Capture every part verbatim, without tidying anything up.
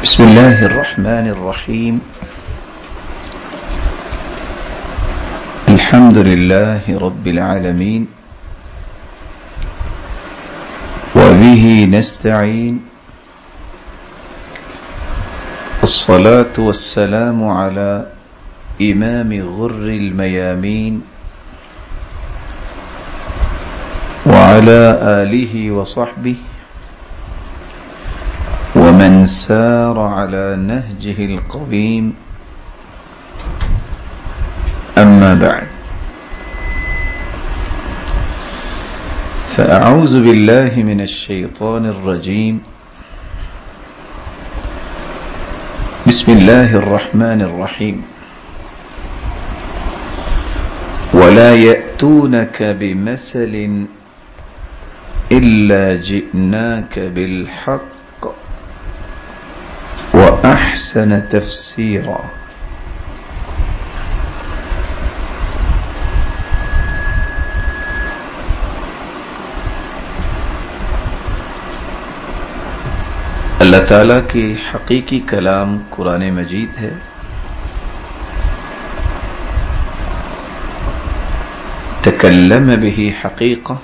بسم الله الرحمن الرحيم. الحمد لله رب العالمين وبه نستعين. الصلاة والسلام على إمام غر الميامين وعلى آله وصحبه ومن سار على نهجه القويم. أما بعد، فأعوذ بالله من الشيطان الرجيم. بسم الله الرحمن الرحيم. ولا يأتونك بمثل إلا جئناك بالحق وأحسن تفسيرا. اللہ تعالیٰ کی حقیقی کلام قرآن مجید ہے. تکلم به حقیقہ.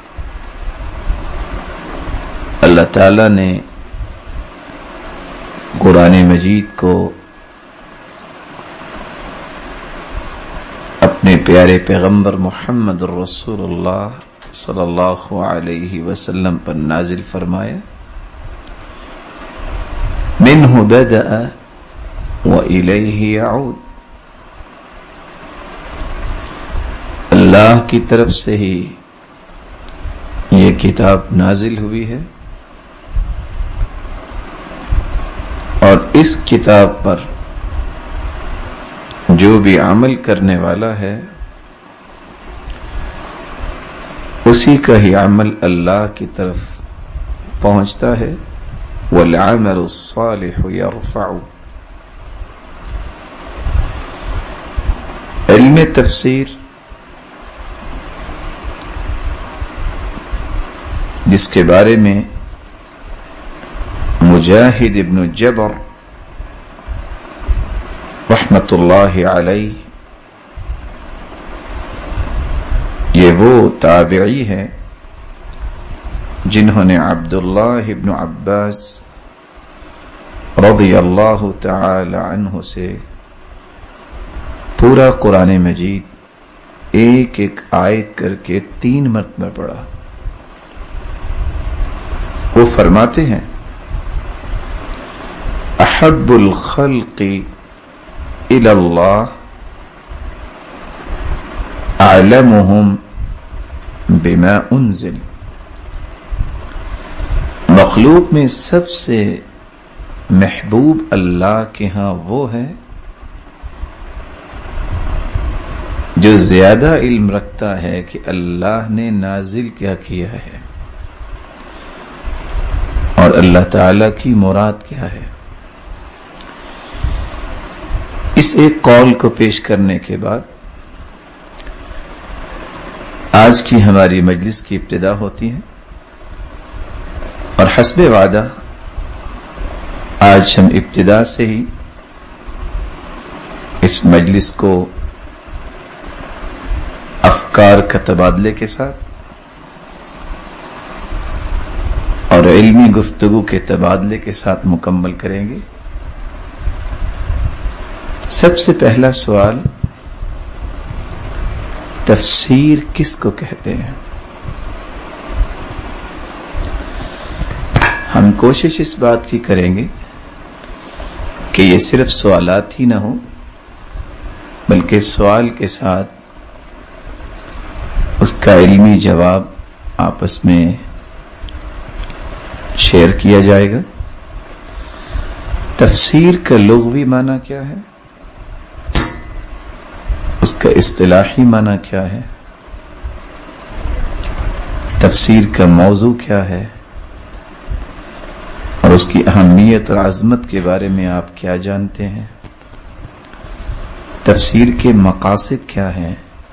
اللہ تعالیٰ نے قرآن مجید کو اپنے پیارے پیغمبر محمد الرسول اللہ صلی اللہ علیہ وسلم پر نازل فرمایا. منہ بدأ وإلیہ یعود. اللہ کی طرف سے ہی یہ کتاب نازل ہوئی ہے اور اس کتاب پر جو بھی عمل کرنے والا ہے اسی کا ہی عمل اللہ کی طرف پہنچتا ہے. والعمل الصالح يرفع. علم تفسیر جس کے بارے میں مجاہد ابن جبر رحمت اللہ علیہ، یہ وہ تابعی ہے جنہوں نے عبداللہ ابن عباس رضی اللہ تعالی عنہ سے پورا قرآن مجید ایک ایک آیت کر کے تین مرتبہ پڑھا. وہ فرماتے ہیں احب الخلق الى اللہ اعلمهم بما انزل. مخلوق میں سب سے محبوب اللہ کے ہاں وہ ہے جو زیادہ علم رکھتا ہے کہ اللہ نے نازل کیا کیا ہے اور اللہ تعالی کی مراد کیا ہے. اس ایک قول کو پیش کرنے کے بعد آج کی ہماری مجلس کی ابتدا ہوتی ہے اور حسب وعدہ آج ہم ابتدا سے ہی اس مجلس کو افکار کا تبادلے کے ساتھ اور علمی گفتگو کے تبادلے کے ساتھ مکمل کریں گے. سب سے پہلا سوال، تفسیر کس کو کہتے ہیں؟ ہم کوشش اس بات کی کریں گے کہ یہ صرف سوالات ہی نہ ہوں بلکہ سوال کے ساتھ اس کا علمی جواب آپس میں شیئر کیا جائے گا. تفسیر کا لغوی معنی کیا ہے؟ اس کا اصطلاحی معنی کیا ہے؟ تفسیر کا موضوع کیا ہے اور اس کی اہمیت اور عظمت کے بارے میں آپ کیا جانتے ہیں؟ تفسیر کے مقاصد کیا ہیں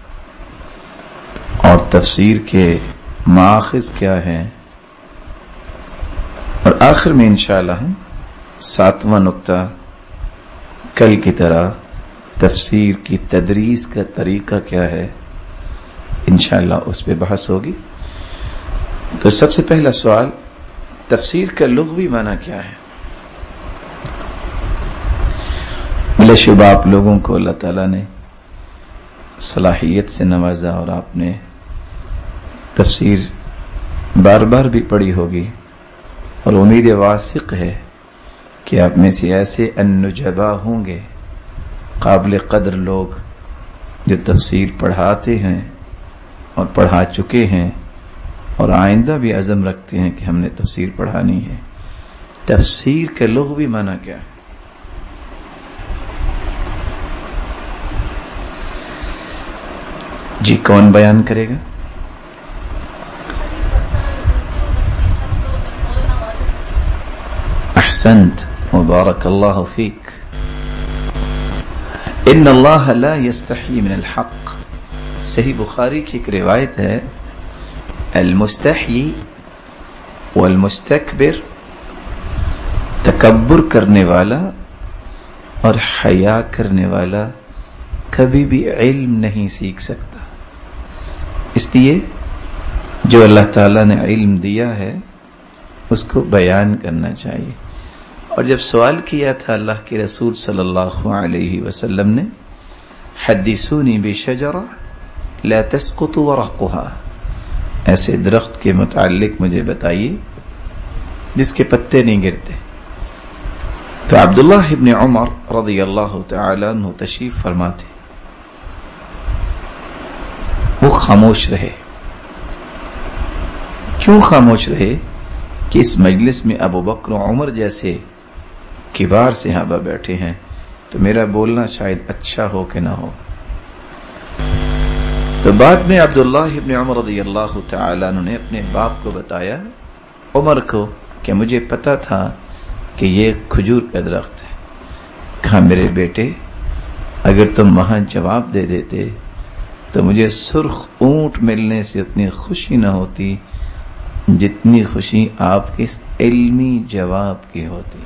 اور تفسیر کے مآخذ کیا ہیں؟ اور آخر میں انشاءاللہ ہم ساتواں نقطہ کل کی طرح تفسیر کی تدریس کا طریقہ کیا ہے، انشاءاللہ اس پہ بحث ہوگی۔ تو سب سے پہلا سوال، تفسیر کا لغوی معنی کیا ہے؟ بلا شبہ آپ لوگوں کو اللہ تعالیٰ نے صلاحیت سے نوازا اور آپ نے تفسیر بار بار بھی پڑھی ہوگی، اور امید واثق ہے کہ آپ میں سے ایسے النجبا ہوں گے، قابل قدر لوگ جو تفسیر پڑھاتے ہیں اور پڑھا چکے ہیں اور آئندہ بھی عزم رکھتے ہیں کہ ہم نے تفسیر پڑھانی ہے۔ تفسیر کا لغوی معنی کیا ہے؟ جی کون بیان کرے گا؟ احسنت، مبارک اللہ فیک۔ ان اللہ لا یستحی من الحق، صحیح بخاری کی ایک روایت ہے، المستحی والمستکبر، تکبر کرنے والا اور حیا کرنے والا کبھی بھی علم نہیں سیکھ سکتا۔ اس لیے جو اللہ تعالیٰ نے علم دیا ہے اس کو بیان کرنا چاہیے۔ اور جب سوال کیا تھا اللہ کے رسول صلی اللہ علیہ وسلم نے، حدثونی بشجرہ لا تسقط ورقها، ایسے درخت کے متعلق مجھے بتائیے جس کے پتے نہیں گرتے، تو عبداللہ ابن عمر رضی اللہ تعالی عنہ تشریف فرماتے، وہ خاموش رہے۔ کیوں خاموش رہے؟ کہ اس مجلس میں ابو بکر و عمر جیسے کبار صحابہ بیٹھے ہیں، تو میرا بولنا شاید اچھا ہو کہ نہ ہو۔ تو بعد میں عبداللہ ابن عمر رضی اللہ تعالیٰ عنہ نے اپنے باپ کو بتایا، عمر کو، کہ مجھے پتا تھا کہ یہ کھجور کا درخت ہے۔ کہا میرے بیٹے، اگر تم وہاں جواب دے دیتے تو مجھے سرخ اونٹ ملنے سے اتنی خوشی نہ ہوتی جتنی خوشی آپ کے اس علمی جواب کی ہوتی۔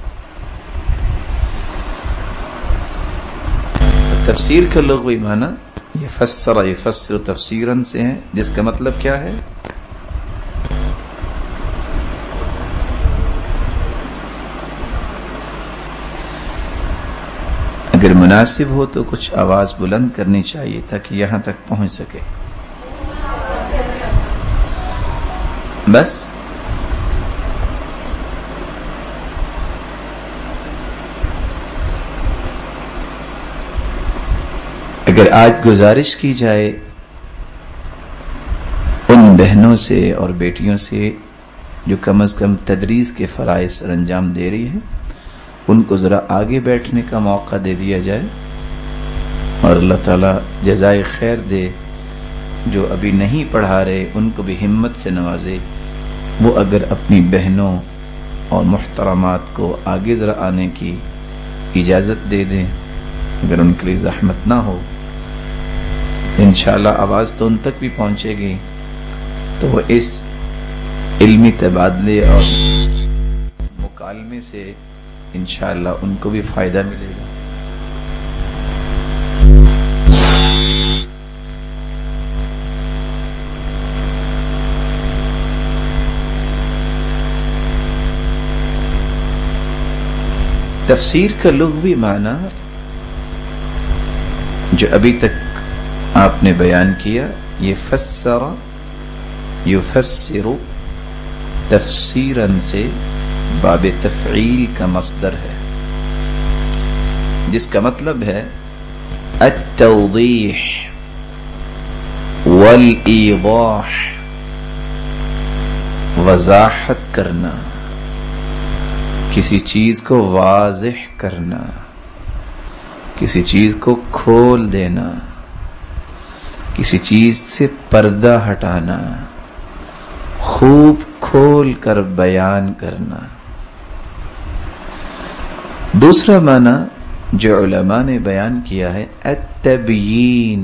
تفسیر کا لغوی معنی یہ فسر یفسر تفسیرن سے ہے، جس کا مطلب کیا ہے؟ اگر مناسب ہو تو کچھ آواز بلند کرنی چاہیے تاکہ یہاں تک پہنچ سکے۔ بس اگر آج گزارش کی جائے ان بہنوں سے اور بیٹیوں سے جو کم از کم تدریس کے فرائض سر انجام دے رہی ہیں، ان کو ذرا آگے بیٹھنے کا موقع دے دیا جائے، اور اللہ تعالیٰ جزائے خیر دے۔ جو ابھی نہیں پڑھا رہے ان کو بھی ہمت سے نوازے، وہ اگر اپنی بہنوں اور محترمات کو آگے ذرا آنے کی اجازت دے دیں، اگر ان کے لیے زحمت نہ ہو، انشاءاللہ آواز تو ان تک بھی پہنچے گی، تو وہ اس علمی تبادلے اور مکالمے سے انشاءاللہ ان کو بھی فائدہ ملے گا۔ تفسیر کا لغوی معنی جو ابھی تک آپ نے بیان کیا، یہ فسر یفسر تفسیراً سے باب تفعیل کا مصدر ہے، جس کا مطلب ہے التوضیح والایضاح، وضاحت کرنا، کسی چیز کو واضح کرنا، کسی چیز کو کھول دینا، کسی چیز سے پردہ ہٹانا، خوب کھول کر بیان کرنا۔ دوسرا معنی جو علماء نے بیان کیا ہے التبیین،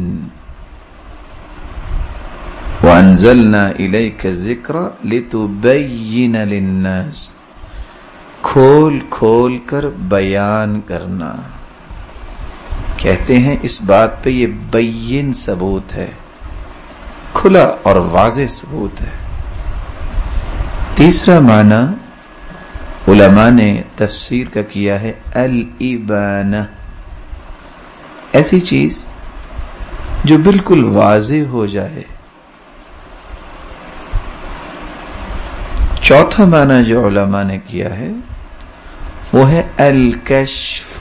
وَأَنزَلْنَا إِلَيْكَ الذِّكْرَ لِتُبَيِّنَ لِلنَّاسِ، کھول کھول کر بیان کرنا. کہتے ہیں اس بات پہ یہ بین ثبوت ہے، کھلا اور واضح ثبوت ہے. تیسرا معنی علماء نے تفسیر کا کیا ہے الابانہ، ایسی چیز جو بالکل واضح ہو جائے. چوتھا معنی جو علماء نے کیا ہے وہ ہے الکشف،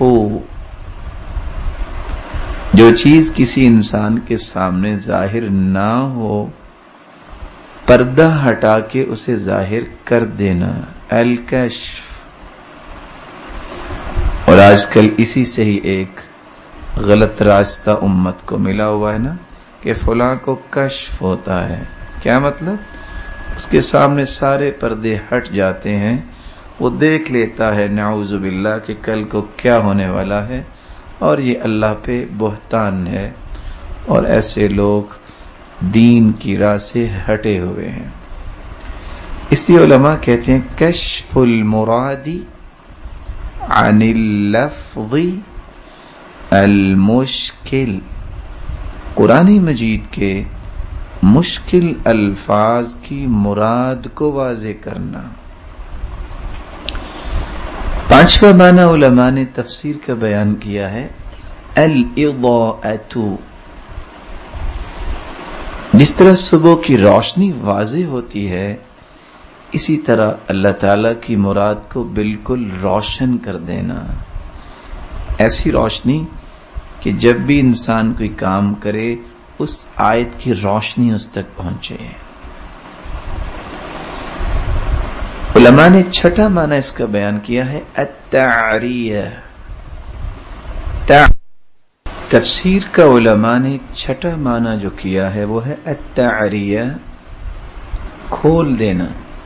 جو چیز کسی انسان کے سامنے ظاہر نہ ہو، پردہ ہٹا کے اسے ظاہر کر دینا، الکشف. اور آج کل اسی سے ہی ایک غلط راستہ امت کو ملا ہوا ہے نا کہ فلاں کو کشف ہوتا ہے. کیا مطلب؟ اس کے سامنے سارے پردے ہٹ جاتے ہیں، وہ دیکھ لیتا ہے نعوذ باللہ کہ کل کو کیا ہونے والا ہے، اور یہ اللہ پہ بہتان ہے. اور ایسے لوگ دین کی راہ سے ہٹے ہوئے ہیں. اس لیے علماء کہتے ہیں کشف المرادی عن اللفظ المشکل، قرآن مجید کے مشکل الفاظ کی مراد کو واضح کرنا. پانچواں معنی علماء نے تفسیر کا بیان کیا ہے الاضاءۃ. جس طرح صبح کی روشنی واضح ہوتی ہے، اسی طرح اللہ تعالی کی مراد کو بالکل روشن کر دینا. ایسی روشنی کہ جب بھی انسان کوئی کام کرے اس آیت کی روشنی اس تک پہنچے. علماء نے چھٹا معنی اس کا بیان کیا ہے التعریہ. تفسیر کا علماء نے چھٹا معنی جو کیا ہے وہ ہے التعریہ، کھول دینا.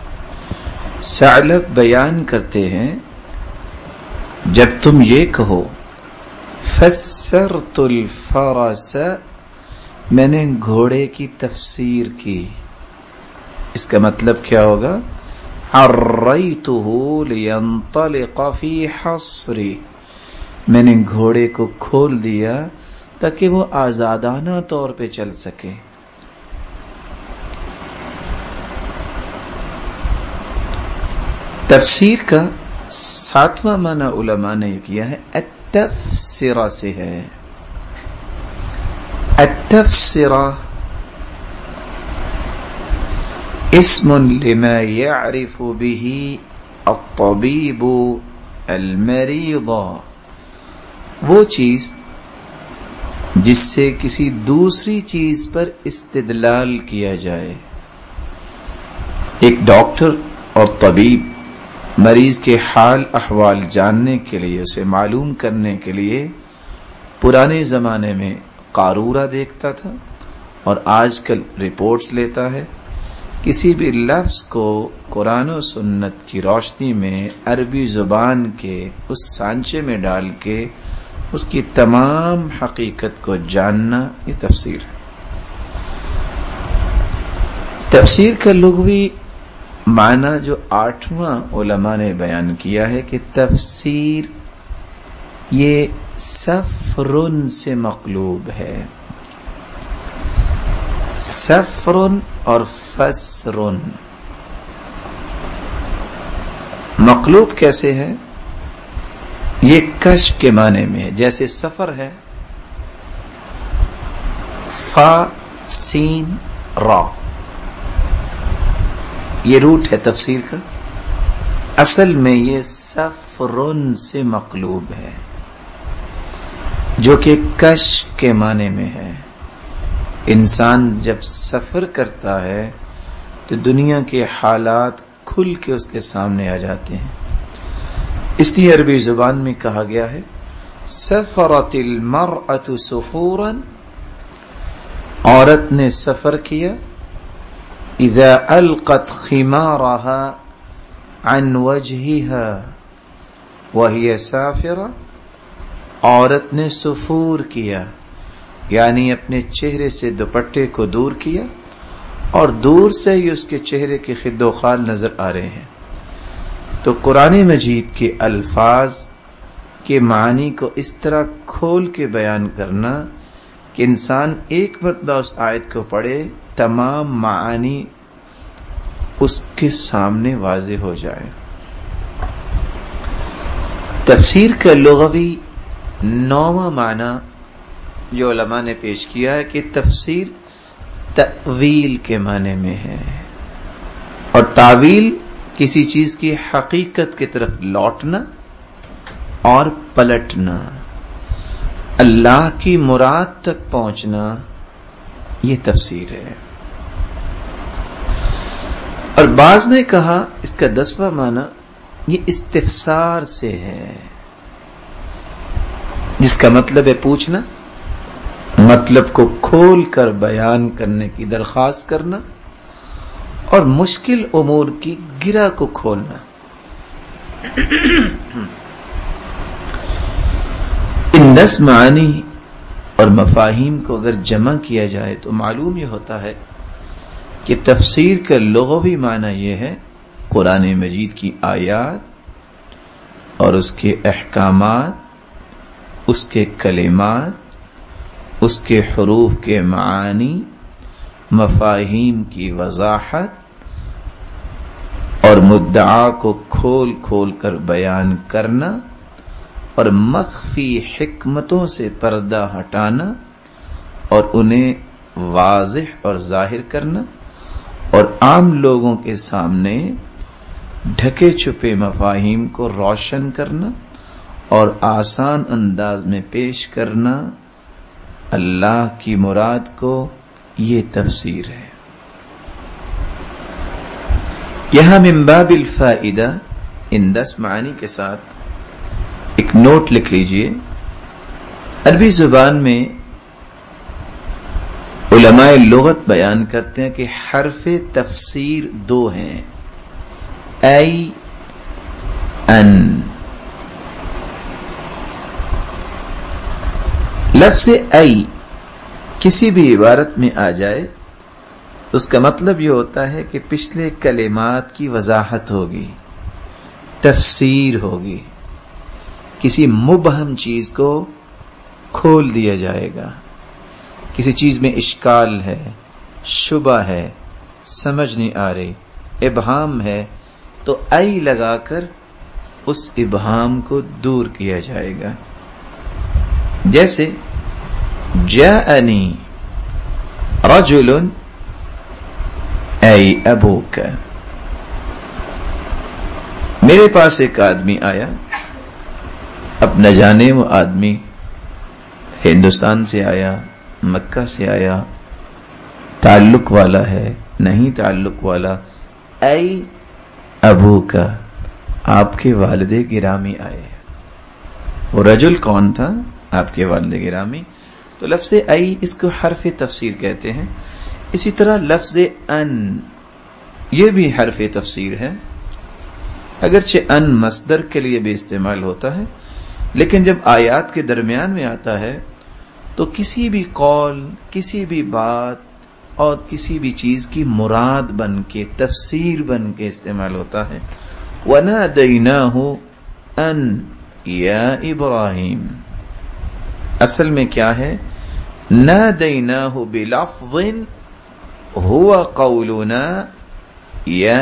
ثعلب بیان کرتے ہیں جب تم یہ کہو فسرت الفرس، میں نے گھوڑے کی تفسیر کی، اس کا مطلب کیا ہوگا؟ حریتہ لینطلق فی حصری، میں نے گھوڑے کو کھول دیا تاکہ وہ آزادانہ طور پہ چل سکے. تفسیر کا ساتواں معنی علماء نے کیا ہے التفسرہ سے ہے. التفسرہ اسم لما يعرف به الطبيب المريض، وہ چیز جس سے کسی دوسری چیز پر استدلال کیا جائے. ایک ڈاکٹر اور طبیب مریض کے حال احوال جاننے کے لیے، اسے معلوم کرنے کے لیے پرانے زمانے میں قارورہ دیکھتا تھا اور آج کل رپورٹس لیتا ہے. کسی بھی لفظ کو قرآن و سنت کی روشنی میں عربی زبان کے اس سانچے میں ڈال کے اس کی تمام حقیقت کو جاننا، یہ تفسیر ہے. تفسیر کا لغوی معنی جو آٹھواں علماء نے بیان کیا ہے کہ تفسیر یہ سفرن سے مقلوب ہے. سفرن اور فسرن مقلوب کیسے ہے؟ یہ کشف کے معنی میں ہے. جیسے سفر ہے فا سین را، یہ روٹ ہے تفسیر کا، اصل میں یہ سفرن سے مقلوب ہے جو کہ کشف کے معنی میں ہے. انسان جب سفر کرتا ہے تو دنیا کے حالات کھل کے اس کے سامنے آ جاتے ہیں. اس لیے عربی زبان میں کہا گیا ہے سفرت المرأة سفورا، عورت نے سفر کیا اذا القت خمارها عن وجهها وهي سافرة، عورت نے سفور کیا یعنی اپنے چہرے سے دوپٹے کو دور کیا اور دور سے ہی اس کے چہرے کے خد و خال نظر آ رہے ہیں. تو قرآن مجید کے الفاظ کے معنی کو اس طرح کھول کے بیان کرنا کہ انسان ایک مرتبہ اس آیت کو پڑھے تمام معانی اس کے سامنے واضح ہو جائے. تفسیر کا لغوی نوواں معنی جو علماء نے پیش کیا ہے کہ تفسیر تأویل کے معنی میں ہے، اور تعویل کسی چیز کی حقیقت کی طرف لوٹنا اور پلٹنا، اللہ کی مراد تک پہنچنا، یہ تفسیر ہے. اور بعض نے کہا اس کا دسواں معنی یہ استفسار سے ہے، جس کا مطلب ہے پوچھنا، مطلب کو کھول کر بیان کرنے کی درخواست کرنا اور مشکل امور کی گرہ کو کھولنا. ان دس معانی اور مفاہیم کو اگر جمع کیا جائے تو معلوم یہ ہوتا ہے کہ تفسیر کا لغوی معنی یہ ہے قرآن مجید کی آیات اور اس کے احکامات، اس کے کلمات، اس کے حروف کے معانی، مفاہیم کی وضاحت اور مدعا کو کھول کھول کر بیان کرنا اور مخفی حکمتوں سے پردہ ہٹانا اور انہیں واضح اور ظاہر کرنا اور عام لوگوں کے سامنے ڈھکے چھپے مفاہیم کو روشن کرنا اور آسان انداز میں پیش کرنا، اللہ کی مراد کو یہ تفسیر ہے. یہاں من باب الفائدہ ان دس معانی کے ساتھ ایک نوٹ لکھ لیجئے. عربی زبان میں علماء لغت بیان کرتے ہیں کہ حرف تفسیر دو ہیں، ای ان. لفظ ای کسی بھی عبارت میں آ جائے اس کا مطلب یہ ہوتا ہے کہ پچھلے کلمات کی وضاحت ہوگی، تفسیر ہوگی، کسی مبہم چیز کو کھول دیا جائے گا، کسی چیز میں اشکال ہے، شبہ ہے، سمجھ نہیں آ رہی، ابہام ہے، تو ای لگا کر اس ابہام کو دور کیا جائے گا. جیسے جاءنی رجل ای ابوک، میرے پاس ایک آدمی آیا، اب نہ جانے وہ آدمی ہندوستان سے آیا، مکہ سے آیا، تعلق والا ہے نہیں تعلق والا. ای ابوک، آپ کے والد گرامی آئے. وہ رجل کون تھا؟ آپ کے والد گرامی. تو لفظ ای اس کو حرف تفسیر کہتے ہیں. اسی طرح لفظ ان یہ بھی حرف تفسیر ہے، اگرچہ ان مصدر کے لیے بھی استعمال ہوتا ہے، لیکن جب آیات کے درمیان میں آتا ہے تو کسی بھی قول، کسی بھی بات اور کسی بھی چیز کی مراد بن کے، تفسیر بن کے استعمال ہوتا ہے. وَنَادَيْنَاهُ أَن يَا إِبْرَاهِيمُ، اصل میں کیا ہے؟ نَادَيْنَاهُ بِلَفْظٍ هُوَ قَوْلُنَا يَا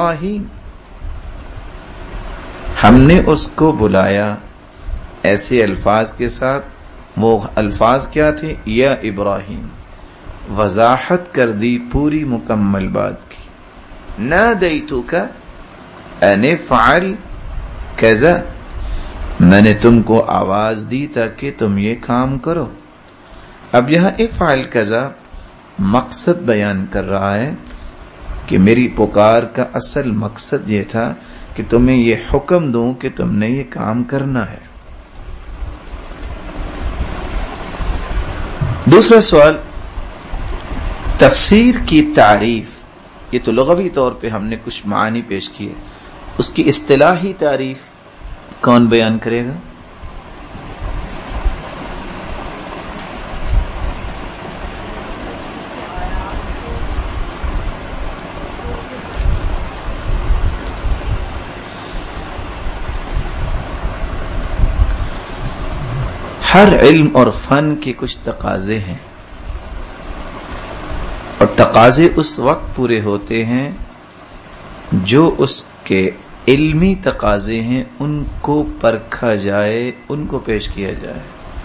إِبْرَاهِيمُ، ہم نے اس کو بلایا ایسے الفاظ کے ساتھ. وہ الفاظ کیا تھے؟ یا ابراہیم. وضاحت کر دی پوری مکمل بات کی. نادیتک ان افعل کذا، میں نے تم کو آواز دی تاکہ تم یہ کام کرو. اب یہاں افعل کذا مقصد بیان کر رہا ہے کہ میری پکار کا اصل مقصد یہ تھا کہ تمہیں یہ حکم دوں کہ تم نے یہ کام کرنا ہے. دوسرا سوال، تفسیر کی تعریف. یہ تو لغوی طور پہ ہم نے کچھ معانی پیش کیے، اس کی اصطلاحی تعریف کون بیان کرے گا؟ ہر علم اور فن کے کچھ تقاضے ہیں، اور تقاضے اس وقت پورے ہوتے ہیں جو اس کے علمی تقاضے ہیں ان کو پرکھا جائے، ان کو پیش کیا جائے۔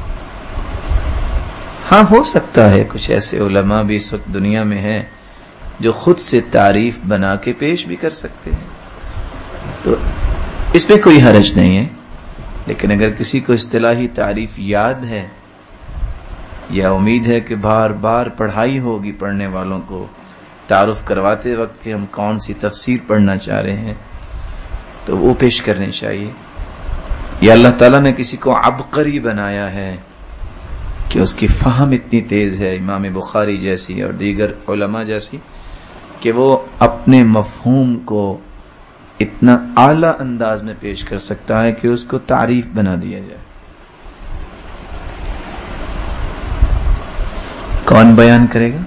ہاں، ہو سکتا ہے کچھ ایسے علماء بھی اس وقت دنیا میں ہیں جو خود سے تعریف بنا کے پیش بھی کر سکتے ہیں، تو اس میں کوئی حرج نہیں ہے۔ لیکن اگر کسی کو اصطلاحی تعریف یاد ہے یا امید ہے کہ بار بار پڑھائی ہوگی پڑھنے والوں کو تعارف کرواتے وقت کہ ہم کون سی تفسیر پڑھنا چاہ رہے ہیں، تو وہ پیش کرنی چاہیے۔ یا اللہ تعالیٰ نے کسی کو عبقری بنایا ہے کہ اس کی فہم اتنی تیز ہے، امام بخاری جیسی اور دیگر علماء جیسی، کہ وہ اپنے مفہوم کو اتنا اعلی انداز میں پیش کر سکتا ہے کہ اس کو تعریف بنا دیا جائے۔ کون بیان کرے گا؟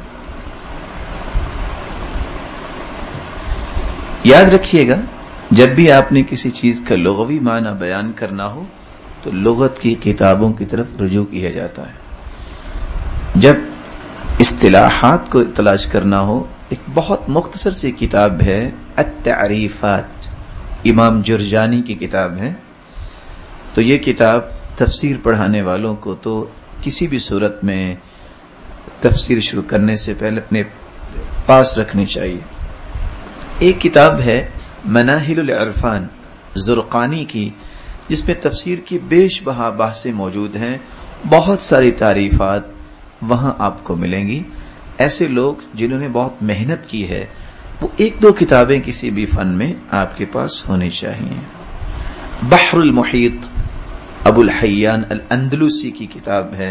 یاد رکھیے گا، جب بھی آپ نے کسی چیز کا لغوی معنی بیان کرنا ہو تو لغت کی کتابوں کی طرف رجوع کیا جاتا ہے۔ جب اصطلاحات کو تلاش کرنا ہو، ایک بہت مختصر سی کتاب ہے التعریفات، امام جرجانی کی کتاب ہے، تو یہ کتاب تفسیر پڑھانے والوں کو تو کسی بھی صورت میں تفسیر شروع کرنے سے پہلے اپنے پاس رکھنی چاہیے۔ ایک کتاب ہے مناہل العرفان زرقانی کی، جس میں تفسیر کی بیش بہا بحثیں موجود ہیں، بہت ساری تعریفات وہاں آپ کو ملیں گی۔ ایسے لوگ جنہوں نے بہت محنت کی ہے، وہ ایک دو کتابیں کسی بھی فن میں آپ کے پاس ہونی چاہیے۔ بحر المحیط ابو الحیان الاندلسی کی کتاب ہے۔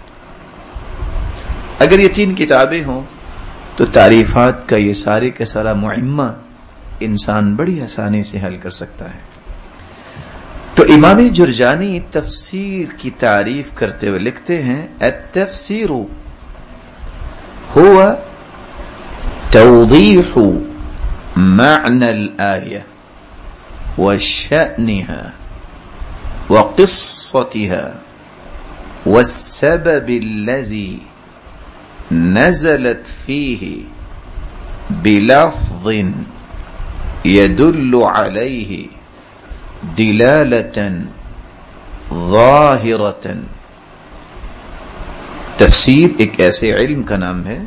اگر یہ تین کتابیں ہوں تو تعریفات کا یہ سارے کا سارا معمہ انسان بڑی آسانی سے حل کر سکتا ہے۔ تو امام جرجانی تفسیر کی تعریف کرتے ہوئے لکھتے ہیں، التفسیر هو توضیح معنى الآية وشأنها وقصتها والسبب الذي نزلت فيه بلفظ يدل عليه دلالة ظاهرة۔ تفسیر ایک ایسے علم کا نام ہے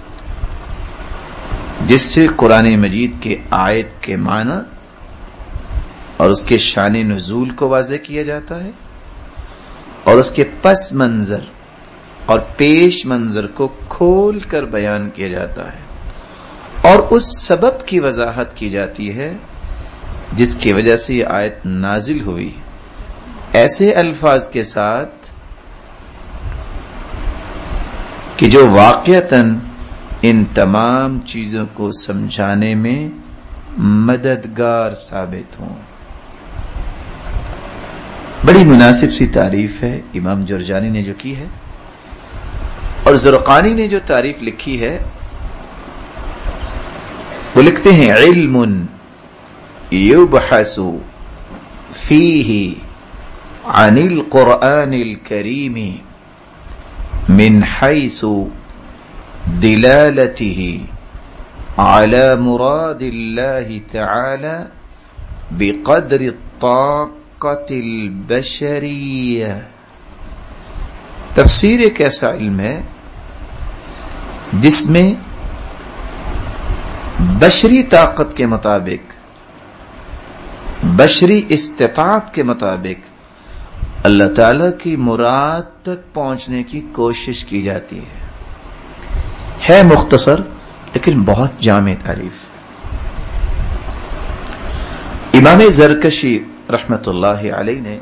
جس سے قرآن مجید کے آیت کے معنی اور اس کے شان نزول کو واضح کیا جاتا ہے، اور اس کے پس منظر اور پیش منظر کو کھول کر بیان کیا جاتا ہے، اور اس سبب کی وضاحت کی جاتی ہے جس کی وجہ سے یہ آیت نازل ہوئی، ایسے الفاظ کے ساتھ کہ جو واقعتاً ان تمام چیزوں کو سمجھانے میں مددگار ثابت ہوں۔ بڑی مناسب سی تعریف ہے امام جرجانی نے جو کی ہے، اور زرقانی نے جو تعریف لکھی ہے وہ لکھتے ہیں، علم یبحث فیہ عن القرآن الکریم من حیث دلالته على مراد الله تعالى بقدر الطاقة البشرية۔ تفسیر ایک ایسا علم ہے جس میں بشری طاقت کے مطابق، بشری استطاعت کے مطابق اللہ تعالی کی مراد تک پہنچنے کی کوشش کی جاتی ہے۔ ہے مختصر لیکن بہت جامع تعریف۔ امام زرکشی رحمت اللہ علیہ نے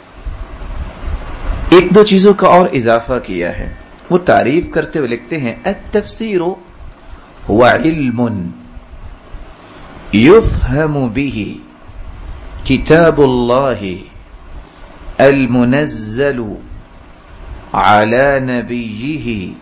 ایک دو چیزوں کا اور اضافہ کیا ہے، وہ تعریف کرتے ہوئے لکھتے ہیں، التفسیر هو علم يفهم به كتاب الله المنزل على نبيه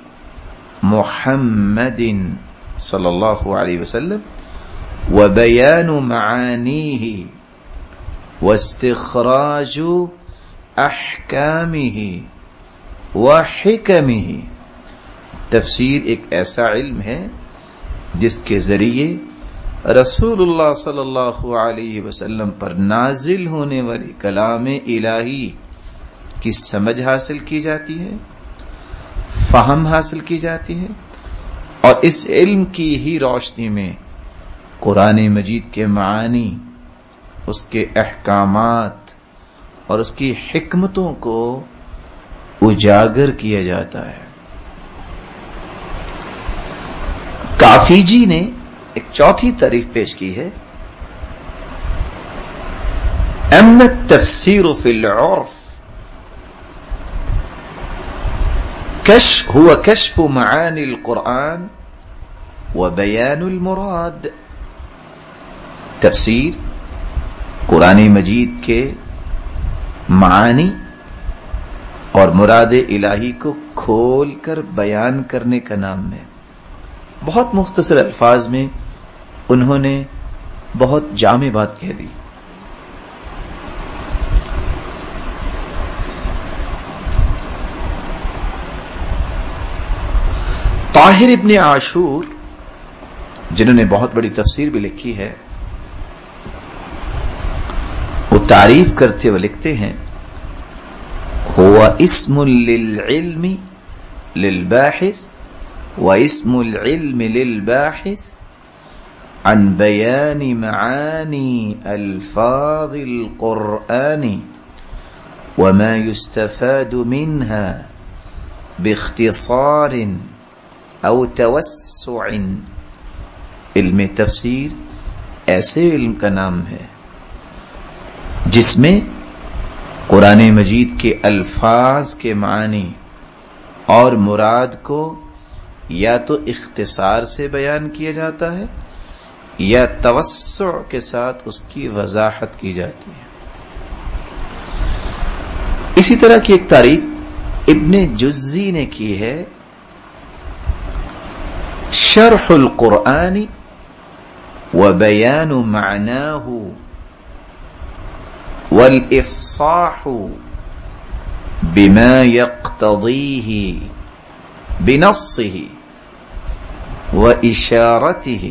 محمد صلی اللہ علیہ وسلم وبيان معانيه واستخراج احکامه وحکمہ، تفسیر ایک ایسا علم ہے جس کے ذریعے رسول اللہ صلی اللہ علیہ وسلم پر نازل ہونے والی کلام الہی کی سمجھ حاصل کی جاتی ہے، فہم حاصل کی جاتی ہے، اور اس علم کی ہی روشنی میں قرآن مجید کے معانی، اس کے احکامات اور اس کی حکمتوں کو اجاگر کیا جاتا ہے۔ کافی جی نے ایک چوتھی تعریف پیش کی ہے، اما التفسیر فی العرف کشف هو کشف معانی القرآن وبیان المراد۔ تفسیر قرآن مجید کے معانی اور مراد الہی کو کھول کر بیان کرنے کا نام ہے۔ بہت مختصر الفاظ میں انہوں نے بہت جامع بات کہہ دی۔ طاہر ابن عاشور، جنہوں نے بہت بڑی تفسیر بھی لکھی ہے، وہ تعریف کرتے ہوئے لکھتے ہیں، ہوا اسم للعلم للباحث واسم العلم للباحث عن بیان معانی الفاظ القرآن وما يستفاد منها باختصار او توسع۔ علم تفسیر ایسے علم کا نام ہے جس میں قرآن مجید کے الفاظ کے معنی اور مراد کو یا تو اختصار سے بیان کیا جاتا ہے یا توسع کے ساتھ اس کی وضاحت کی جاتی ہے۔ اسی طرح کی ایک تعریف ابن جزی نے کی ہے، شرح القرآن وبیان معناه والافصاح بما يقتضيه بنصه واشارته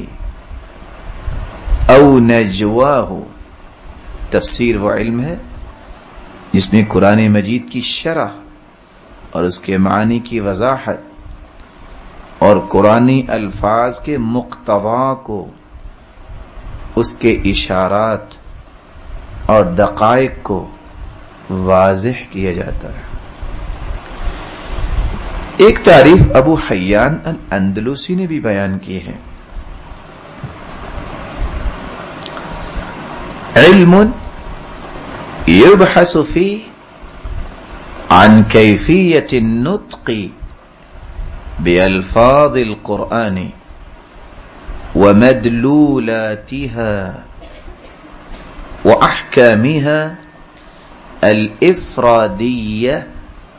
او نجواه۔ تفسیر وہ علم ہے جس میں قرآن مجید کی شرح اور اس کے معنی کی وضاحت اور قرآنی الفاظ کے مقتضا کو، اس کے اشارات اور دقائق کو واضح کیا جاتا ہے۔ ایک تعریف ابو حیان الاندلسی نے بھی بیان کی ہے، علم يبحث فيه عن كيفية النطق بألفاظ القرآن ومدلولاتها وأحكامها الإفرادية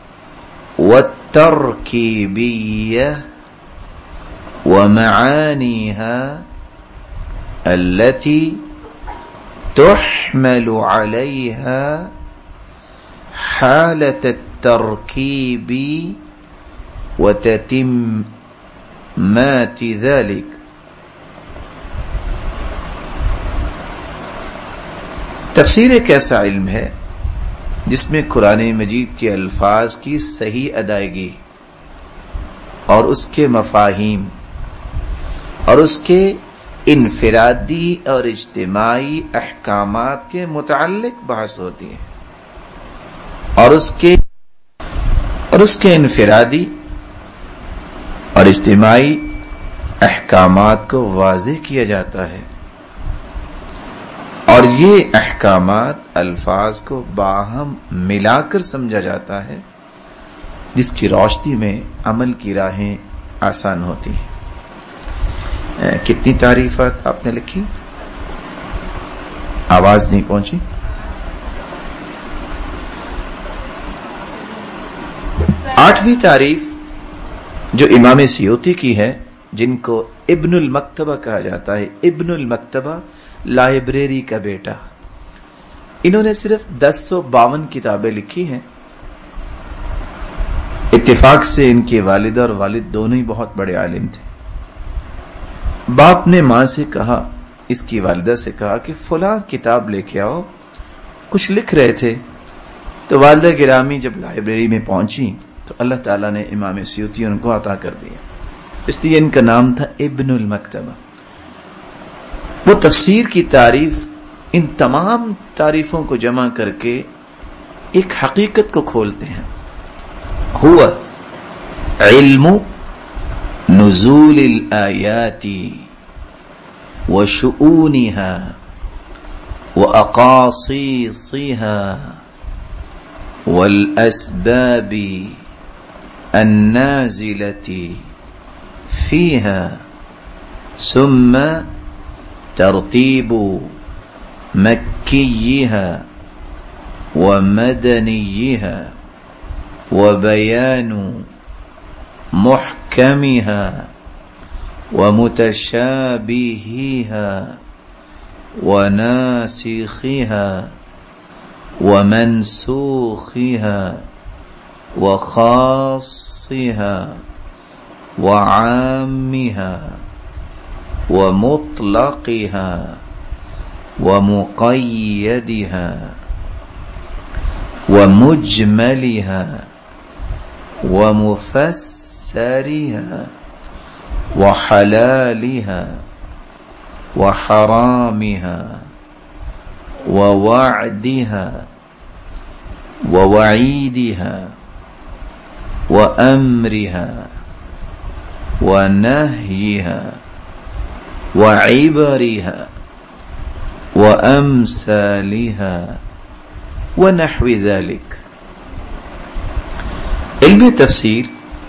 والتركيبية ومعانيها التي تحمل عليها حالة التركيب وتتمات ذلك۔ تفسیر ایک ایسا علم ہے جس میں قرآن مجید کے الفاظ کی صحیح ادائیگی اور اس کے مفاہیم اور اس کے انفرادی اور اجتماعی احکامات کے متعلق بحث ہوتی ہے، اور اس کے اور اس کے انفرادی اور اجتماعی احکامات کو واضح کیا جاتا ہے، اور یہ احکامات الفاظ کو باہم ملا کر سمجھا جاتا ہے، جس کی روشنی میں عمل کی راہیں آسان ہوتی ہیں۔ کتنی تعریفات آپ نے لکھی؟ آواز نہیں پہنچی؟ آٹھویں تعریف جو امام سیوطی کی ہے، جن کو ابن المکتبہ کہا جاتا ہے، ابن المکتبہ لائبریری کا بیٹا، انہوں نے صرف دس سو باون کتابیں لکھی ہیں۔ اتفاق سے ان کے والدہ اور والد دونوں ہی بہت بڑے عالم تھے. باپ نے ماں سے کہا، اس کی والدہ سے کہا کہ فلاں کتاب لے کے آؤ، کچھ لکھ رہے تھے. تو والدہ گرامی جب لائبریری میں پہنچی تو اللہ تعالیٰ نے امام سیوطی ان کو عطا کر دیا، اس لیے ان کا نام تھا ابن المکتبہ. وہ تفسیر کی تعریف، ان تمام تعریفوں کو جمع کر کے ایک حقیقت کو کھولتے ہیں. ہوا علم نزول الآیات وشؤونها وأقاصيصها والأسباب النازلة فيها، ثم ترتيب مكيها ومدنيها وبيان محكمها ومتشابهها وناسخها ومنسوخها وخاصها وعامها ومطلقها ومقيدها ومجملها ومفسرها وحلالها وحرامها ووعدها ووعيدها وأمرها ونهيها وعبرها وأمثالها ونحو ذلك. علم تفسیر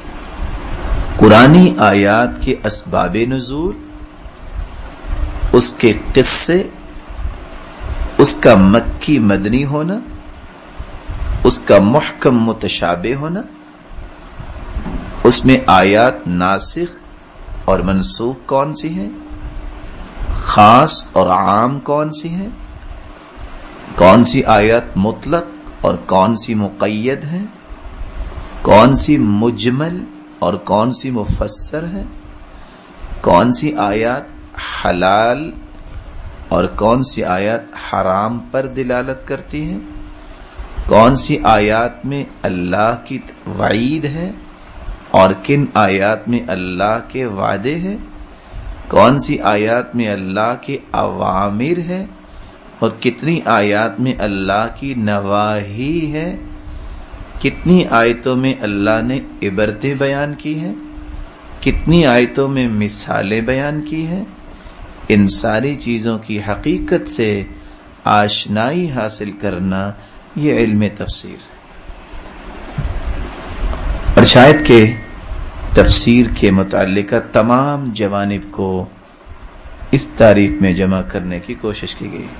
قرآنی آیات کے اسباب نزول، اس کے قصے، اس کا مکی مدنی ہونا، اس کا محکم متشابہ ہونا، اس میں آیات ناسخ اور منسوخ کون سی ہیں، خاص اور عام کون سی ہیں، کون سی آیات مطلق اور کون سی مقید ہیں، کون سی مجمل اور کون سی مفسر ہے، کون سی آیات حلال اور کون سی آیات حرام پر دلالت کرتی ہیں، کون سی آیات میں اللہ کی وعید ہے اور کن آیات میں اللہ کے وعدے ہیں، کون سی آیات میں اللہ کے اوامر ہے اور کتنی آیات میں اللہ کی نواہی ہے، کتنی آیتوں میں اللہ نے عبرتیں بیان کی ہیں، کتنی آیتوں میں مثالیں بیان کی ہیں. ان ساری چیزوں کی حقیقت سے آشنائی حاصل کرنا یہ علم تفسیر ہے. اور شاید کہ تفسیر کے متعلقہ تمام جوانب کو اس تعریف میں جمع کرنے کی کوشش کی گئی.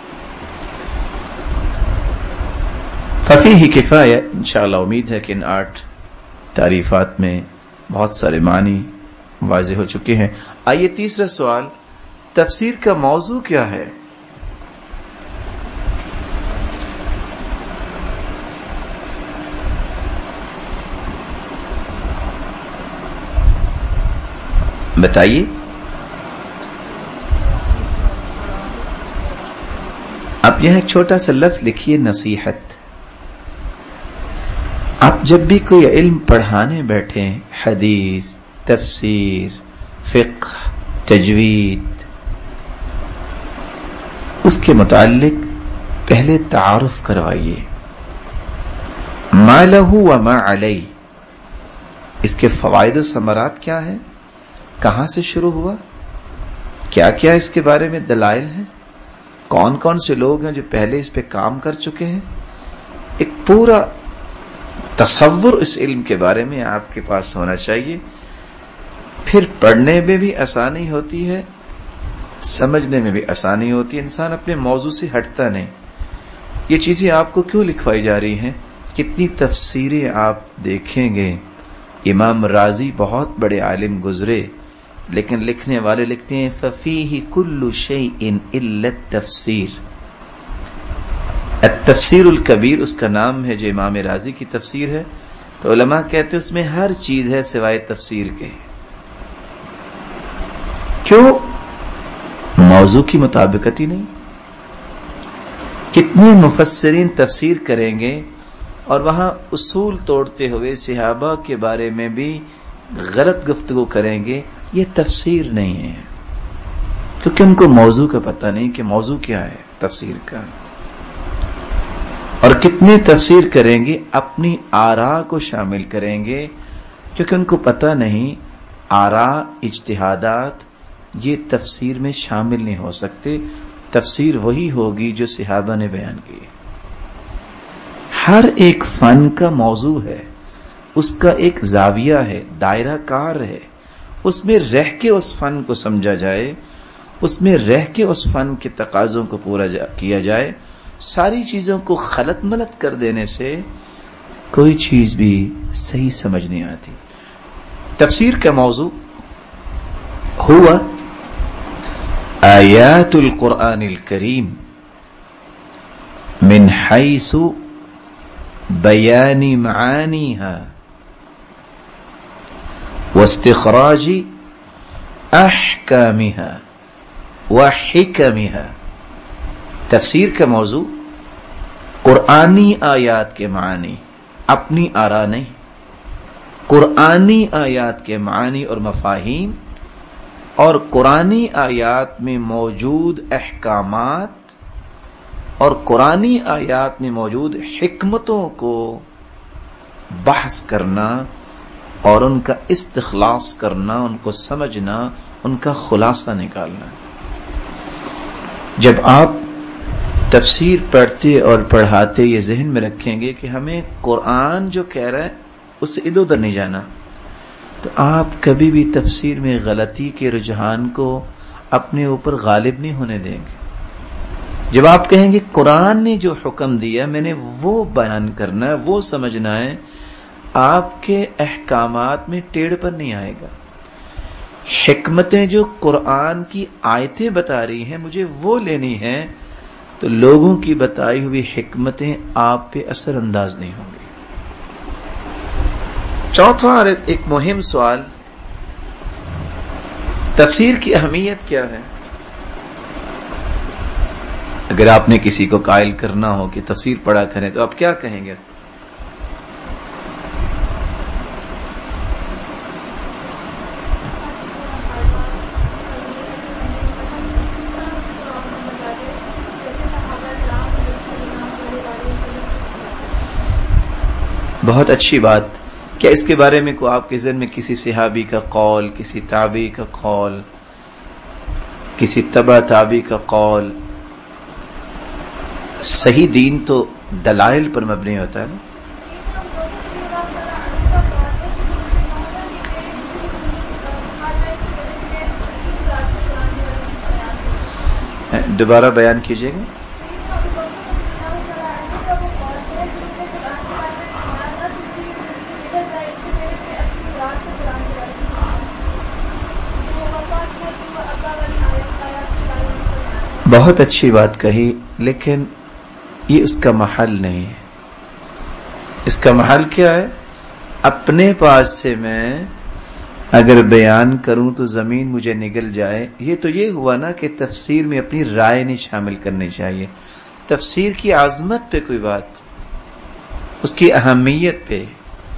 ففیہ کفایہ، انشاءاللہ امید ہے کہ ان آٹھ تعریفات میں بہت سارے معنی واضح ہو چکے ہیں. آئیے تیسرا سوال، تفسیر کا موضوع کیا ہے؟ بتائیے. آپ یہاں ایک چھوٹا سا لفظ لکھیے، نصیحت. آپ جب بھی کوئی علم پڑھانے بیٹھیں، حدیث، تفسیر، فقہ، تجوید، اس کے متعلق پہلے تعارف کروائیے. ما لہ و ما علیہ، اس کے فوائد و ثمرات کیا ہیں، کہاں سے شروع ہوا، کیا کیا اس کے بارے میں دلائل ہیں، کون کون سے لوگ ہیں جو پہلے اس پہ کام کر چکے ہیں. ایک پورا تصور اس علم کے بارے میں آپ کے پاس ہونا چاہیے. پھر پڑھنے میں بھی آسانی ہوتی ہے، سمجھنے میں بھی آسانی ہوتی ہے، انسان اپنے موضوع سے ہٹتا نہیں. یہ چیزیں آپ کو کیوں لکھوائی جا رہی ہیں؟ کتنی تفسیریں آپ دیکھیں گے. امام رازی بہت بڑے عالم گزرے، لیکن لکھنے والے لکھتے ہیں ففیہ کل شیء الا التفسیر. التفسیر الکبیر اس کا نام ہے جو امام رازی کی تفسیر ہے. تو تو علماء کہتے اس میں ہر چیز ہے سوائے تفسیر کے. کیوں؟ موضوع کی مطابقت ہی نہیں. کتنے مفسرین تفسیر کریں گے اور وہاں اصول توڑتے ہوئے صحابہ کے بارے میں بھی غلط گفتگو کریں گے. یہ تفسیر نہیں ہے، کیونکہ ان کو موضوع کا پتہ نہیں کہ موضوع کیا ہے تفسیر کا. اور کتنے تفسیر کریں گے اپنی آراء کو شامل کریں گے، کیونکہ ان کو پتہ نہیں آراء اجتہادات یہ تفسیر میں شامل نہیں ہو سکتے. تفسیر وہی ہوگی جو صحابہ نے بیان کی. ہر ایک فن کا موضوع ہے، اس کا ایک زاویہ ہے، دائرہ کار ہے. اس میں رہ کے اس فن کو سمجھا جائے، اس میں رہ کے اس فن کے تقاضوں کو پورا کیا جائے. ساری چیزوں کو خلط ملط کر دینے سے کوئی چیز بھی صحیح سمجھ نہیں آتی. تفسیر کا موضوع ہوا آیات القرآن الکریم من حیث بیان معانیها واستخراج احکامها وحکمها. تفسیر کا موضوع قرآنی آیات کے معنی، اپنی آراء نہیں، قرآنی آیات کے معنی اور مفاہیم اور قرآنی آیات میں موجود احکامات اور قرآنی آیات میں موجود حکمتوں کو بحث کرنا اور ان کا استخلاص کرنا، ان کو سمجھنا، ان کا خلاصہ نکالنا. جب آپ تفسیر پڑھتے اور پڑھاتے یہ ذہن میں رکھیں گے کہ ہمیں قرآن جو کہہ رہا ہے اس سے ادھر ادھر نہیں جانا، تو آپ کبھی بھی تفسیر میں غلطی کے رجحان کو اپنے اوپر غالب نہیں ہونے دیں گے. جب آپ کہیں گے قرآن نے جو حکم دیا میں نے وہ بیان کرنا ہے، وہ سمجھنا ہے، آپ کے احکامات میں ٹیڑھ پر نہیں آئے گا. حکمتیں جو قرآن کی آیتیں بتا رہی ہیں مجھے وہ لینی ہیں، تو لوگوں کی بتائی ہوئی حکمتیں آپ پہ اثر انداز نہیں ہوں گی. چوتھا اور ایک مہم سوال، تفسیر کی اہمیت کیا ہے؟ اگر آپ نے کسی کو قائل کرنا ہو کہ تفسیر پڑھا کریں تو آپ کیا کہیں گے اس کو؟ بہت اچھی بات. کیا اس کے بارے میں کوئی آپ کے ذہن میں کسی صحابی کا قول، کسی تابعی کا قول، کسی تبع تابعی کا قول؟ صحیح دین تو دلائل پر مبنی ہوتا ہے نا. دوبارہ بیان کیجیے گا. بہت اچھی بات کہی، لیکن یہ اس کا محل نہیں ہے. اس کا محل کیا ہے؟ اپنے پاس سے میں اگر بیان کروں تو زمین مجھے نگل جائے. یہ تو یہ ہوا نا کہ تفسیر میں اپنی رائے نہیں شامل کرنی چاہیے. تفسیر کی عظمت پہ کوئی بات، اس کی اہمیت پہ.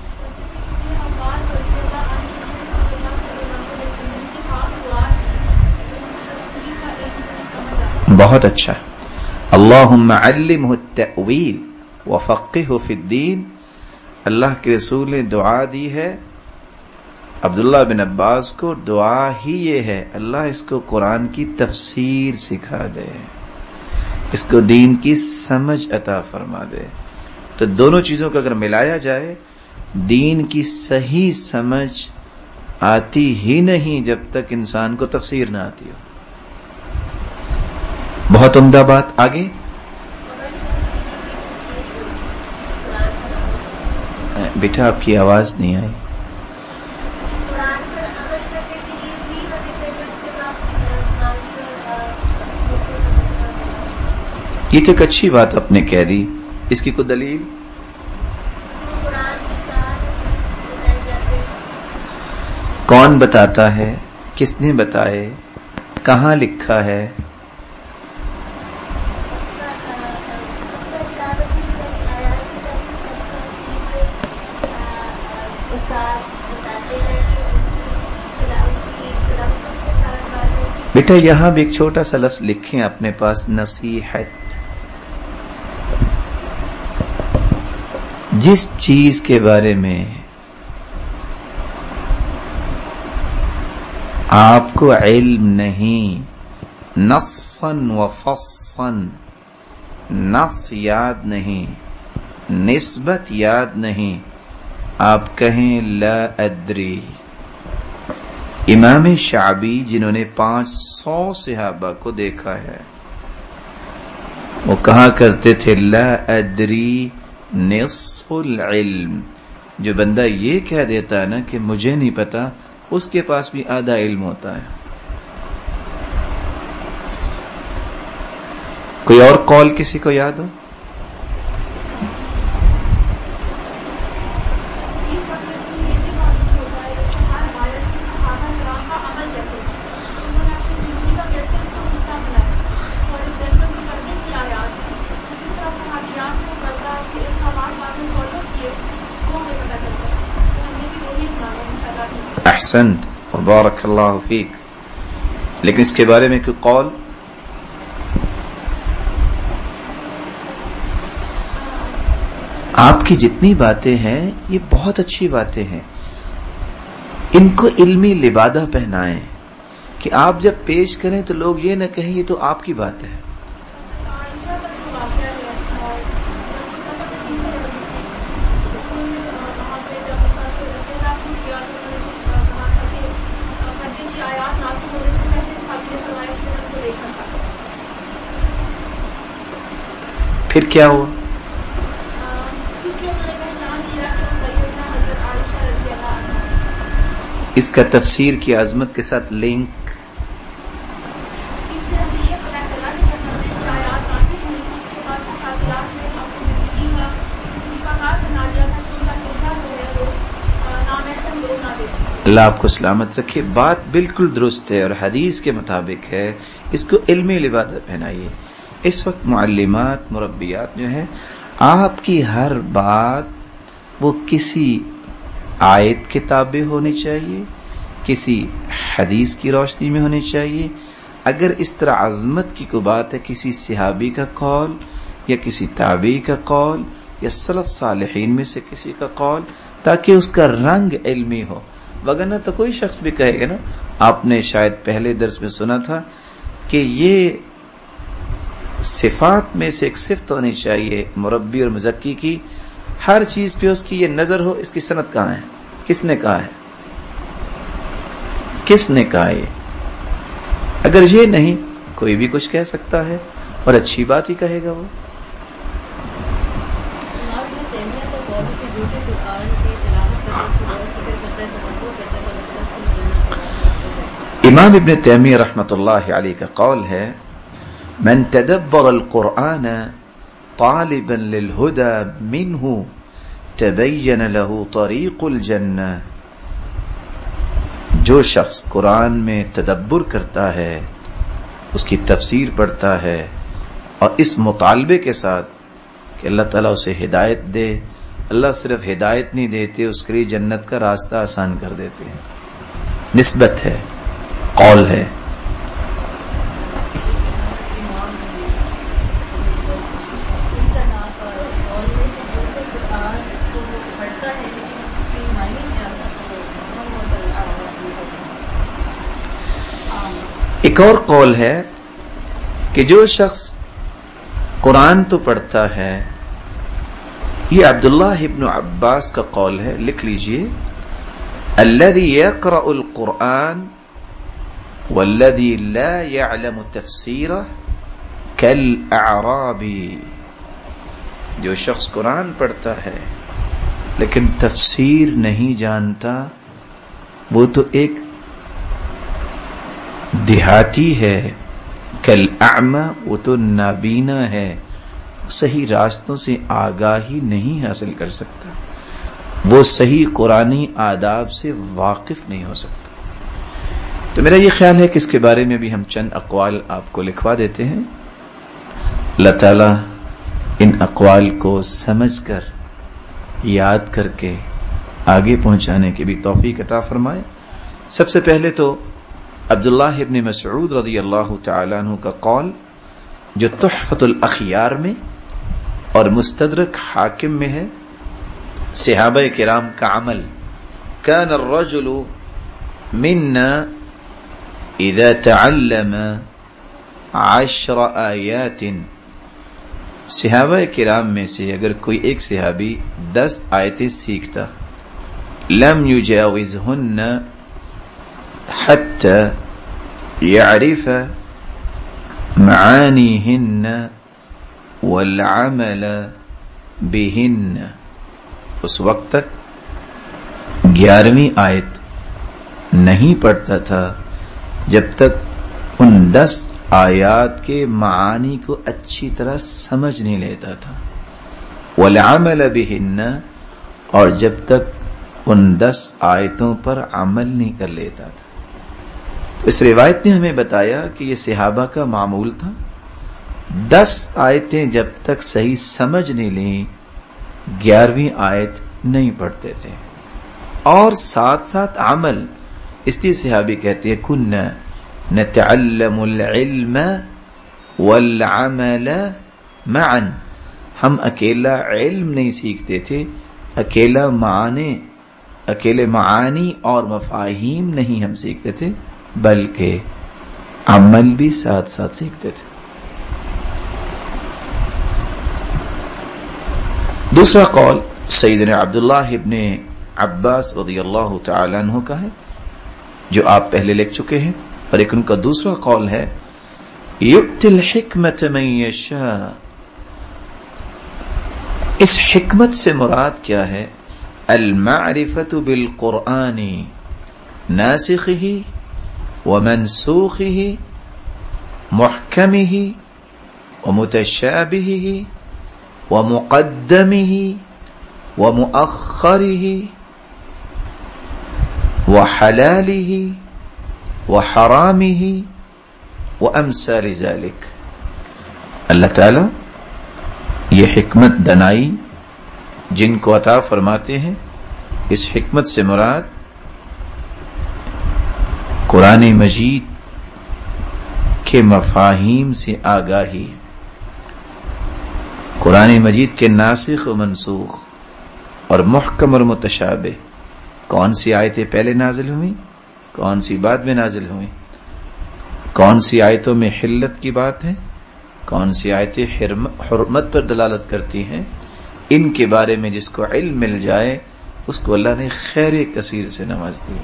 بہت اچھا. اللہم علمہ التأویل وفقہہ فی الدین. اللہ کے رسول نے دعا دی ہے عبداللہ بن عباس کو. دعا ہی یہ ہے اللہ اس کو قرآن کی تفسیر سکھا دے، اس کو دین کی سمجھ عطا فرما دے. تو دونوں چیزوں کو اگر ملایا جائے، دین کی صحیح سمجھ آتی ہی نہیں جب تک انسان کو تفسیر نہ آتی ہو. بہت عمدہ بات. آگے بیٹا آپ کی آواز نہیں آئی. یہ تو ایک اچھی بات آپ نے کہہ دی. اس کی کوئی دلیل؟ کون بتاتا ہے؟ کس نے بتائے؟ کہاں لکھا ہے؟ بیٹا یہاں بھی ایک چھوٹا سا لفظ لکھیں اپنے پاس، نصیحت۔ جس چیز کے بارے میں آپ کو علم نہیں، نصاً و فصاً، نص یاد نہیں، نسبت یاد نہیں، آپ کہیں لا ادری۔ امام شعبی جنہوں نے پانچ سو صحابہ کو دیکھا ہے، وہ کہا کرتے تھے لا ادری نصف العلم۔ جو بندہ یہ کہہ دیتا ہے نا کہ مجھے نہیں پتا، اس کے پاس بھی آدھا علم ہوتا ہے۔ کوئی اور قول کسی کو یاد ہو؟ احسنت وبارک اللہ فیک، لیکن اس کے بارے میں کوئی قول؟ آپ کی جتنی باتیں ہیں یہ بہت اچھی باتیں ہیں، ان کو علمی لبادہ پہنائیں کہ آپ جب پیش کریں تو لوگ یہ نہ کہیں یہ تو آپ کی بات ہے۔ پھر کیا ہوا؟ اس کا تفسیر کی عظمت کے ساتھ لنک اللہ آپ کو سلامت رکھے۔ بات بالکل درست ہے اور حدیث کے مطابق ہے، اس کو علمی لبادہ پہنائیے۔ اس وقت معلمات مربیات جو ہیں، آپ کی ہر بات وہ کسی آیت کے تابع ہونی چاہیے، کسی حدیث کی روشنی میں ہونی چاہیے۔ اگر اس طرح عظمت کی کوئی بات ہے، کسی صحابی کا قول یا کسی تابعی کا قول یا سلف صالحین میں سے کسی کا قول، تاکہ اس کا رنگ علمی ہو، وگرنہ تو کوئی شخص بھی کہے گا نا، آپ نے شاید پہلے درس میں سنا تھا کہ یہ صفات میں سے ایک صفت ہونی چاہیے مربی اور مزکی کی، ہر چیز پہ اس کی یہ نظر ہو اس کی سند کہاں ہے، کس نے کہا ہے، کس نے کہا یہ۔ اگر یہ نہیں، کوئی بھی کچھ کہہ سکتا ہے اور اچھی بات ہی کہے گا وہ۔ امام ابن تیمیہ رحمۃ اللہ علیہ کا قول ہے، من تدبر القرآن طالبا للهدى منه تبين له طریق الجنہ۔ جو شخص قرآن میں تدبر کرتا ہے، اس کی تفسیر پڑھتا ہے اور اس مطالبے کے ساتھ کہ اللہ تعالیٰ اسے ہدایت دے، اللہ صرف ہدایت نہیں دیتے، اس کے لیے جنت کا راستہ آسان کر دیتے ہیں۔ نسبت ہے، قول ہے۔ ایک اور قول ہے کہ جو شخص قرآن تو پڑھتا ہے، یہ عبداللہ ابن عباس کا قول ہے، لکھ لیجئے، الذي يقرأ القرآن والذي لا يعلم تفسيره كالأعرابي۔ جو شخص قرآن پڑھتا ہے لیکن تفسیر نہیں جانتا، وہ تو ایک دیہاتی ہے، کالاعمی، وہ تو نابینا ہے، صحیح راستوں سے آگاہی نہیں حاصل کر سکتا، وہ صحیح قرآنی آداب سے واقف نہیں ہو سکتا۔ تو میرا یہ خیال ہے کہ اس کے بارے میں بھی ہم چند اقوال آپ کو لکھوا دیتے ہیں. اللہ تعالیٰ ان اقوال کو سمجھ کر یاد کر کے آگے پہنچانے کی بھی توفیق عطا فرمائے. سب سے پہلے تو عبداللہ ابن مسعود رضی اللہ تعالیٰ عنہ کا قول جو تحفۃ الاخیار میں اور مستدرک حاکم میں ہے، صحابہ کرام کا عمل، كان الرجل منا اذا تعلم عشر آیات، صحابہ کرام میں سے اگر کوئی ایک صحابی دس آیتیں سیکھتا، لم یجاوزہن حتى يعرف معانیہن والعمل بہن، اس وقت تک گیارہویں آیت نہیں پڑھتا تھا جب تک ان دس آیات کے معانی کو اچھی طرح سمجھ نہیں لیتا تھا، والعمل بہن، اور جب تک ان دس آیتوں پر عمل نہیں کر لیتا تھا. تو اس روایت نے ہمیں بتایا کہ یہ صحابہ کا معمول تھا، دس آیتیں جب تک صحیح سمجھ نہیں لیں گیارہویں آیت نہیں پڑھتے تھے، اور ساتھ ساتھ عمل. اس لیے صحابی کہتے ہیں کننا نتعلم العلم والعمل معا، ہم اکیلا علم نہیں سیکھتے تھے، اکیلا معنی اکیلے معانی اور مفاہیم نہیں ہم سیکھتے تھے، بلکہ عمل بھی ساتھ ساتھ سیکھتے تھے. دوسرا قول سیدنا عبداللہ ابن عباس رضی اللہ تعالی عنہ کا ہے جو آپ پہلے لکھ چکے ہیں، اور ایک ان کا دوسرا قول ہے یؤتی الحکمت من یشاء. اس حکمت سے مراد کیا ہے؟ المعرفت بالقرآن ناسخہ ومنسوخہ محکمہ ومتشابہہ ومقدمہ ومؤخرہ وحلالہ وحرامہ وامثال ذلک. اللہ تعالی یہ حکمت دنائی جن کو عطا فرماتے ہیں، اس حکمت سے مراد قرآن مجید کے مفاہیم سے آگاہی، قرآن مجید کے ناسخ و منسوخ اور محکم اور متشابہ، کون سی آیتیں پہلے نازل ہوئیں، کون سی بعد میں نازل ہوئیں، کون سی آیتوں میں حلت کی بات ہے، کون سی آیتیں حرمت پر دلالت کرتی ہیں. ان کے بارے میں جس کو علم مل جائے اس کو اللہ نے خیر کثیر سے نواز دی.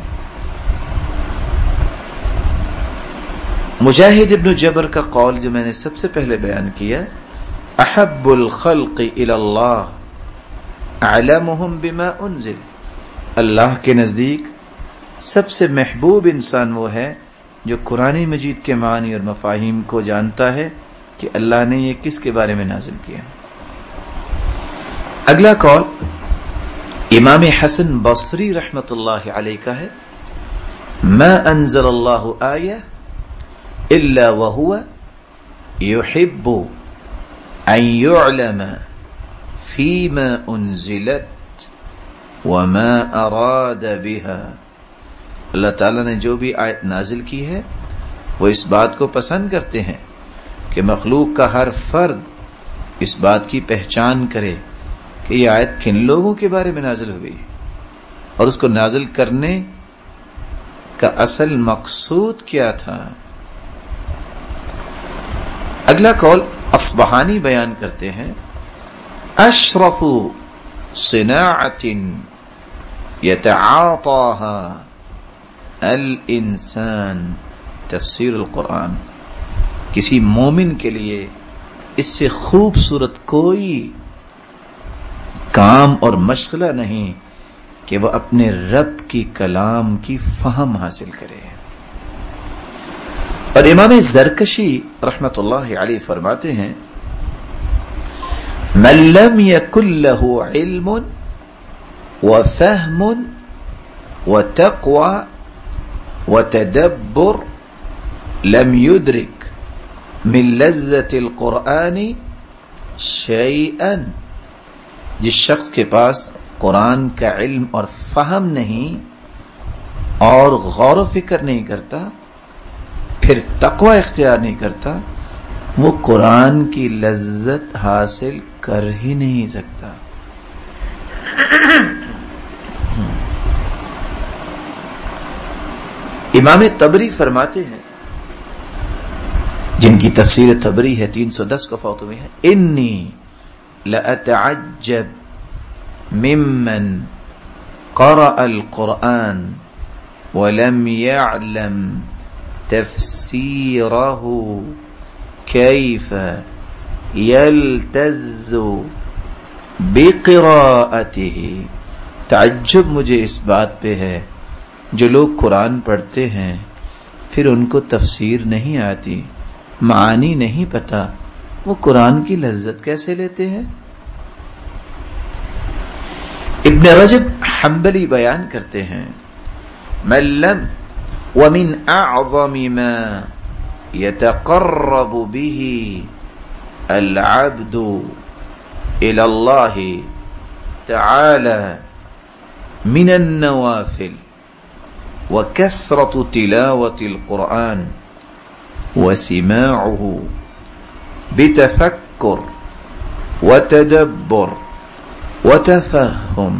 مجاہد ابن جبر کا قول جو میں نے سب سے پہلے بیان کیا، احب الخلق الی اللہ اعلمہم بما انزل، اللہ کے نزدیک سب سے محبوب انسان وہ ہے جو قرآن مجید کے معنی اور مفاہیم کو جانتا ہے کہ اللہ نے یہ کس کے بارے میں نازل کیا. اگلا قول امام حسن بصری رحمت اللہ علیہ کا ہے، ما انزل اللہ آیہ الا وهو يحب ان يعلم فيما انزلت وما اراد بها. اللہ تعالیٰ نے جو بھی آیت نازل کی ہے وہ اس بات کو پسند کرتے ہیں کہ مخلوق کا ہر فرد اس بات کی پہچان کرے کہ یہ آیت کن لوگوں کے بارے میں نازل ہوئی اور اس کو نازل کرنے کا اصل مقصود کیا تھا. اگلا قول اصبہانی بیان کرتے ہیں، اشرف صناعت یتعاطاها الانسان تفسیر القرآن. کسی مومن کے لیے اس سے خوبصورت کوئی کام اور مشغلہ نہیں کہ وہ اپنے رب کی کلام کی فہم حاصل کرے. اور امام زرکشی رحمت اللہ علیہ فرماتے ہیں، من لم يكن له علم وفهم وتقوى وتدبر لم يدرك من لذة القرآن شيئا، جس شخص کے پاس قرآن کا علم اور فہم نہیں اور غور و فکر نہیں کرتا، پھر تقوی اختیار نہیں کرتا، وہ قرآن کی لذت حاصل کر ہی نہیں سکتا۔ امام طبری فرماتے ہیں، جن کی تفسیر طبری ہے تین سو دس صفحوں میں ہے، انی لأتعجب ممن قرأ القرآن ولم يعلم تفسيره كيف يلتذ بقراءته۔ تعجب مجھے اس بات پہ ہے جو لوگ قرآن پڑھتے ہیں پھر ان کو تفسیر نہیں آتی، معانی نہیں پتا، وہ قرآن کی لذت کیسے لیتے ہیں؟ ابن رجب حنبلی بیان کرتے ہیں، من لم ومن اعظم ما يتقرب به العبد الى الله تعالى من النوافل وكثرة تلاوة القرآن وسماعه بتفكر وتدبر وتفهم،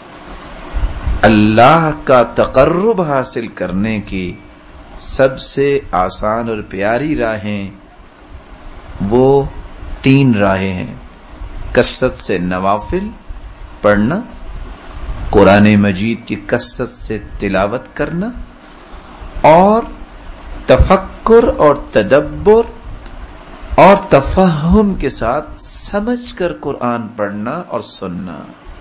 اللہ کا تقرب حاصل کرنے کی سب سے آسان اور پیاری راہیں وہ تین راہیں ہیں: کثرت سے نوافل پڑھنا، قرآن مجید کی کثرت سے تلاوت کرنا، اور تفکر اور تدبر اور تفہم کے ساتھ سمجھ کر قرآن پڑھنا اور سننا۔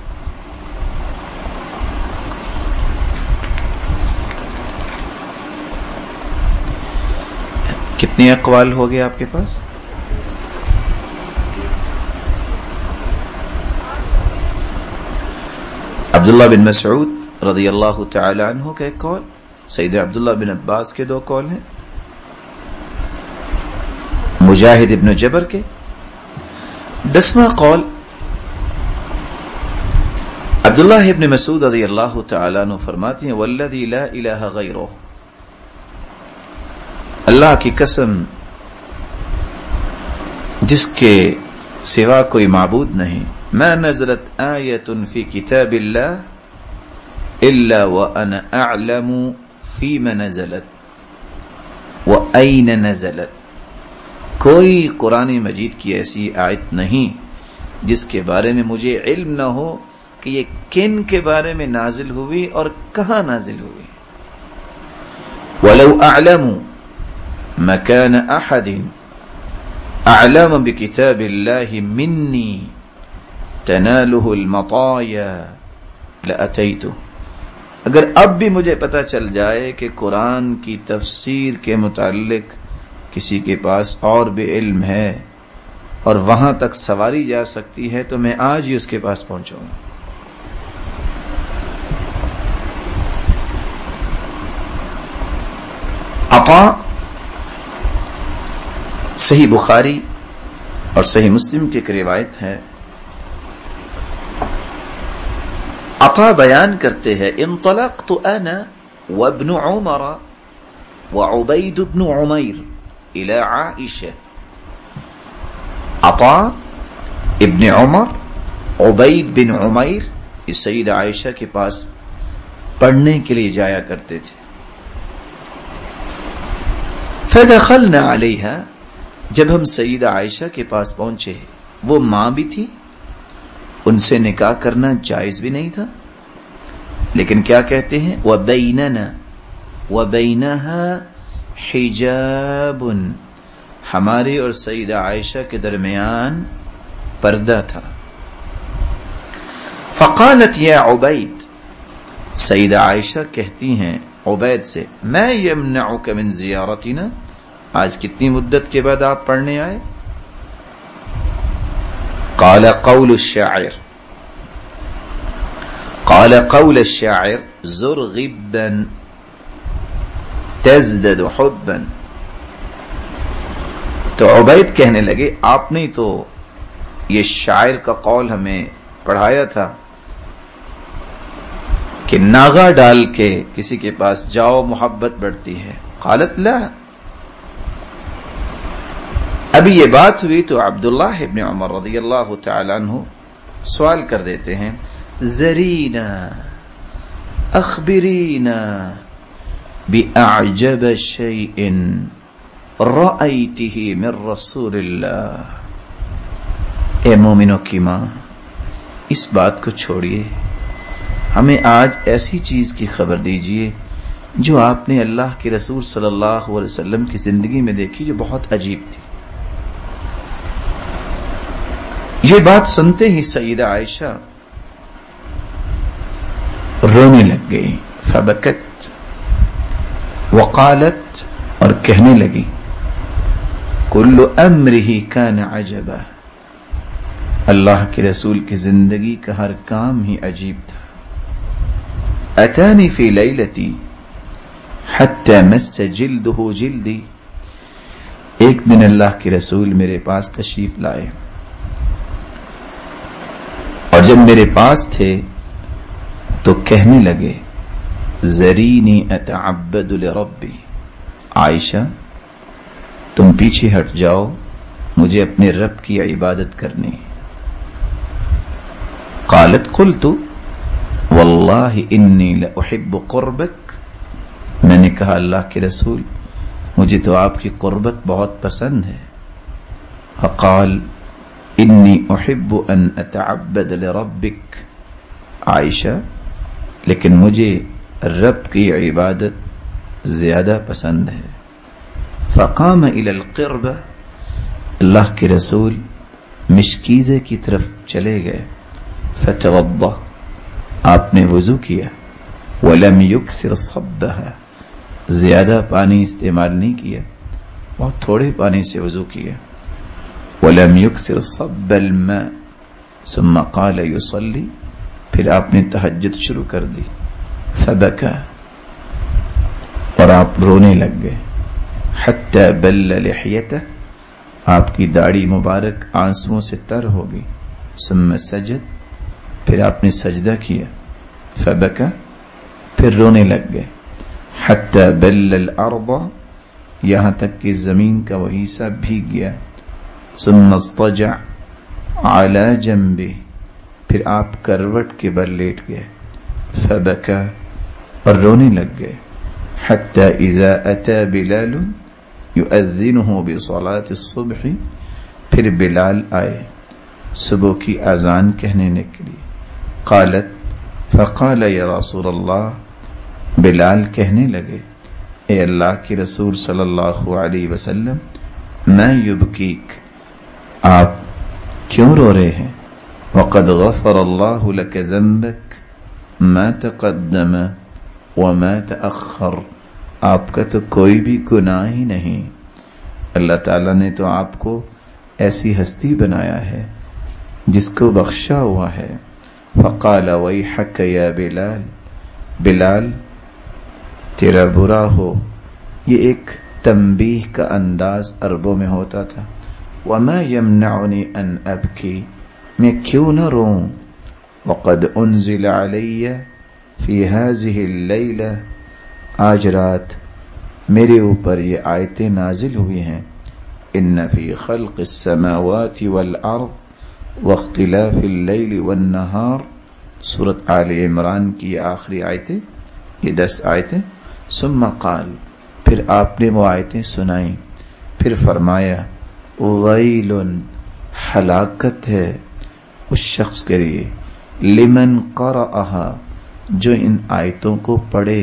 کتنے اقوال ہو گئے آپ کے پاس؟ عبداللہ بن مسعود رضی اللہ تعالی عنہ کا ایک قول، سید عبداللہ بن عباس کے دو قول ہیں، مجاہد ابن جبر کے۔ دسواں قول عبداللہ ابن مسعود رضی اللہ تعالی عنہ فرماتے ہیں، والذی لا الہ غیرہ، اللہ کی قسم جس کے سوا کوئی معبود نہیں، ما نزلت آیت فی کتاب اللہ الا وانا اعلم فیما نزلت وأین نزلت، کوئی قرآن مجید کی ایسی آیت نہیں جس کے بارے میں مجھے علم نہ ہو کہ یہ کن کے بارے میں نازل ہوئی اور کہاں نازل ہوئی۔ وَلَوْ أَعْلَمُ مَكَانَ أَحَدٍ أَعْلَمَ بِكِتَابِ اللَّهِ مِنِّي تَنَالُهُ الْمَطَايَا لَأَتَيْتُ، اگر اب بھی مجھے پتہ چل جائے کہ قرآن کی تفسیر کے متعلق کسی کے پاس اور بھی علم ہے اور وہاں تک سواری جا سکتی ہے تو میں آج ہی اس کے پاس پہنچوں گا۔ عطا، صحیح بخاری اور صحیح مسلم کی ایک روایت ہے، عطا بیان کرتے ہیں، انطلقت انا وابن عمر وعبید بن عمیر الى عائشہ۔ عطا ابن عمر، عبید بن عمیر اس سیدہ عائشہ کے پاس پڑھنے کے لیے جایا کرتے تھے۔ فدخلنا علیہا، جب ہم سیدہ عائشہ کے پاس پہنچے، وہ ماں بھی تھی، ان سے نکاح کرنا جائز بھی نہیں تھا، لیکن کیا کہتے ہیں، وبیننا وبینہا حجاب، ہمارے اور سیدہ عائشہ کے درمیان پردہ تھا۔ فقالت یا عبید، سیدہ عائشہ کہتی ہیں عبید سے، ما یمنعک من زیارتنا، آج کتنی مدت کے بعد آپ پڑھنے آئے؟ قال قول الشاعر قال قول الشاعر زر غبا، تزدد حبا. تو عبید کہنے لگے آپ نے تو یہ شاعر کا قول ہمیں پڑھایا تھا کہ ناغا ڈال کے کسی کے پاس جاؤ محبت بڑھتی ہے. قالت لا. ابھی یہ بات ہوئی تو عبداللہ ابن عمر رضی اللہ تعالی عنہ سوال کر دیتے ہیں زرینا اخبرینا بأعجب شیء رأیتہ من رسول اللہ. اے مومنوں کی ماں، اس بات کو چھوڑیے، ہمیں آج ایسی چیز کی خبر دیجیے جو آپ نے اللہ کے رسول صلی اللہ علیہ وسلم کی زندگی میں دیکھی جو بہت عجیب تھی. یہ بات سنتے ہی سیدہ عائشہ رونے لگ گئی. فبکت وقالت، اور کہنے لگی کل امرہ کان عجبا، اللہ کے رسول کی زندگی کا ہر کام ہی عجیب تھا. اتانی فی لیلتی حتی مس جلدہ جلدی، ایک دن اللہ کے رسول میرے پاس تشریف لائے اور جب میرے پاس تھے تو کہنے لگے زرینی اتعبد لربی. عائشہ تم پیچھے ہٹ جاؤ، مجھے اپنے رب کی عبادت کرنی. قالت قلت واللہ انی لأحب قربک، میں نے کہا اللہ کے رسول مجھے تو آپ کی قربت بہت پسند ہے. فقال انی احب ان اتعبد لربک. عائشہ لیکن مجھے رب کی عبادت زیادہ پسند ہے. فقام الی القربہ، اللہ کے رسول مشکیزے کی طرف چلے گئے. فتوضا، آپ نے وضو کیا. ولم یکثر صبها، زیادہ پانی استعمال نہیں کیا، بہت تھوڑے پانی سے وضو کیا. ولم یکثر صب الماء ثم قال یصلی، پھر آپ نے تہجد شروع کر دی. فبکا، اور آپ رونے لگ گئے. حتی بل لحیتہ، آپ کی داڑھی مبارک آنسوؤں سے تر ہو گئی. ثم سجد، پھر آپ نے سجدہ کیا. فبکا، پھر رونے لگ گئے. حتی بل الارض، یہاں تک کہ زمین کا وہ حصہ بھیگ گیا. ثم اضطجع علی جنبہ، پھر آپ کروٹ کے بر لیٹ گئے. فبکا، اور رونے لگ گئے. حتی اذا اتی بلال یؤذنہ بصلاة الصبح، پھر بلال آئے صبح کی اذان کہنے کے لیے. قالت فقال یا رسول اللہ، بلال کہنے لگے اے اللہ کے رسول صلی اللہ علیہ وسلم، ما یبکیک، آپ کیوں رو رہے ہیں؟ وقد غفر اللہ لک ذنبک ما تقدم وما تأخر، آپ کا تو کوئی بھی گناہ ہی نہیں، اللہ تعالیٰ نے تو آپ کو ایسی ہستی بنایا ہے جس کو بخشا ہوا ہے. فقال ویحک یا بلال، بلال تیرا برا ہو. یہ ایک تنبیہ کا انداز عربوں میں ہوتا تھا. وما یمنعنی ان ابکی، میں کیوں نہ روں. وقد انزل علی فی هذه اللیلہ، آج رات میرے اوپر یہ آیتیں نازل ہوئی ہیں. ان فی خلق السماوات والارض واختلاف اللیل والنہار، سورۃ آل عمران کی آخری آیتیں، یہ دس آیتیں. ثم قال، پھر آپ نے وہ آیتیں سنائیں. پھر فرمایا ویل، ہلاکت ہے اس شخص کے لیے، لمن قرأہا، جو ان آیتوں کو پڑھے،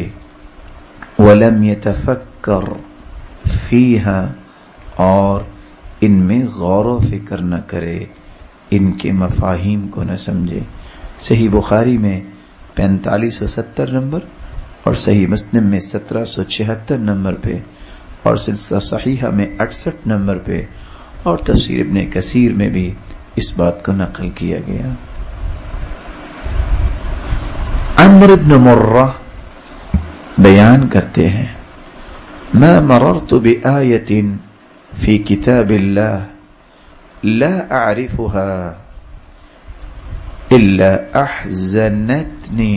ولم یتفکر فیہا، اور ان میں غور و فکر نہ کرے، ان کے مفاہیم کو نہ سمجھے. صحیح بخاری میں پینتالیس سو ستر نمبر اور صحیح مسلم میں سترہ سو چھہتر نمبر پہ اور سلسلہ صحیحہ میں اڑسٹھ نمبر پہ اور تفسیر ابن کثیر میں بھی اس بات کو نقل کیا گیا. عمرو بن مرہ بیان کرتے ہیں ما مررت بآية في كتاب الله لا أعرفها إلا أحزنتني.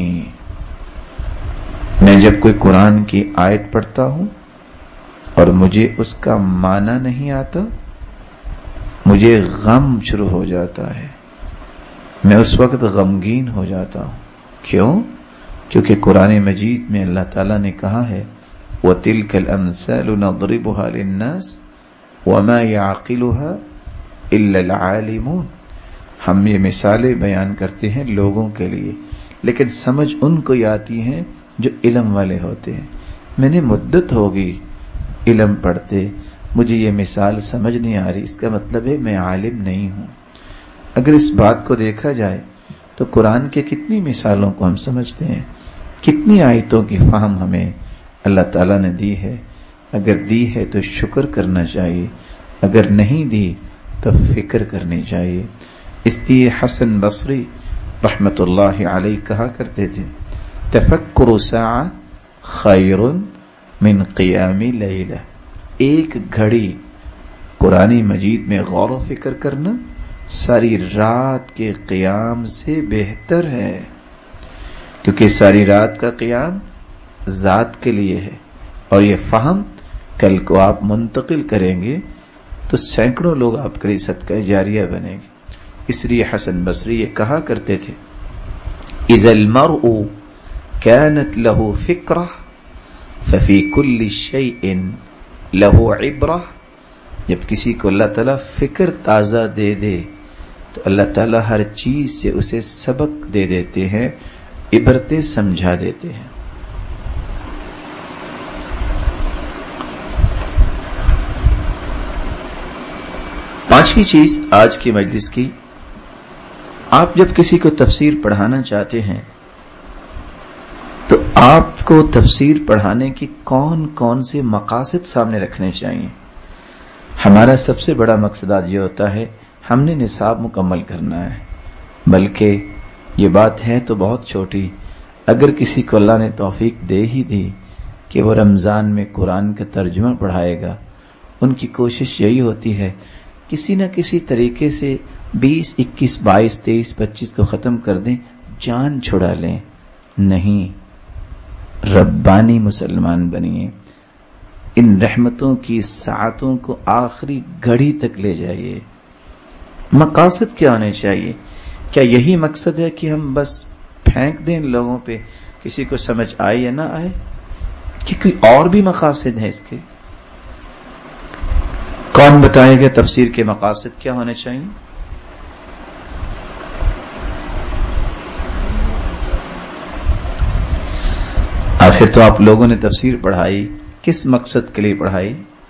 میں جب کوئی قرآن کی آیت پڑھتا ہوں اور مجھے اس کا معنی نہیں آتا، مجھے غم شروع ہو جاتا ہے، میں اس وقت غمگین ہو جاتا ہوں. کیوں؟ کیونکہ قرآن مجید میں اللہ تعالیٰ نے کہا ہے وَتِلْكَ الْأَمْثَالُ نَضْرِبُهَا لِلنَّاسِ وَمَا يَعْقِلُهَا إِلَّا الْعَالِمُونَ. ہم یہ مثالیں بیان کرتے ہیں لوگوں کے لیے، لیکن سمجھ ان کو آتی ہیں جو علم والے ہوتے ہیں. میں نے مدت ہوگی علم پڑھتے، مجھے یہ مثال سمجھ نہیں آ رہی، اس کا مطلب ہے میں عالم نہیں ہوں. اگر اس بات کو دیکھا جائے تو قرآن کے کتنی مثالوں کو ہم سمجھتے ہیں، کتنی آیتوں کی فہم ہمیں اللہ تعالیٰ نے دی ہے. اگر دی ہے تو شکر کرنا چاہیے، اگر نہیں دی تو فکر کرنی چاہیے. اس لیے حسن بصری رحمت اللہ علیہ کہا کرتے تھے تفکر ساعہ خیر من قیام لیلہ. ایک گھڑی قرآن مجید میں غور و فکر کرنا ساری رات کے قیام سے بہتر ہے، کیونکہ ساری رات کا قیام ذات کے لیے ہے، اور یہ فہم کل کو آپ منتقل کریں گے تو سینکڑوں لوگ آپ کے لیے صدقہ جاریہ بنے گے. اس لیے حسن بصری یہ کہا کرتے تھے اذا المرء كانت له فکرہ ففی کل شیء له عبرہ. جب کسی کو اللہ تعالیٰ فکر تازہ دے دے تو اللہ تعالیٰ ہر چیز سے اسے سبق دے دیتے ہیں، عبرتیں سمجھا دیتے ہیں. پانچویں چیز آج کی مجلس کی، آپ جب کسی کو تفسیر پڑھانا چاہتے ہیں تو آپ کو تفسیر پڑھانے کی کون کون سے مقاصد سامنے رکھنے چاہیے. ہمارا سب سے بڑا مقصد آج یہ ہوتا ہے ہم نے نصاب مکمل کرنا ہے، بلکہ یہ بات ہے تو بہت چھوٹی. اگر کسی کو اللہ نے توفیق دے ہی دی کہ وہ رمضان میں قرآن کا ترجمہ پڑھائے گا، ان کی کوشش یہی ہوتی ہے کسی نہ کسی طریقے سے بیس اکیس بائیس تیئیس پچیس کو ختم کر دیں، جان چھڑا لیں. نہیں، ربانی مسلمان بنیے، ان رحمتوں کی ساعتوں کو آخری گھڑی تک لے جائیے. مقاصد کیا ہونے چاہیے؟ کیا یہی مقصد ہے کہ ہم بس پھینک دیں لوگوں پہ، کسی کو سمجھ آئے یا نہ آئے، کہ کوئی اور بھی مقاصد ہیں اس کے؟ کون بتائے گا تفسیر کے مقاصد کیا ہونے چاہیے؟ آخر تو آپ لوگوں نے تفسیر پڑھائی، کس مقصد کے لیے پڑھائی؟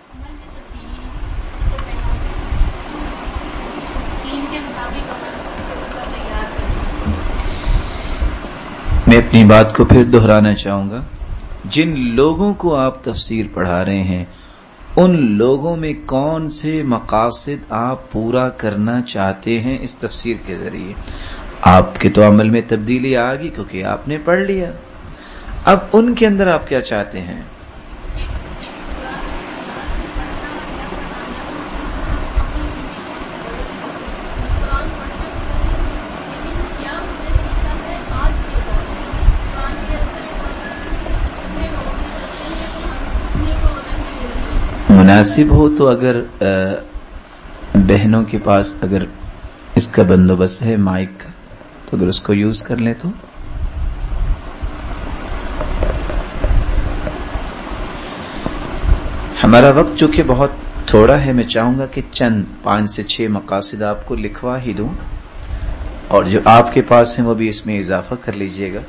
میں اپنی بات کو پھر دہرانا چاہوں گا، جن لوگوں کو آپ تفسیر پڑھا رہے ہیں ان لوگوں میں کون سے مقاصد آپ پورا کرنا چاہتے ہیں اس تفسیر کے ذریعے. آپ کے تو عمل میں تبدیلی آ گئی کیونکہ آپ نے پڑھ لیا. اب ان کے اندر آپ کیا چاہتے ہیں؟ مناسب ہو تو اگر بہنوں کے پاس اگر اس کا بندوبست ہے مائک کا تو اگر اس کو یوز کر لیں تو. ہمارا وقت چونکہ بہت تھوڑا ہے، میں چاہوں گا کہ چند پانچ سے چھ مقاصد آپ کو لکھوا ہی دوں، اور جو آپ کے پاس ہیں وہ بھی اس میں اضافہ کر لیجئے گا.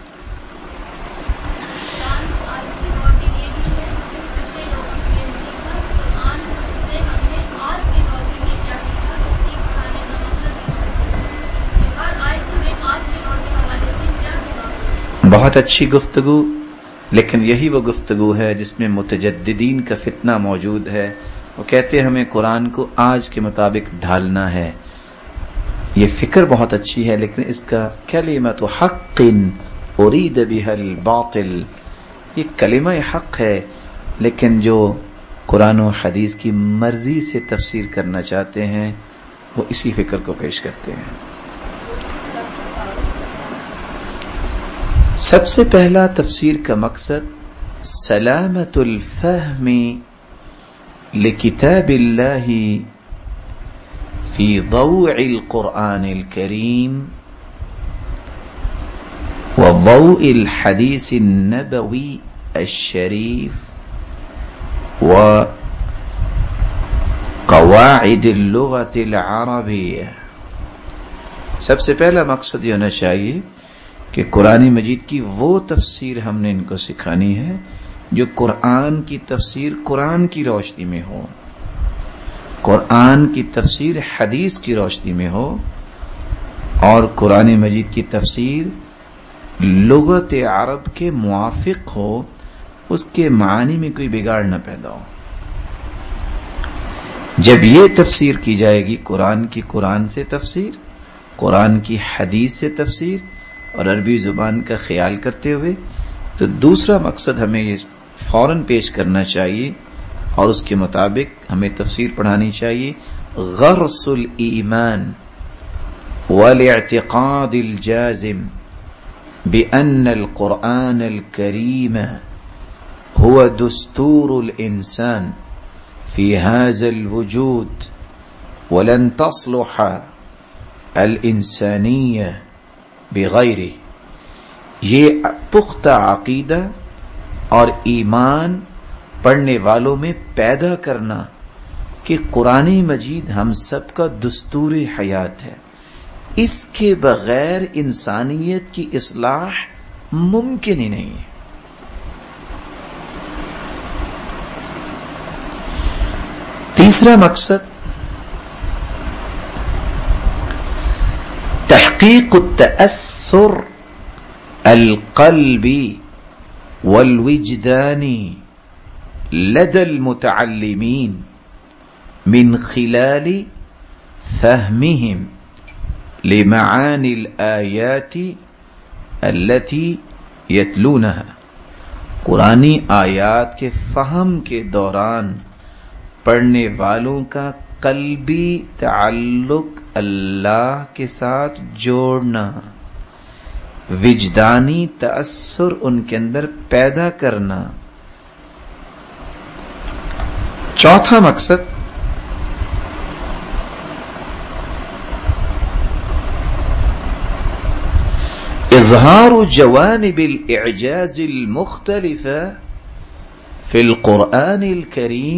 بہت اچھی گفتگو، لیکن یہی وہ گفتگو ہے جس میں متجددین کا فتنہ موجود ہے. وہ کہتے ہیں ہمیں قرآن کو آج کے مطابق ڈھالنا ہے. یہ فکر بہت اچھی ہے، لیکن اس کا کلمۃ حق ارید بها الباطل، یہ کلمہ حق ہے لیکن جو قرآن و حدیث کی مرضی سے تفسیر کرنا چاہتے ہیں وہ اسی فکر کو پیش کرتے ہیں. سب سے پہلا تفسیر کا مقصد سلامت الفہم لکتاب اللہ فی ضوء القرآن الکریم وضوء الحدیث النبوی الشریف وقواعد اللغة العربیہ. سب سے پہلا مقصد یہ ہونا چاہیے کہ قرآن مجید کی وہ تفسیر ہم نے ان کو سکھانی ہے جو قرآن کی تفسیر قرآن کی روشنی میں ہو، قرآن کی تفسیر حدیث کی روشنی میں ہو، اور قرآن مجید کی تفسیر لغت عرب کے موافق ہو، اس کے معنی میں کوئی بگاڑ نہ پیدا ہو. جب یہ تفسیر کی جائے گی، قرآن کی قرآن سے تفسیر، قرآن کی حدیث سے تفسیر اور عربی زبان کا خیال کرتے ہوئے، تو دوسرا مقصد ہمیں یہ فوراً پیش کرنا چاہیے اور اس کے مطابق ہمیں تفسیر پڑھانی چاہیے. غرس الایمان والاعتقاد الجازم بأن القرآن الكريم هو دستور الإنسان في هذا الوجود ولن تصلح الإنسانية بغیرہ. یہ پختہ عقیدہ اور ایمان پڑھنے والوں میں پیدا کرنا کہ قرآن مجید ہم سب کا دستور حیات ہے، اس کے بغیر انسانیت کی اصلاح ممکن ہی نہیں ہے. تیسرا مقصد تحقیق التأثر القلبی والوجدانی لدى المتعلمین من خلال فهمهم لمعانی الآیات التي يتلونها. قرآنی آیات کے فہم کے دوران پڑھنے والوں کا قلبی تعلق اللہ کے ساتھ جوڑنا، وجدانی تأثر ان کے اندر پیدا کرنا. چوتھا مقصد اظہار جوانب الاعجاز المختلفة في القرآن الكريم،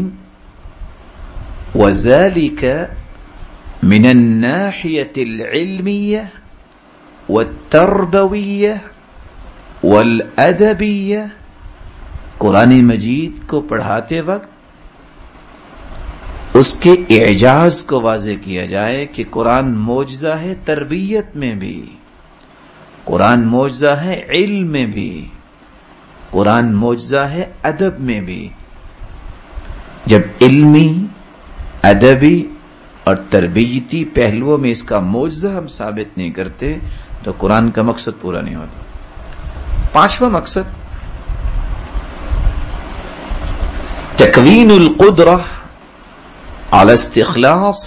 وذلك من الناحية العلمية والتربوية والأدبية. قرآن مجید کو پڑھاتے وقت اس کے اعجاز کو واضح کیا جائے کہ قرآن معجزہ ہے تربیت میں بھی، قرآن معجزہ ہے علم میں بھی، قرآن معجزہ ہے ادب میں بھی. جب علمی، ادبی اور تربیتی پہلوؤں میں اس کا معجزہ ہم ثابت نہیں کرتے تو قرآن کا مقصد پورا نہیں ہوتا. پانچواں مقصد تکوین القدرہ على استخلاص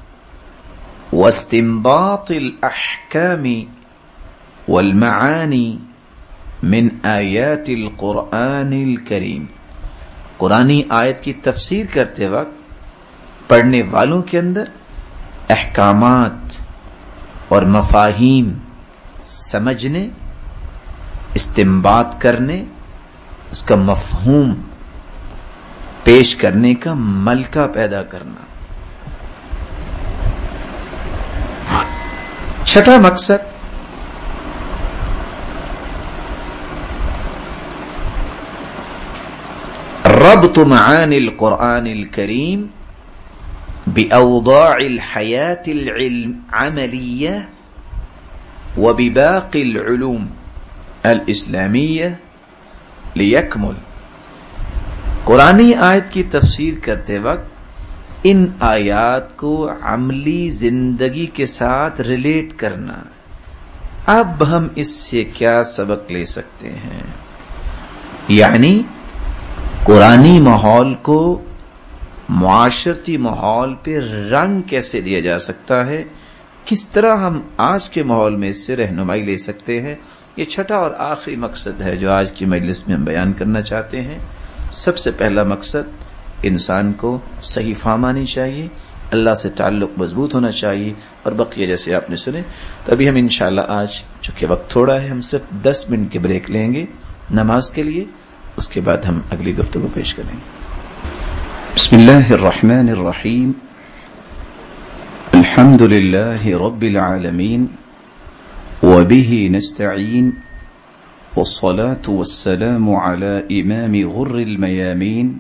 واستنباط الاحکام والمعانی من آیات القرآن الکریم. قرآنی آیت کی تفسیر کرتے وقت پڑھنے والوں کے اندر احکامات اور مفاہیم سمجھنے، استنباط کرنے، اس کا مفہوم پیش کرنے کا ملکہ پیدا کرنا. چھٹا مقصد ربط معانی القرآن الکریم بأوضاع الحیاة العملیہ وبباقی العلوم الاسلامیہ لیکمل. قرآنی آیت کی تفسیر کرتے وقت ان آیات کو عملی زندگی کے ساتھ ریلیٹ کرنا. اب ہم اس سے کیا سبق لے سکتے ہیں؟ یعنی قرآنی ماحول کو معاشرتی ماحول پہ رنگ کیسے دیا جا سکتا ہے، کس طرح ہم آج کے ماحول میں اس سے رہنمائی لے سکتے ہیں، یہ چھٹا اور آخری مقصد ہے جو آج کی مجلس میں ہم بیان کرنا چاہتے ہیں۔ سب سے پہلا مقصد، انسان کو صحیح فہم آنی چاہیے، اللہ سے تعلق مضبوط ہونا چاہیے، اور بقیہ جیسے آپ نے سنے۔ تو ابھی ہم انشاءاللہ آج چونکہ وقت تھوڑا ہے، ہم صرف دس منٹ کے بریک لیں گے نماز کے لیے، اس کے بعد ہم اگلی گفتگو پیش کریں گے۔ بسم اللہ الرحمن الرحیم، الحمد للہ رب العالمین وبہ نستعین والصلاة والسلام على امام غر المیامین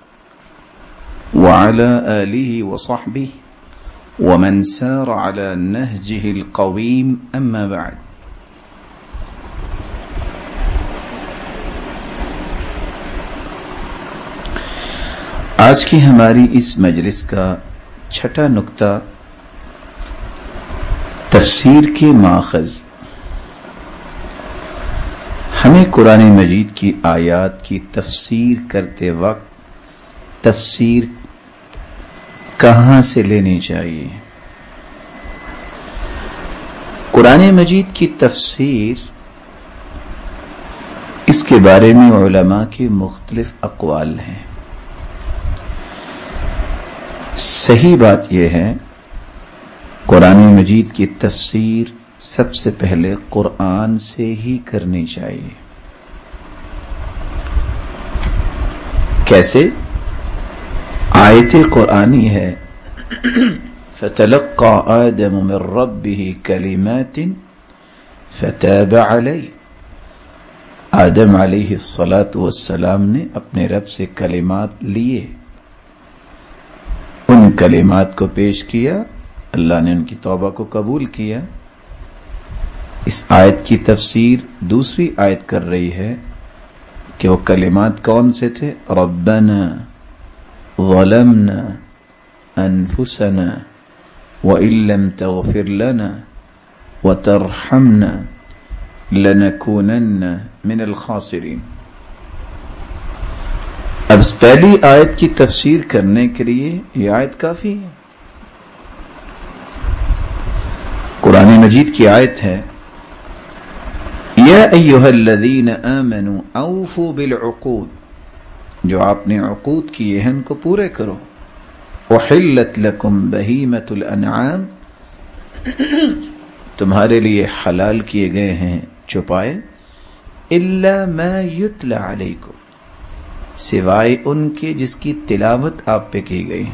وعلى آلہ وصحبہ ومن سار على نهجه القویم، اما بعد۔ آج کی ہماری اس مجلس کا چھٹا نقطہ تفسیر کے ماخذ۔ ہمیں قرآن مجید کی آیات کی تفسیر کرتے وقت تفسیر کہاں سے لینی چاہیے؟ قرآن مجید کی تفسیر، اس کے بارے میں علماء کے مختلف اقوال ہیں۔ صحیح بات یہ ہے، قرآن مجید کی تفسیر سب سے پہلے قرآن سے ہی کرنی چاہیے۔ کیسے؟ آیت قرآنی ہے فَتَلَقَّى آدَمُ مِن رَبِّهِ كَلِمَاتٍ فَتَابَ عَلَيْهِ، آدم علیہ الصلاۃ والسلام نے اپنے رب سے کلمات لیے، ان کلمات کو پیش کیا، اللہ نے ان کی توبہ کو قبول کیا۔ اس آیت کی تفسیر دوسری آیت کر رہی ہے کہ وہ کلمات کون سے تھے؟ ربنا ظلمنا انفسنا وان لم تغفر لنا وترحمنا لنکونن من الخاسرین۔ اب اس پہلی آیت کی تفسیر کرنے کے لیے یہ آیت کافی ہے۔ قرآن مجید کی آیت ہے یا ایھا الذین آمنوا اوفوا بالعقود، جو آپ نے عقود کیے ہیں ان کو پورے کرو۔ احلت لکم بہیمۃ الانعام، تمہارے لیے حلال کیے گئے ہیں چوپائے، الا ما یتلی علیکم، سوائے ان کے جس کی تلاوت آپ پہ کی گئی۔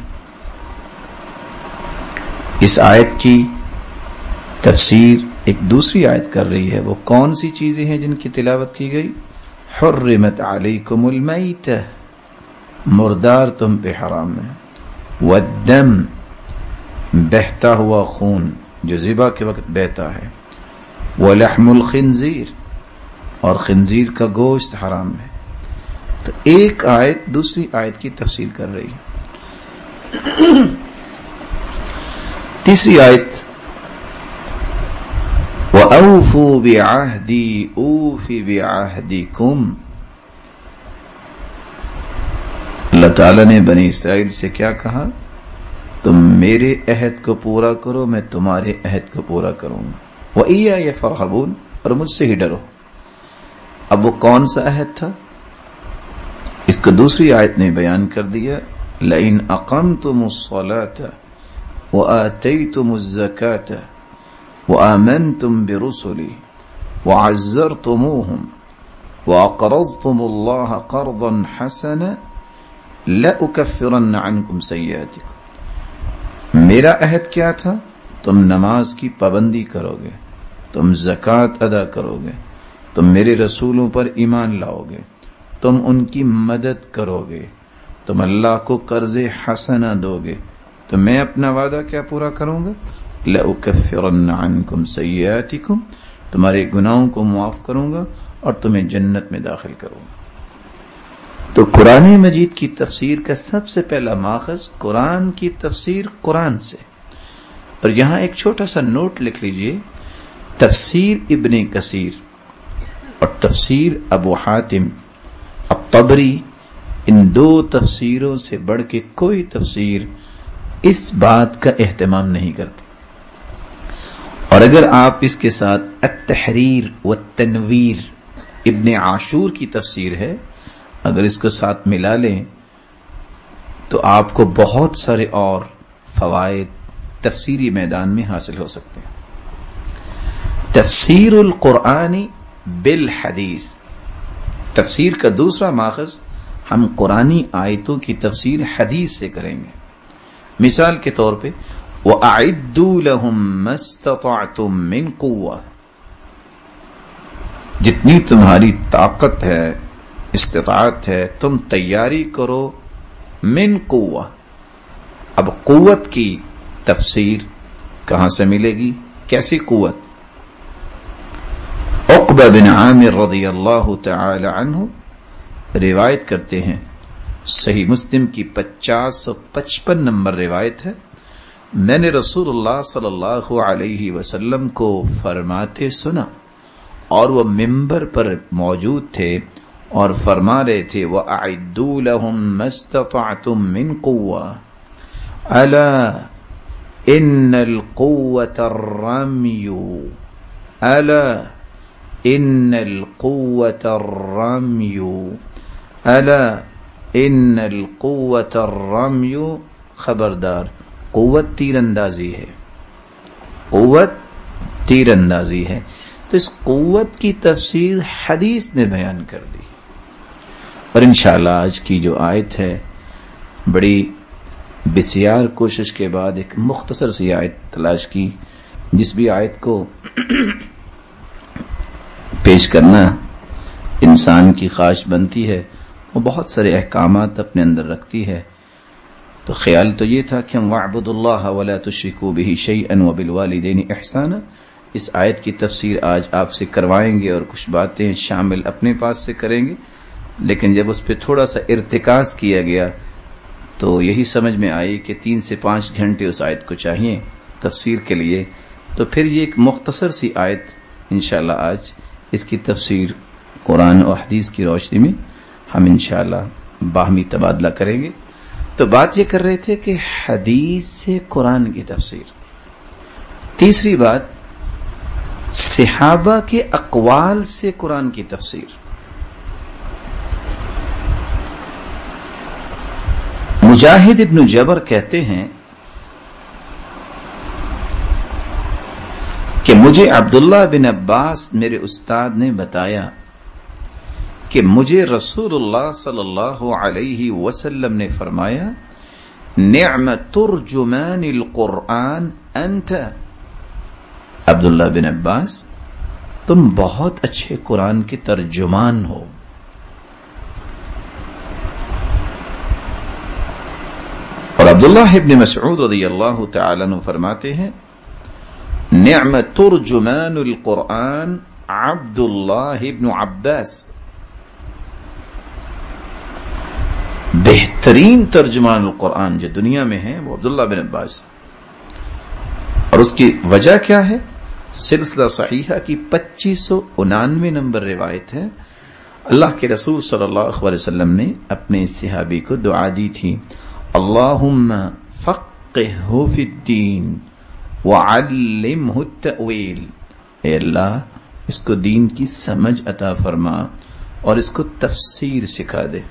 اس آیت کی تفسیر ایک دوسری آیت کر رہی ہے، وہ کون سی چیزیں ہیں جن کی تلاوت کی گئی؟ حرمت علیکم المیتہ، مردار تم پہ حرام ہے، والدم، بہتا ہوا خون جو ذبح کے وقت بہتا ہے، ولحم الخنزیر، اور خنزیر کا گوشت حرام ہے۔ تو ایک آیت دوسری آیت کی تفسیر کر رہی ہے۔ تیسری آیت وَأَوْفُوا بِعَهْدِي أُوفِ بِعَهْدِكُمْ، اللہ تعالیٰ نے بنی اسرائیل سے کیا کہا؟ تم میرے عہد کو پورا کرو، میں تمہارے عہد کو پورا کروں گا۔ وَإِيَّايَ فَارْهَبُونَ، اور مجھ سے ہی ڈرو۔ اب وہ کون سا عہد تھا؟ اس کو دوسری آیت نے بیان کر دیا، لئن اقمتم الصلاة وآتیتم الزکاة وآمنتم برسلی وعزرتموہم واقرضتم اللہ قرضا حسنا لأکفرن عنکم سیئاتکم۔ میرا عہد کیا تھا؟ تم نماز کی پابندی کرو گے، تم زکوٰۃ ادا کرو گے، تم میرے رسولوں پر ایمان لاؤ گے، تم ان کی مدد کرو گے، تم اللہ کو قرض حسنہ دو گے، تو میں اپنا وعدہ کیا پورا کروں گا؟ لَأُكَفِّرَنَّ عَنْكُمْ سَيِّئَاتِكُمْ، تمہارے گناہوں کو معاف کروں گا اور تمہیں جنت میں داخل کروں گا۔ تو قرآن مجید کی تفسیر کا سب سے پہلا ماخذ قرآن کی تفسیر قرآن سے۔ اور یہاں ایک چھوٹا سا نوٹ لکھ لیجئے، تفسیر ابن کثیر اور تفسیر ابو حاتم الطبری ان دو تفسیروں سے بڑھ کے کوئی تفسیر اس بات کا اہتمام نہیں کرتی. اور اگر آپ اس کے ساتھ التحریر والتنویر ابن عاشور کی تفسیر ہے، اگر اس کو ساتھ ملا لیں تو آپ کو بہت سارے اور فوائد تفسیری میدان میں حاصل ہو سکتے ہیں. تفسیر القرآن بالحدیث، تفسیر کا دوسرا ماخذ ہم قرآنی آیتوں کی تفسیر حدیث سے کریں گے. مثال کے طور پہ وَأَعِدُّوا لَهُم مَّا اسْتَطَعْتُم مِّن قُوَّةٍ، جتنی تمہاری طاقت ہے، استطاعت ہے، تم تیاری کرو. من قوہ، اب قوت کی تفسیر کہاں سے ملے گی؟ کیسی قوت؟ عقبہ بن عامر رضی اللہ تعالی عنہ روایت کرتے ہیں، صحیح مسلم کی پچاس سو پچپن نمبر روایت ہے، میں نے رسول اللہ صلی اللہ علیہ وسلم کو فرماتے سنا اور وہ ممبر پر موجود تھے اور فرما رہے تھے وَأَعِدُّوا لَهُم مَّا اسْتَطَعْتُم مِّن قُوَّةٍ أَلَا إِنَّ الْقُوَّةَ الرَّمْيُ أَلَا إِنَّ الْقُوَّةَ الرَّمْيُ أَلَا إِنَّ الْقُوَّةَ الرَّمْيُ، خبردار، قوت تیر اندازی ہے، قوت تیر اندازی ہے. تو اس قوت کی تفسیر حدیث نے بیان کر دی. اور انشاءاللہ آج کی جو آیت ہے، بڑی بسیار کوشش کے بعد ایک مختصر سی آیت تلاش کی، جس بھی آیت کو پیش کرنا انسان کی خواہش بنتی ہے، وہ بہت سارے احکامات اپنے اندر رکھتی ہے. تو خیال تو یہ تھا کہ ہم وَاعْبُدُوا اللَّهَ وَلَا تُشْرِكُوا بِهِ شَيْئًا وَبِالْوَالِدَيْنِ إِحْسَانًا، اس آیت کی تفسیر آج آپ سے کروائیں گے اور کچھ باتیں شامل اپنے پاس سے کریں گے. لیکن جب اس پہ تھوڑا سا ارتکاز کیا گیا تو یہی سمجھ میں آئی کہ تین سے پانچ گھنٹے اس آیت کو چاہیے تفسیر کے لیے. تو پھر یہ ایک مختصر سی آیت انشاءاللہ آج اس کی تفسیر قرآن اور حدیث کی روشنی میں ہم انشاءاللہ باہمی تبادلہ کریں گے. تو بات یہ کر رہے تھے کہ حدیث سے قرآن کی تفسیر. تیسری بات، صحابہ کے اقوال سے قرآن کی تفسیر. مجاہد ابن جبر کہتے ہیں کہ مجھے عبداللہ بن عباس میرے استاد نے بتایا کہ مجھے رسول اللہ صلی اللہ علیہ وسلم نے فرمایا نعم ترجمان القرآن انت. عبداللہ بن عباس، تم بہت اچھے قرآن کے ترجمان ہو. اور عبداللہ ابن مسعود رضی اللہ تعالی عنہ فرماتے ہیں نعم ترجمان القرآن عبداللہ ابن عباس، بہترین ترجمان القرآن جو دنیا میں ہے وہ عبداللہ بن عباس. اور اس کی وجہ کیا ہے؟ سلسلہ صحیحہ کی پچیس سو انانوے نمبر روایت ہے. اللہ کے رسول صلی اللہ علیہ وسلم نے اپنے صحابی کو دعا دی تھی، اللہم فقہہ فی الدین وعلمہ التأویل، اے اللہ اس کو دین کی سمجھ عطا فرما اور اس کو تفسیر سکھا دے.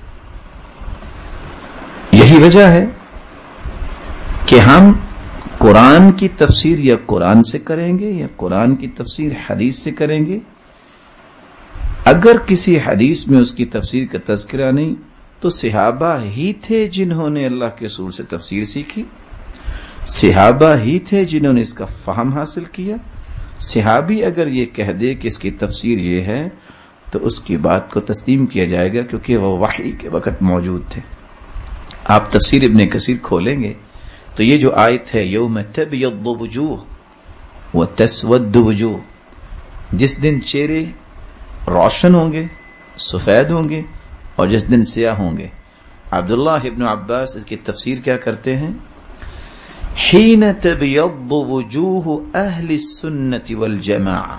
یہی وجہ ہے کہ ہم قرآن کی تفسیر یا قرآن سے کریں گے یا قرآن کی تفسیر حدیث سے کریں گے. اگر کسی حدیث میں اس کی تفسیر کا تذکرہ نہیں تو صحابہ ہی تھے جنہوں نے اللہ کے رسول سے تفسیر سیکھی، صحابہ ہی تھے جنہوں نے اس کا فہم حاصل کیا. صحابی اگر یہ کہہ دے کہ اس کی تفسیر یہ ہے تو اس کی بات کو تسلیم کیا جائے گا، کیونکہ وہ وحی کے وقت موجود تھے. آپ تفسیر ابن کثیر کھولیں گے تو یہ جو آیت ہے یوم تبیض وجوہ وتسود وجوہ، جس دن چہرے روشن ہوں گے، سفید ہوں گے، اور جس دن سیاہ ہوں گے. عبداللہ ابن عباس اس کی تفسیر کیا کرتے ہیں؟ حین تبیض وجوہ اہل السنت والجماعہ،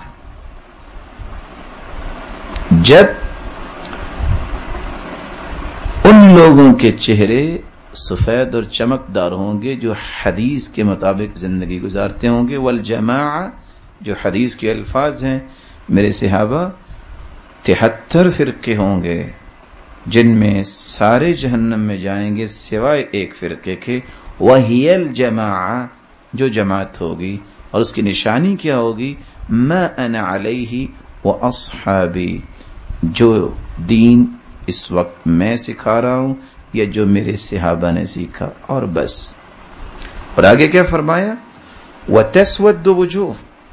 جب ان لوگوں کے چہرے سفید اور چمکدار ہوں گے جو حدیث کے مطابق زندگی گزارتے ہوں گے. والجماعہ جو حدیث کے الفاظ ہیں میرے صحابہ تہتر فرقے ہوں گے جن میں سارے جہنم میں جائیں گے سوائے ایک فرقے کے. وہی الجماعہ جو جماعت ہوگی اور اس کی نشانی کیا ہوگی؟ ما انا علیہ واصحابی جو دین اس وقت میں سکھا رہا ہوں یا جو میرے صحابہ نے سیکھا اور بس. اور آگے کیا فرمایا؟ وتسود وجوہ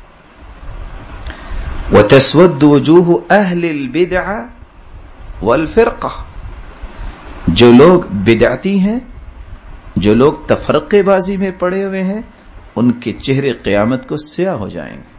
وتسود وجوہ اہل البدع والفرقہ جو لوگ بدعتی ہیں جو لوگ تفرقے بازی میں پڑے ہوئے ہیں ان کے چہرے قیامت کو سیاہ ہو جائیں گے.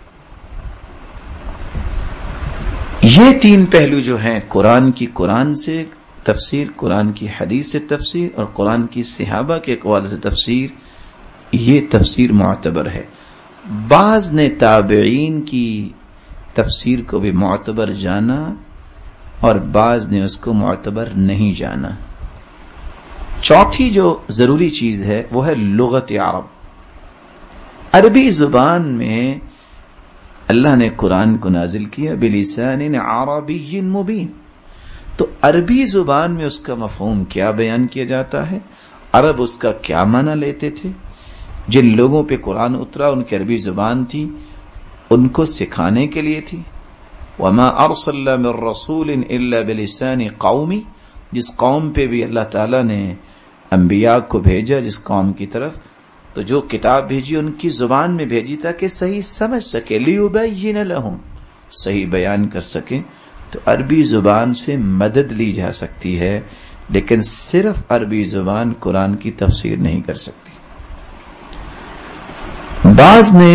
یہ تین پہلو جو ہیں قرآن کی قرآن سے تفسیر، قرآن کی حدیث سے تفسیر اور قرآن کی صحابہ کے اقوال سے تفسیر، یہ تفسیر معتبر ہے. بعض نے تابعین کی تفسیر کو بھی معتبر جانا اور بعض نے اس کو معتبر نہیں جانا. چوتھی جو ضروری چیز ہے وہ ہے لغت عرب. عربی زبان میں اللہ نے قرآن کو نازل کیا بلسان عربی مبین، تو عربی زبان میں اس کا مفہوم کیا بیان کیا جاتا ہے، عرب اس کا کیا معنی لیتے تھے. جن لوگوں پہ قرآن اترا ان کی عربی زبان تھی، ان کو سکھانے کے لیے تھی. وما ارسلنا من رسول الا بلسان قومی، جس قوم پہ بھی اللہ تعالیٰ نے انبیاء کو بھیجا جس قوم کی طرف، تو جو کتاب بھیجی ان کی زبان میں بھیجی تاکہ صحیح سمجھ سکے، لیبین لہم، صحیح بیان کر سکے. تو عربی زبان سے مدد لی جا سکتی ہے لیکن صرف عربی زبان قرآن کی تفسیر نہیں کر سکتی. بعض نے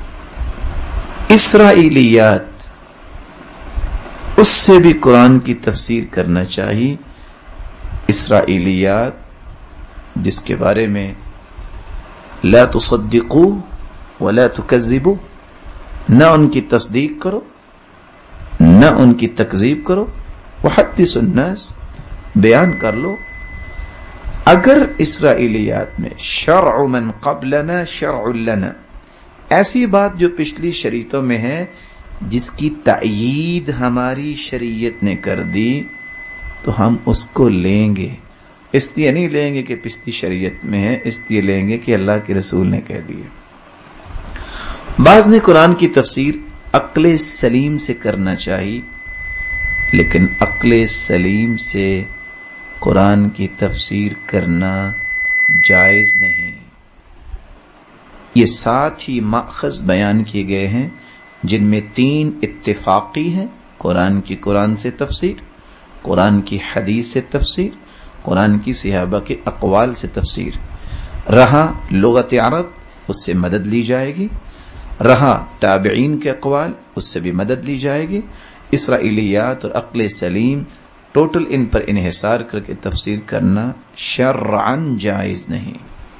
اسرائیلیات اس سے بھی قرآن کی تفسیر کرنا چاہیے. اسرائیلیات جس کے بارے میں لا تصدقوا ولا تکذبوا، نہ ان کی تصدیق کرو نہ ان کی تکذیب کرو. وحدثوا الناس، بیان کر لو. اگر اسرائیلیات میں شرع من قبلنا شرع لنا، ایسی بات جو پچھلی شریعتوں میں ہے جس کی تائید ہماری شریعت نے کر دی تو ہم اس کو لیں گے. اس لیے نہیں لیں گے کہ پچھلی شریعت میں ہے، اس لیے لیں گے کہ اللہ کے رسول نے کہہ دیا. بعض نے قرآن کی تفسیر عقل سلیم سے کرنا چاہیے لیکن عقل سلیم سے قرآن کی تفسیر کرنا جائز نہیں. یہ ساتھ ہی ماخذ بیان کیے گئے ہیں جن میں تین اتفاقی ہیں: قرآن کی قرآن سے تفسیر، قرآن کی حدیث سے تفسیر، قرآن کی صحابہ کے اقوال سے تفسیر. رہا لغت عرب، اس سے مدد لی جائے گی. رہا تابعین کے اقوال، اس سے بھی مدد لی جائے گی. اسرائیلیات اور عقل سلیم ٹوٹل ان پر انحصار کر کے تفسیر کرنا شرعاً جائز نہیں.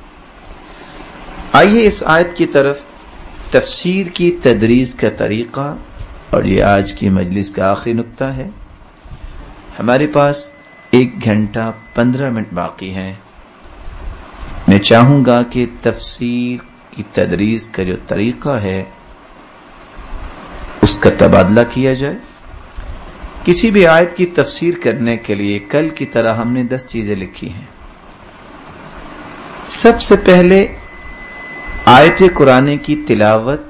آئیے اس آیت کی طرف. تفسیر کی تدریس کا طریقہ، اور یہ آج کی مجلس کا آخری نقطہ ہے. ہمارے پاس ایک گھنٹہ پندرہ منٹ باقی ہیں. میں چاہوں گا کہ تفسیر کی تدریس کا جو طریقہ ہے اس کا تبادلہ کیا جائے. کسی بھی آیت کی تفسیر کرنے کے لیے کل کی طرح ہم نے دس چیزیں لکھی ہیں. سب سے پہلے آیت قرآن کی تلاوت،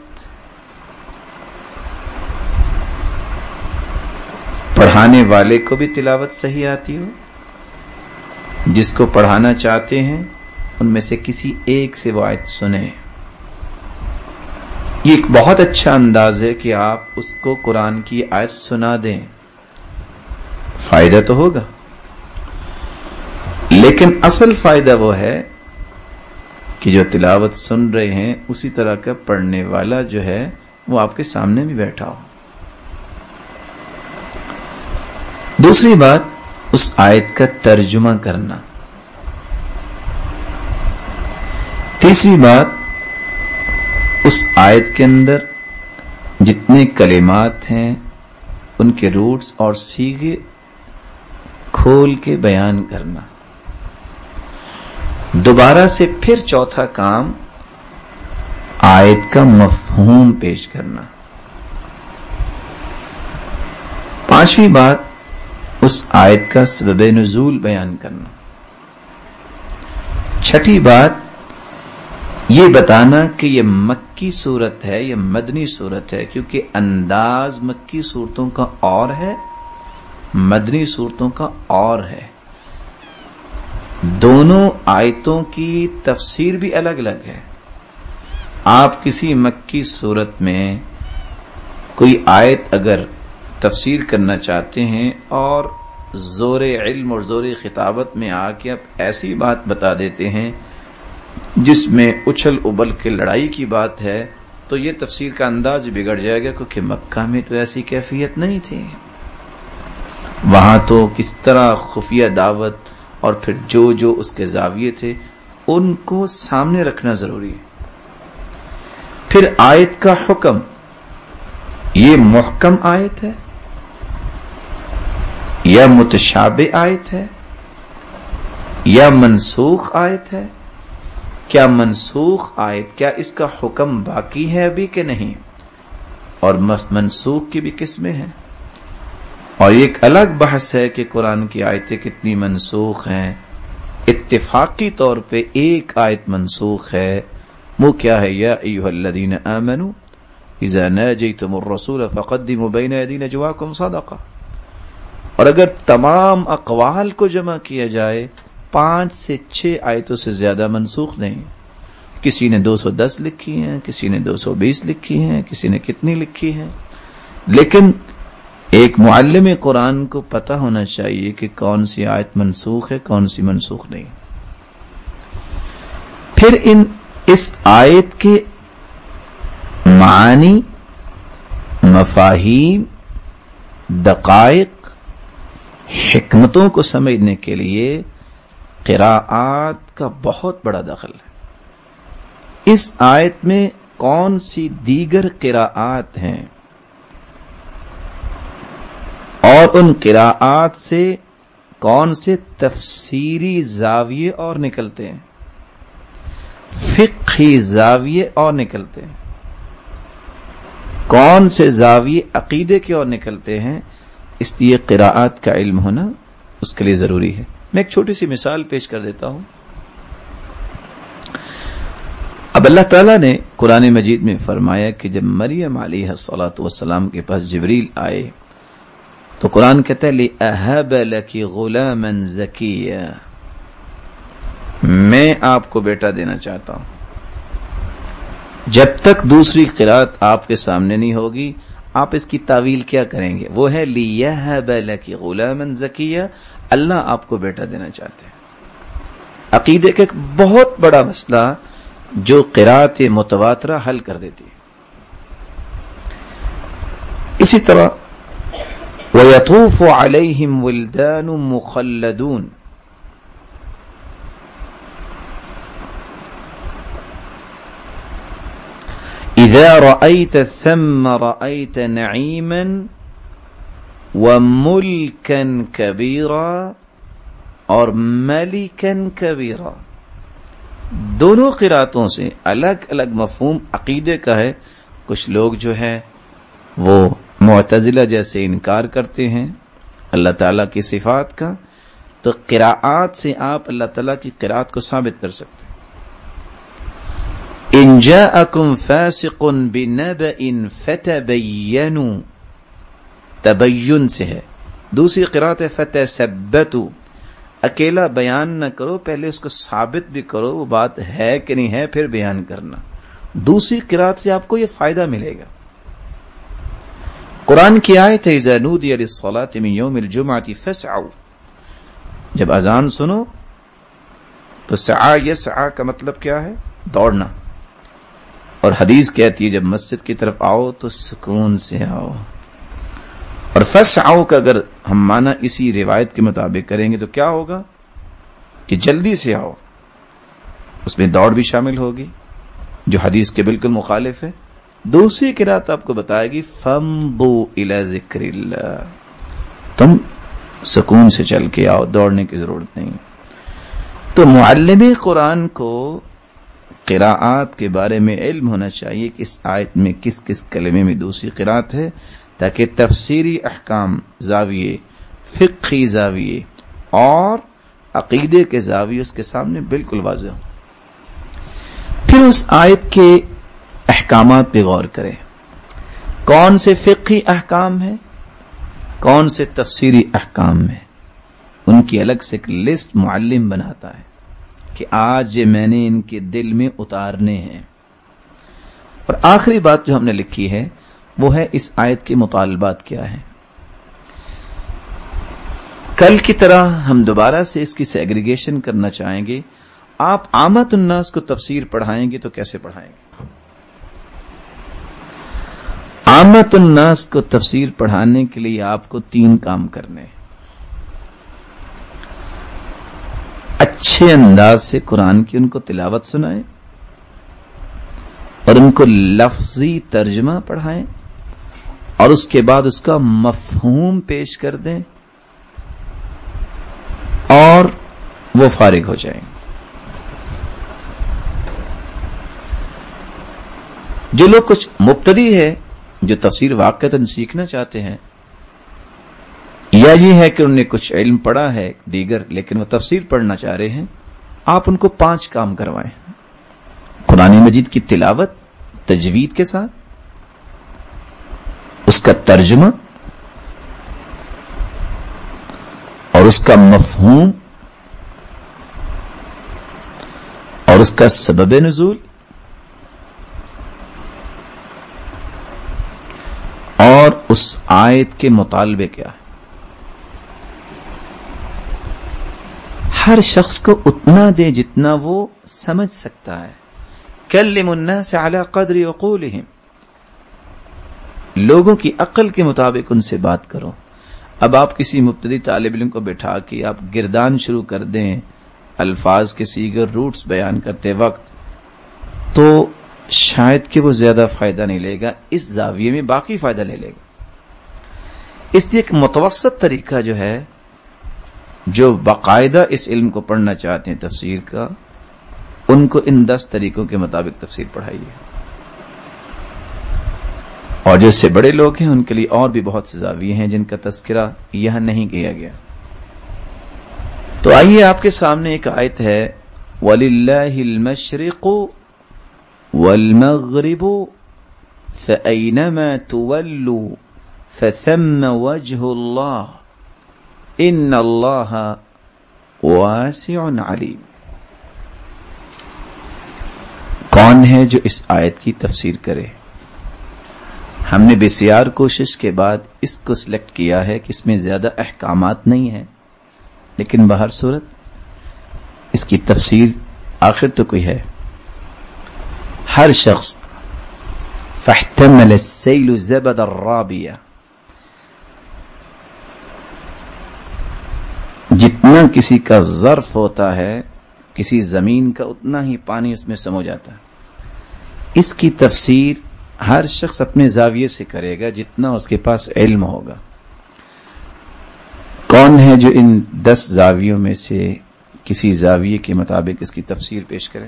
پڑھانے والے کو بھی تلاوت صحیح آتی ہو، جس کو پڑھانا چاہتے ہیں ان میں سے کسی ایک سے وہ آیت سنیں. یہ ایک بہت اچھا انداز ہے کہ آپ اس کو قرآن کی آیت سنا دیں، فائدہ تو ہوگا. لیکن اصل فائدہ وہ ہے کہ جو تلاوت سن رہے ہیں اسی طرح کا پڑھنے والا جو ہے وہ آپ کے سامنے بھی بیٹھا ہو. دوسری بات، اس آیت کا ترجمہ کرنا. تیسری بات، اس آیت کے اندر جتنے کلمات ہیں ان کے روٹس اور صیغے کھول کے بیان کرنا. دوبارہ سے پھر چوتھا کام آیت کا مفہوم پیش کرنا. پانچویں بات اس آیت کا سبب نزول بیان کرنا. چھٹی بات یہ بتانا کہ یہ مکی صورت ہے یا مدنی صورت ہے، کیونکہ انداز مکی صورتوں کا اور ہے، مدنی صورتوں کا اور ہے. دونوں آیتوں کی تفسیر بھی الگ الگ ہے. آپ کسی مکی صورت میں کوئی آیت اگر تفسیر کرنا چاہتے ہیں اور زور علم اور زور خطابت میں آ کے آپ ایسی بات بتا دیتے ہیں جس میں اچھل ابل کے لڑائی کی بات ہے، تو یہ تفسیر کا انداز بگڑ جائے گا، کیونکہ مکہ میں تو ایسی کیفیت نہیں تھی. وہاں تو کس طرح خفیہ دعوت اور پھر جو جو اس کے زاویے تھے ان کو سامنے رکھنا ضروری ہے. پھر آیت کا حکم، یہ محکم آیت ہے یا متشابہ آیت ہے یا منسوخ آیت ہے؟ کیا منسوخ آیت، کیا اس کا حکم باقی ہے ابھی کہ نہیں؟ اور منسوخ کی بھی قسمیں ہیں، اور ایک الگ بحث ہے کہ قرآن کی آیتیں کتنی منسوخ ہیں. اتفاقی طور پہ ایک آیت منسوخ ہے، وہ کیا ہے؟ یا ایھا الذین آمنوا اذا ناجیتم الرسول فقدموا بین یدی نجواکم صدقہ. اور اگر تمام اقوال کو جمع کیا جائے پانچ سے چھ آیتوں سے زیادہ منسوخ نہیں. کسی نے دو سو دس لکھی ہیں، کسی نے دو سو بیس لکھی ہیں، کسی نے کتنی لکھی ہیں، لیکن ایک معلم قرآن کو پتہ ہونا چاہیے کہ کون سی آیت منسوخ ہے، کون سی منسوخ نہیں. پھر ان اس آیت کے معانی، مفاہیم، دقائق، حکمتوں کو سمجھنے کے لیے قراءات کا بہت بڑا دخل ہے. اس آیت میں کون سی دیگر قراءات ہیں اور ان قراءات سے کون سے تفسیری زاویے اور نکلتے ہیں، فقہی زاویے اور نکلتے ہیں، کون سے زاویے عقیدے کے اور نکلتے ہیں، اس لیے قراءات کا علم ہونا اس کے لیے ضروری ہے. میں ایک چھوٹی سی مثال پیش کر دیتا ہوں. اب اللہ تعالیٰ نے قرآن مجید میں فرمایا کہ جب مریم علیہ الصلاۃ والسلام کے پاس جبریل آئے تو قرآن کہتا ہے لِأَهَبَ لَكِ غُلَامًا زَكِيًّا، میں آپ کو بیٹا دینا چاہتا ہوں. جب تک دوسری قرات آپ کے سامنے نہیں ہوگی آپ اس کی تعویل کیا کریں گے؟ وہ ہے لِيَهَبَ لَكِ غُلَامًا زَكِيًّا، اللہ آپ کو بیٹا دینا چاہتے ہیں. عقیدے کا ایک بہت بڑا مسئلہ جو قرات متواترہ حل کر دیتی ہے. اسی طرح وَيَطُوفُ عَلَيْهِمْ وِلْدَانٌ مُخَلَّدُونَ، إِذَا رَأَيْتَ ثَمَّ رَأَيْتَ نَعِيمًا وَمُلْكًا كَبِيرًا اور مَلِكًا كَبِيرًا. دونوں قراتوں سے الگ الگ مفہوم عقیدے کا ہے. کچھ لوگ جو ہے وہ معتزلہ جیسے انکار کرتے ہیں اللہ تعالیٰ کی صفات کا، تو قراءات سے آپ اللہ تعالیٰ کی قراءت کو ثابت کر سکتے ہیں. ان جاءکم فاسق بنبأ فتبینوا، تبین سے ہے. دوسری قراءت ہے فتثبتوا، اکیلا بیان نہ کرو، پہلے اس کو ثابت بھی کرو وہ بات ہے کہ نہیں ہے پھر بیان کرنا. دوسری قراءت سے آپ کو یہ فائدہ ملے گا. قرآن کی آیت ہے اذا نودی للصلاة من یوم الجمعة فاسعوا، جب اذان سنو تو سعا یسعا کا مطلب کیا ہے؟ دوڑنا. اور حدیث کہتی ہے جب مسجد کی طرف آؤ تو سکون سے آؤ. اور فسعوا کا اگر ہم معنی اسی روایت کے مطابق کریں گے تو کیا ہوگا کہ جلدی سے آؤ. اس میں دوڑ بھی شامل ہوگی جو حدیث کے بالکل مخالف ہے. دوسری قرات آپ کو بتائے گی فمضوا الی ذکر اللہ، تم سکون سے چل کے آؤ، دوڑنے کی ضرورت نہیں. تو معلم قرآن کو قراءات کے بارے میں علم ہونا چاہیے کہ اس آیت میں کس کس کلمے میں دوسری قراءت ہے، تاکہ تفسیری احکام زاویے، فقہی زاویے اور عقیدے کے زاویے اس کے سامنے بالکل واضح ہوں۔ پھر اس آیت کے احکامات پہ غور کریں، کون سے فقہی احکام ہیں، کون سے تفسیری احکام ہیں، ان کی الگ سے ایک لسٹ معلم بناتا ہے کہ آج یہ میں نے ان کے دل میں اتارنے ہیں۔ اور آخری بات جو ہم نے لکھی ہے وہ ہے اس آیت کے مطالبات کیا ہیں۔ کل کی طرح ہم دوبارہ سے اس کی سیگریگیشن کرنا چاہیں گے۔ آپ عامت الناس کو تفسیر پڑھائیں گے تو کیسے پڑھائیں گے؟ عامت الناس کو تفسیر پڑھانے کے لیے آپ کو تین کام کرنے ہیں۔ اچھے انداز سے قرآن کی ان کو تلاوت سنائیں اور ان کو لفظی ترجمہ پڑھائیں اور اس کے بعد اس کا مفہوم پیش کر دیں اور وہ فارغ ہو جائیں۔ جو لوگ کچھ مبتدی ہے، جو تفسیر واقعتاً سیکھنا چاہتے ہیں، یا یہ ہے کہ انہوں نے کچھ علم پڑھا ہے دیگر لیکن وہ تفسیر پڑھنا چاہ رہے ہیں، آپ ان کو پانچ کام کروائیں۔ قرآن مجید کی تلاوت تجوید کے ساتھ، اس کا ترجمہ اور اس کا مفہوم اور اس کا سبب نزول اور اس آیت کے مطالبے کیا ہے۔ ہر شخص کو اتنا دے جتنا وہ سمجھ سکتا ہے۔ کلم الناس علی قدر عقولہم، لوگوں کی عقل کے مطابق ان سے بات کرو۔ اب آپ کسی مبتدی طالب علم کو بٹھا کے آپ گردان شروع کر دیں الفاظ کے دیگر روٹس بیان کرتے وقت، تو شاید کہ وہ زیادہ فائدہ نہیں لے گا، اس زاویے میں باقی فائدہ لے لے گا۔ اس لیے ایک متوسط طریقہ جو ہے، جو باقاعدہ اس علم کو پڑھنا چاہتے ہیں تفسیر کا، ان کو ان دس طریقوں کے مطابق تفسیر پڑھائیے۔ اور جو اس سے بڑے لوگ ہیں ان کے لیے اور بھی بہت سے زاویے ہیں جن کا تذکرہ یہاں نہیں کیا گیا۔ تو آئیے آپ کے سامنے ایک آیت ہے، وَلِلَّهِ الْمَشْرِقُ وَالْمَغْرِبُ فَأَيْنَمَا تُوَلُّوا فَثَمَّ وَجْهُ اللَّهِ إِنَّ اللَّهَ وَاسِعٌ عَلِيمٌ۔ کون ہے جو اس آیت کی تفسیر کرے؟ ہم نے بسیار کوشش کے بعد اس کو سلیکٹ کیا ہے کہ اس میں زیادہ احکامات نہیں ہیں، لیکن بہر صورت اس کی تفسیر آخر تو کوئی ہے۔ ہر شخص فاحتمل السیل زبد الرابیہ، جتنا کسی کا ظرف ہوتا ہے کسی زمین کا، اتنا ہی پانی اس میں سمو جاتا ہے۔ اس کی تفسیر ہر شخص اپنے زاویے سے کرے گا جتنا اس کے پاس علم ہوگا۔ کون ہے جو ان دس زاویوں میں سے کسی زاویے کے مطابق اس کی تفسیر پیش کرے؟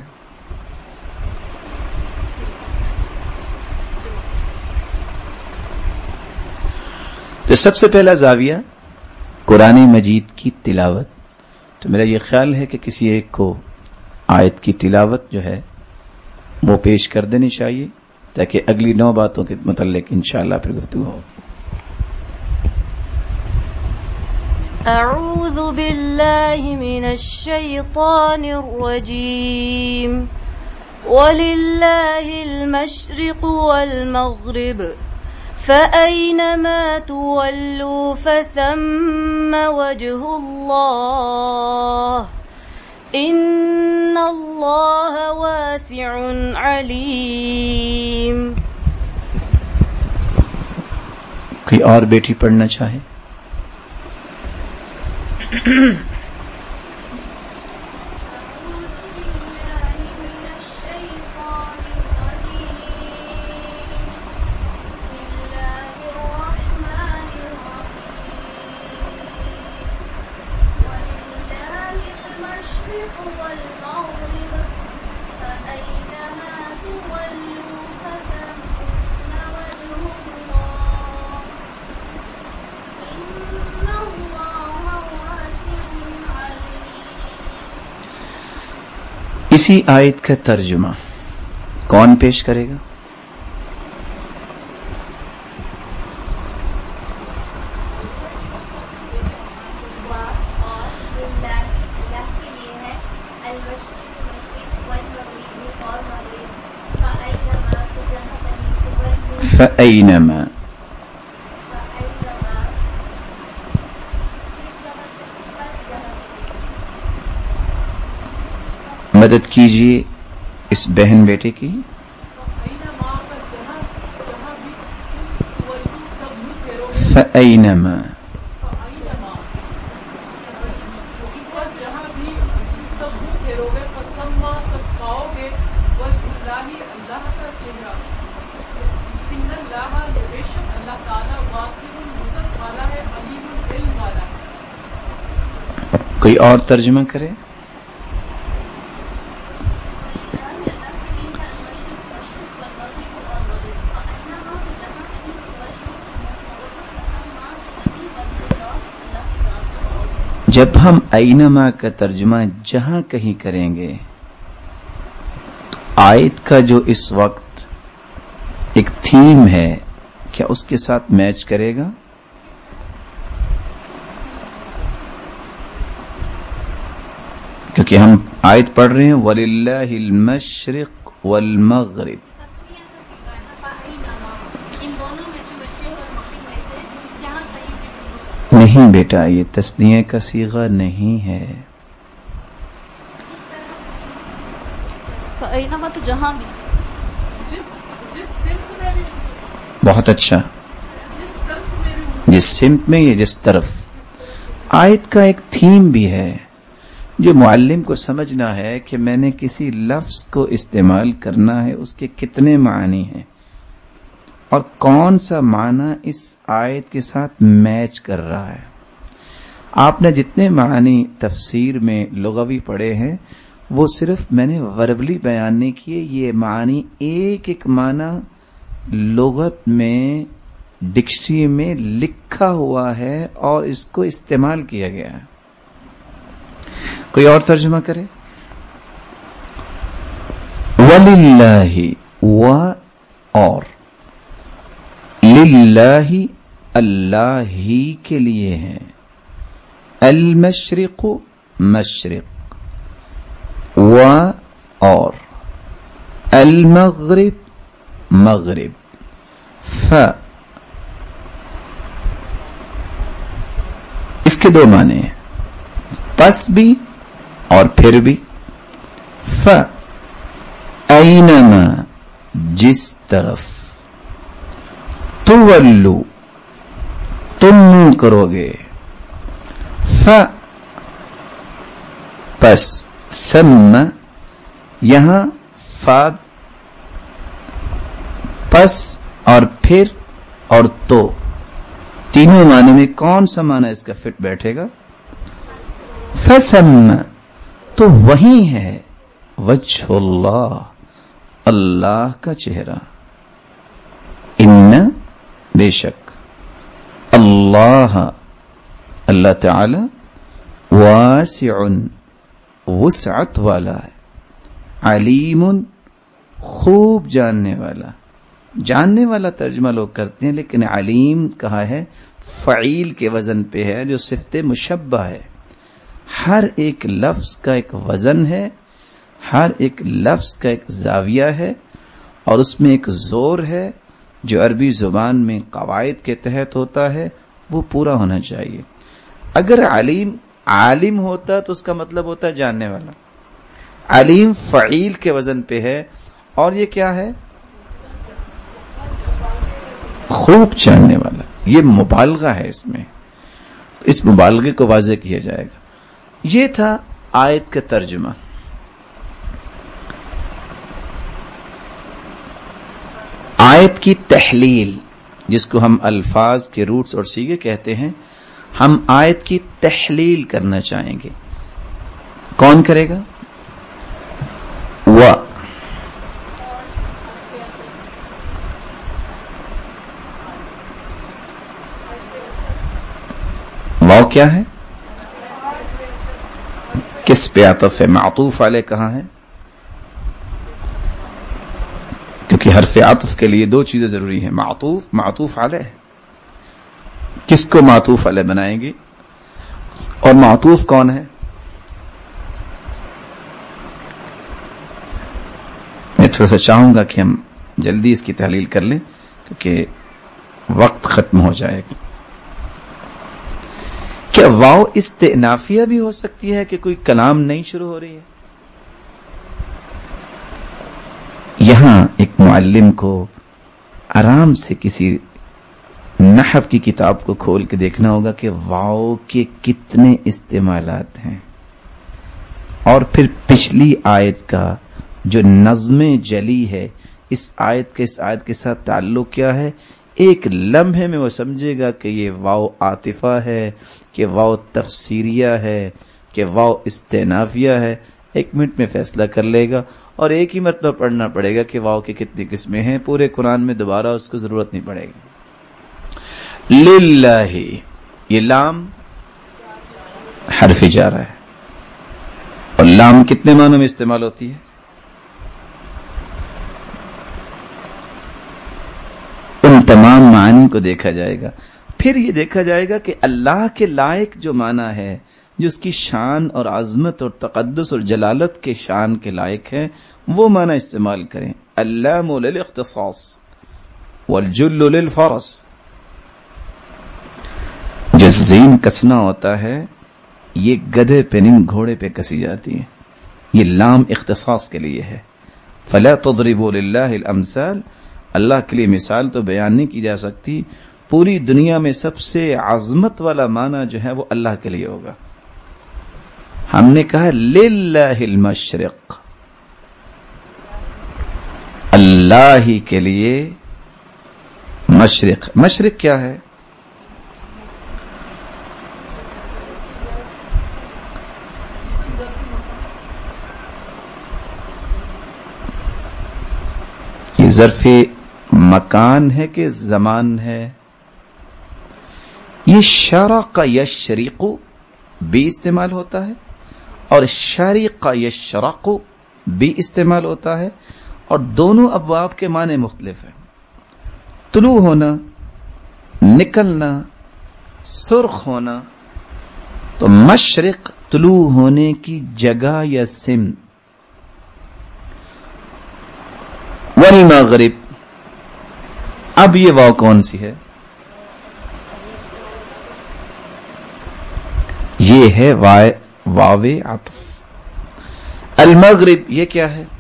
تو سب سے پہلا زاویہ قرآن مجید کی تلاوت۔ تو میرا یہ خیال ہے کہ کسی ایک کو آیت کی تلاوت جو ہے وہ پیش کر دینی چاہیے، تاکہ اگلی نو باتوں کے متعلق انشاءاللہ پھر گفتگو ہو۔ اعوذ باللہ من الشیطان الرجیم وَلِلَّهِ الْمَشْرِقُ وَالْمَغْرِبُ فَأَيْنَمَا تُوَلُّوا فَثَمَّ وَجْهُ اللَّهِ ان اللہ واسع علیم۔ کوئی اور بیٹی پڑھنا چاہے؟ وَلِلَّهِ الْمَشْرِقُ اسی آیت کا ترجمہ کون پیش کرے گا؟ فَأَيْنَمَا مدد کیجیے اس بہن بیٹے کی. فَأَيْنَمَا کوئی اور ترجمہ کرے؟ جب ہم اینما کا ترجمہ جہاں کہیں کریں گے تو آیت کا جو اس وقت ایک تھیم ہے کیا اس کے ساتھ میچ کرے گا؟ کیونکہ ہم آیت پڑھ رہے ہیں وَلِلَّهِ الْمَشْرِقُ وَالْمَغْرِبُ. نہیں بیٹا، یہ تثنیہ کا صیغہ نہیں ہے. فَأَيْنَمَا تو جہاں بھی، جس جس سمت میں بھی. بہت اچھا. جس سمت میں بھی، جس سمت میں یا جس طرف. آیت کا ایک تھیم بھی ہے جو معلم کو سمجھنا ہے کہ میں نے کسی لفظ کو استعمال کرنا ہے، اس کے کتنے معنی ہیں اور کون سا معنی اس آیت کے ساتھ میچ کر رہا ہے. آپ نے جتنے معنی تفسیر میں لغوی پڑھے ہیں وہ صرف میں نے وربلی بیان نہیں کیے. یہ معنی ایک ایک معنی لغت میں ڈکشنری میں لکھا ہوا ہے اور اس کو استعمال کیا گیا ہے. کوئی اور ترجمہ کرے؟ وَلِلَّهِ و اور للہ اللہ ہی کے لیے ہے. المشرق مشرق و اور المغرب مغرب. ف اس کے دو معنی ہیں، پس بھی اور پھر بھی. ف اینما جس طرف، تولو تم منہ کرو گے. ف پس ثم یہاں فا پس اور پھر اور تو تینوں معنی میں کون سا معنی اس کا فٹ بیٹھے گا؟ فثم تو وہی ہے وجہ اللہ اللہ کا چہرہ. ان بے شک اللہ اللہ تعالی واسع وسعت والا ہے، علیم خوب جاننے والا. جاننے والا ترجمہ لوگ کرتے ہیں لیکن علیم کہا ہے فعیل کے وزن پہ ہے جو صفت مشبہ ہے. ہر ایک لفظ کا ایک وزن ہے، ہر ایک لفظ کا ایک زاویہ ہے اور اس میں ایک زور ہے جو عربی زبان میں قواعد کے تحت ہوتا ہے، وہ پورا ہونا چاہیے. اگر علیم عالم ہوتا تو اس کا مطلب ہوتا ہے جاننے والا. علیم فعیل کے وزن پہ ہے اور یہ کیا ہے؟ خوب جاننے والا. یہ مبالغہ ہے اس میں، تو اس مبالغے کو واضح کیا جائے گا. یہ تھا آیت کا ترجمہ. آیت کی تحلیل جس کو ہم الفاظ کے روٹس اور سیغے کہتے ہیں، ہم آیت کی تحلیل کرنا چاہیں گے. کون کرے گا؟ و. واو کیا ہے؟ کس پہ عطف ہے؟ معطوف علیہ کہاں ہے؟ کیونکہ حرف عطف کے لیے دو چیزیں ضروری ہیں، معطوف، معطوف علیہ. کس کو معطوف علیہ بنائیں گے؟ اور معطوف کون ہے؟ میں تھوڑا سا چاہوں گا کہ ہم جلدی اس کی تحلیل کر لیں کیونکہ وقت ختم ہو جائے گا. کیا واو استئنافیہ بھی ہو سکتی ہے کہ کوئی کلام نہیں شروع ہو رہی ہے؟ یہاں ایک معلم کو آرام سے کسی نحو کی کتاب کو کھول کے دیکھنا ہوگا کہ واو کے کتنے استعمالات ہیں، اور پھر پچھلی آیت کا جو نظم جلی ہے، اس آیت کے اس آیت کے ساتھ تعلق کیا ہے، ایک لمحے میں وہ سمجھے گا کہ یہ واو عاطفہ ہے، کہ واو تفسیریہ ہے، کہ واو استئنافیہ ہے. ایک منٹ میں فیصلہ کر لے گا، اور ایک ہی مرتبہ پڑھنا پڑے گا کہ واو کی کتنی قسمیں ہیں. پورے قرآن میں دوبارہ اس کو ضرورت نہیں پڑے گی. للہ، یہ لام حرف جارہ ہے، اور لام کتنے معنوں میں استعمال ہوتی ہے؟ ان تمام معنی کو دیکھا جائے گا. پھر یہ دیکھا جائے گا کہ اللہ کے لائق جو معنی ہے، جو اس کی شان اور عظمت اور تقدس اور جلالت کے شان کے لائق ہے، وہ معنی استعمال کریں. اللام للاختصاص والجل للفرس. جو زین کسنا ہوتا ہے یہ گدھے پہ نہیں گھوڑے پہ کسی جاتی ہے. یہ لام اختصاص کے لیے ہے. فلا تضربوا للہ الامثال. اللہ کے لیے مثال تو بیان نہیں کی جا سکتی. پوری دنیا میں سب سے عظمت والا معنی جو ہے وہ اللہ کے لیے ہوگا. ہم نے کہا للہ المشرق، اللہ ہی کے لیے مشرق. مشرق کیا ہے؟ یہ ظرف مکان ہے کہ زمان ہے؟ یہ شرق یشرق بھی استعمال ہوتا ہے، اور شرق یشرق بھی استعمال ہوتا ہے، اور دونوں ابواب کے معنی مختلف ہیں. طلوع ہونا، نکلنا، سرخ ہونا. تو مشرق طلوع ہونے کی جگہ یا سمت. والمغرب، اب یہ واو کون سی ہے؟ یہ ہے واو عطف. المغرب یہ کیا ہے؟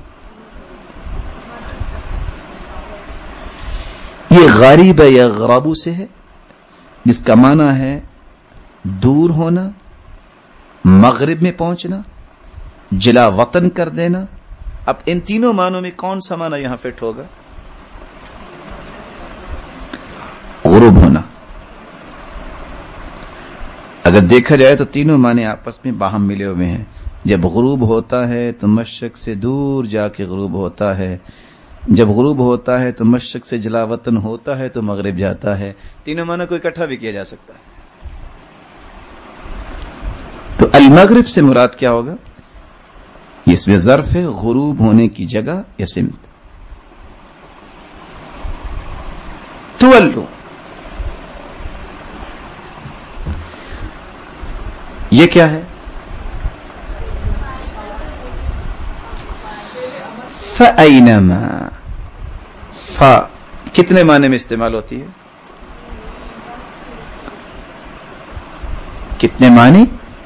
یہ غریب یا غرابو سے ہے، جس کا معنی ہے دور ہونا، مغرب میں پہنچنا، جلا وطن کر دینا. اب ان تینوں معنوں میں کون سا معنی یہاں فٹ ہوگا؟ غروب ہونا. اگر دیکھا جائے تو تینوں معنی آپس میں باہم ملے ہوئے ہیں. جب غروب ہوتا ہے تو مشرق سے دور جا کے غروب ہوتا ہے، جب غروب ہوتا ہے تو مشرق سے جلا وطن ہوتا ہے تو مغرب جاتا ہے. تینوں معنی کو اکٹھا بھی کیا جا سکتا ہے. تو المغرب سے مراد کیا ہوگا؟ اس میں ظرف ہے غروب ہونے کی جگہ یا سمت. تولو، یہ کیا ہے؟ فَأَيْنَمَا. فا کتنے معنی میں استعمال ہوتی ہے؟ کتنے معنی؟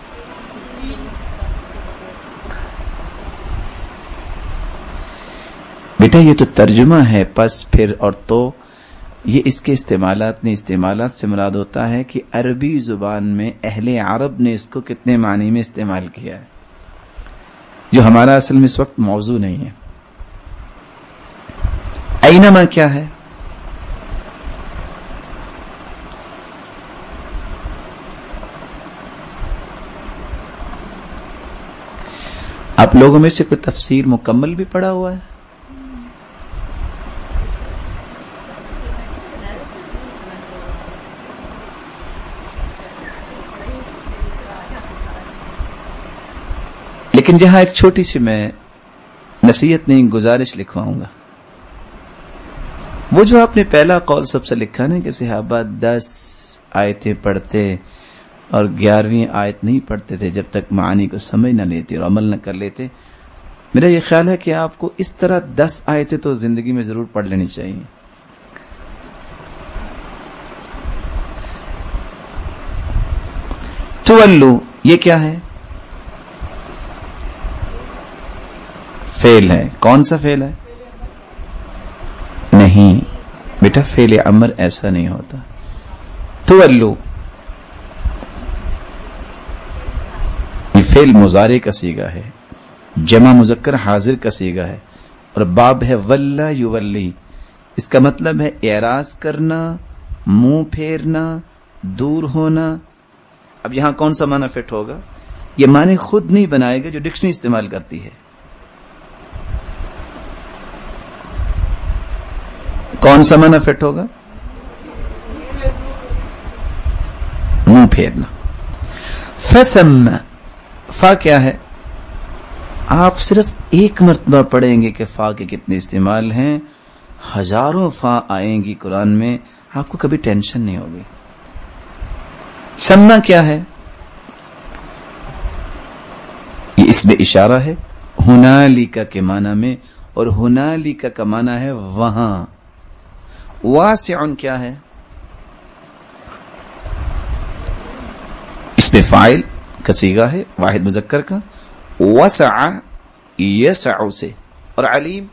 بیٹا یہ تو ترجمہ ہے، پس پھر اور تو. یہ اس کے استعمالات نے استعمالات سے مراد ہوتا ہے کہ عربی زبان میں اہل عرب نے اس کو کتنے معنی میں استعمال کیا ہے، جو ہمارا اصل میں اس وقت موضوع نہیں ہے. اینما کیا ہے؟ آپ لوگوں میں سے کوئی تفسیر مکمل بھی پڑھا ہوا ہے؟ لیکن جہاں ایک چھوٹی سی میں نصیحت نہیں گزارش لکھواؤں گا، وہ جو آپ نے پہلا قول سب سے لکھا نا کہ صحابہ دس آیتیں پڑھتے اور گیارہویں آیت نہیں پڑھتے تھے جب تک معانی کو سمجھ نہ لیتے اور عمل نہ کر لیتے، میرا یہ خیال ہے کہ آپ کو اس طرح دس آیتیں تو زندگی میں ضرور پڑھ لینی چاہیے۔ تولو یہ کیا ہے؟ فعل ہے۔ کون سا فعل ہے؟ نہیں بیٹا، فعل امر ایسا نہیں ہوتا۔ تولو یہ فعل مضارع کا صیغہ ہے، جمع مذکر حاضر کا صیغہ ہے، اور باب ہے ولا یولی، اس کا مطلب ہے اعراض کرنا، منہ پھیرنا، دور ہونا۔ اب یہاں کون سا معنی فٹ ہوگا؟ یہ معنی خود نہیں بنائے گا جو ڈکشنری استعمال کرتی ہے۔ کون سا معنی فٹ ہوگا؟ منہ پھیرنا۔ فسم، فا کیا ہے؟ آپ صرف ایک مرتبہ پڑھیں گے کہ فا کے کتنے استعمال ہیں، ہزاروں فا آئیں گی قرآن میں، آپ کو کبھی ٹینشن نہیں ہوگی۔ سمنا کیا ہے؟ یہ اسم اشارہ ہے ہنالیکا کے معنی میں، اور ہنالیکا کا معنی ہے وہاں۔ واسع کیا ہے؟ اس میں فاعل کا صیغہ ہے واحد مذکر کا، وسع یسع سے، اور علیم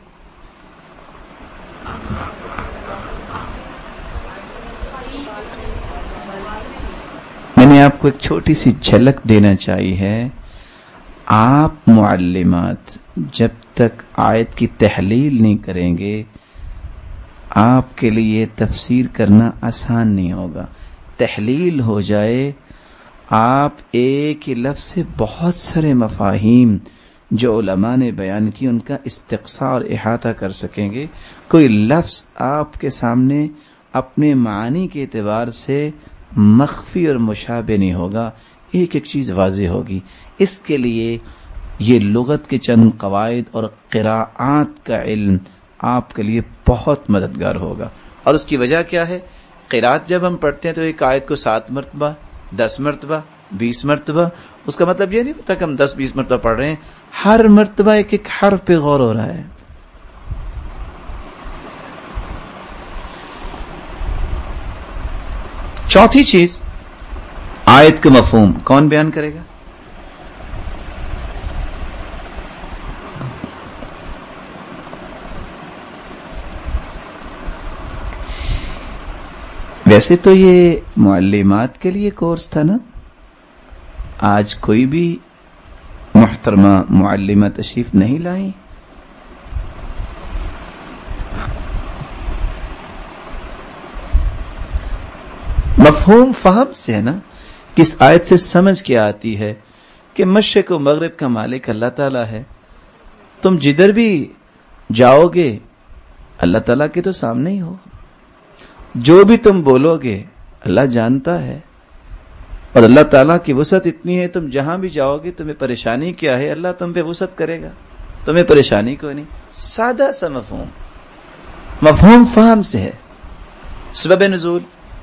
میں نے آپ کو ایک چھوٹی سی جھلک دینا چاہیے ہے۔ آپ معلمات جب تک آیت کی تحلیل نہیں کریں گے آپ کے لیے تفسیر کرنا آسان نہیں ہوگا۔ تحلیل ہو جائے، آپ ایک ہی لفظ سے بہت سارے مفاہیم جو علماء نے بیان کی ان کا استقصاء اور احاطہ کر سکیں گے۔ کوئی لفظ آپ کے سامنے اپنے معنی کے اعتبار سے مخفی اور مشابہ نہیں ہوگا، ایک ایک چیز واضح ہوگی۔ اس کے لیے یہ لغت کے چند قواعد اور قراءات کا علم آپ کے لیے بہت مددگار ہوگا۔ اور اس کی وجہ کیا ہے؟ قراءت جب ہم پڑھتے ہیں تو ایک آیت کو سات مرتبہ، دس مرتبہ، بیس مرتبہ، اس کا مطلب یہ نہیں ہوتا کہ ہم دس بیس مرتبہ پڑھ رہے ہیں، ہر مرتبہ ایک ایک حرف پہ غور ہو رہا ہے۔ چوتھی چیز، آیت کا مفہوم کون بیان کرے گا؟ ویسے تو یہ معلمات کے لیے کورس تھا نا، آج کوئی بھی محترمہ معلمہ تشریف نہیں لائی؟ مفہوم فہم سے ہے نا، کس آیت سے سمجھ کے آتی ہے کہ مشرق و مغرب کا مالک اللہ تعالیٰ ہے، تم جدھر بھی جاؤ گے اللہ تعالیٰ کے تو سامنے ہی ہو، جو بھی تم بولو گے اللہ جانتا ہے، اور اللہ تعالیٰ کی وسعت اتنی ہے تم جہاں بھی جاؤ گے تمہیں پریشانی کیا ہے اللہ تم پہ وسعت کرے گا، تمہیں پریشانی کوئی نہیں۔ سادہ سا مفہوم، مفہوم فہم سے ہے۔ سبب نزول،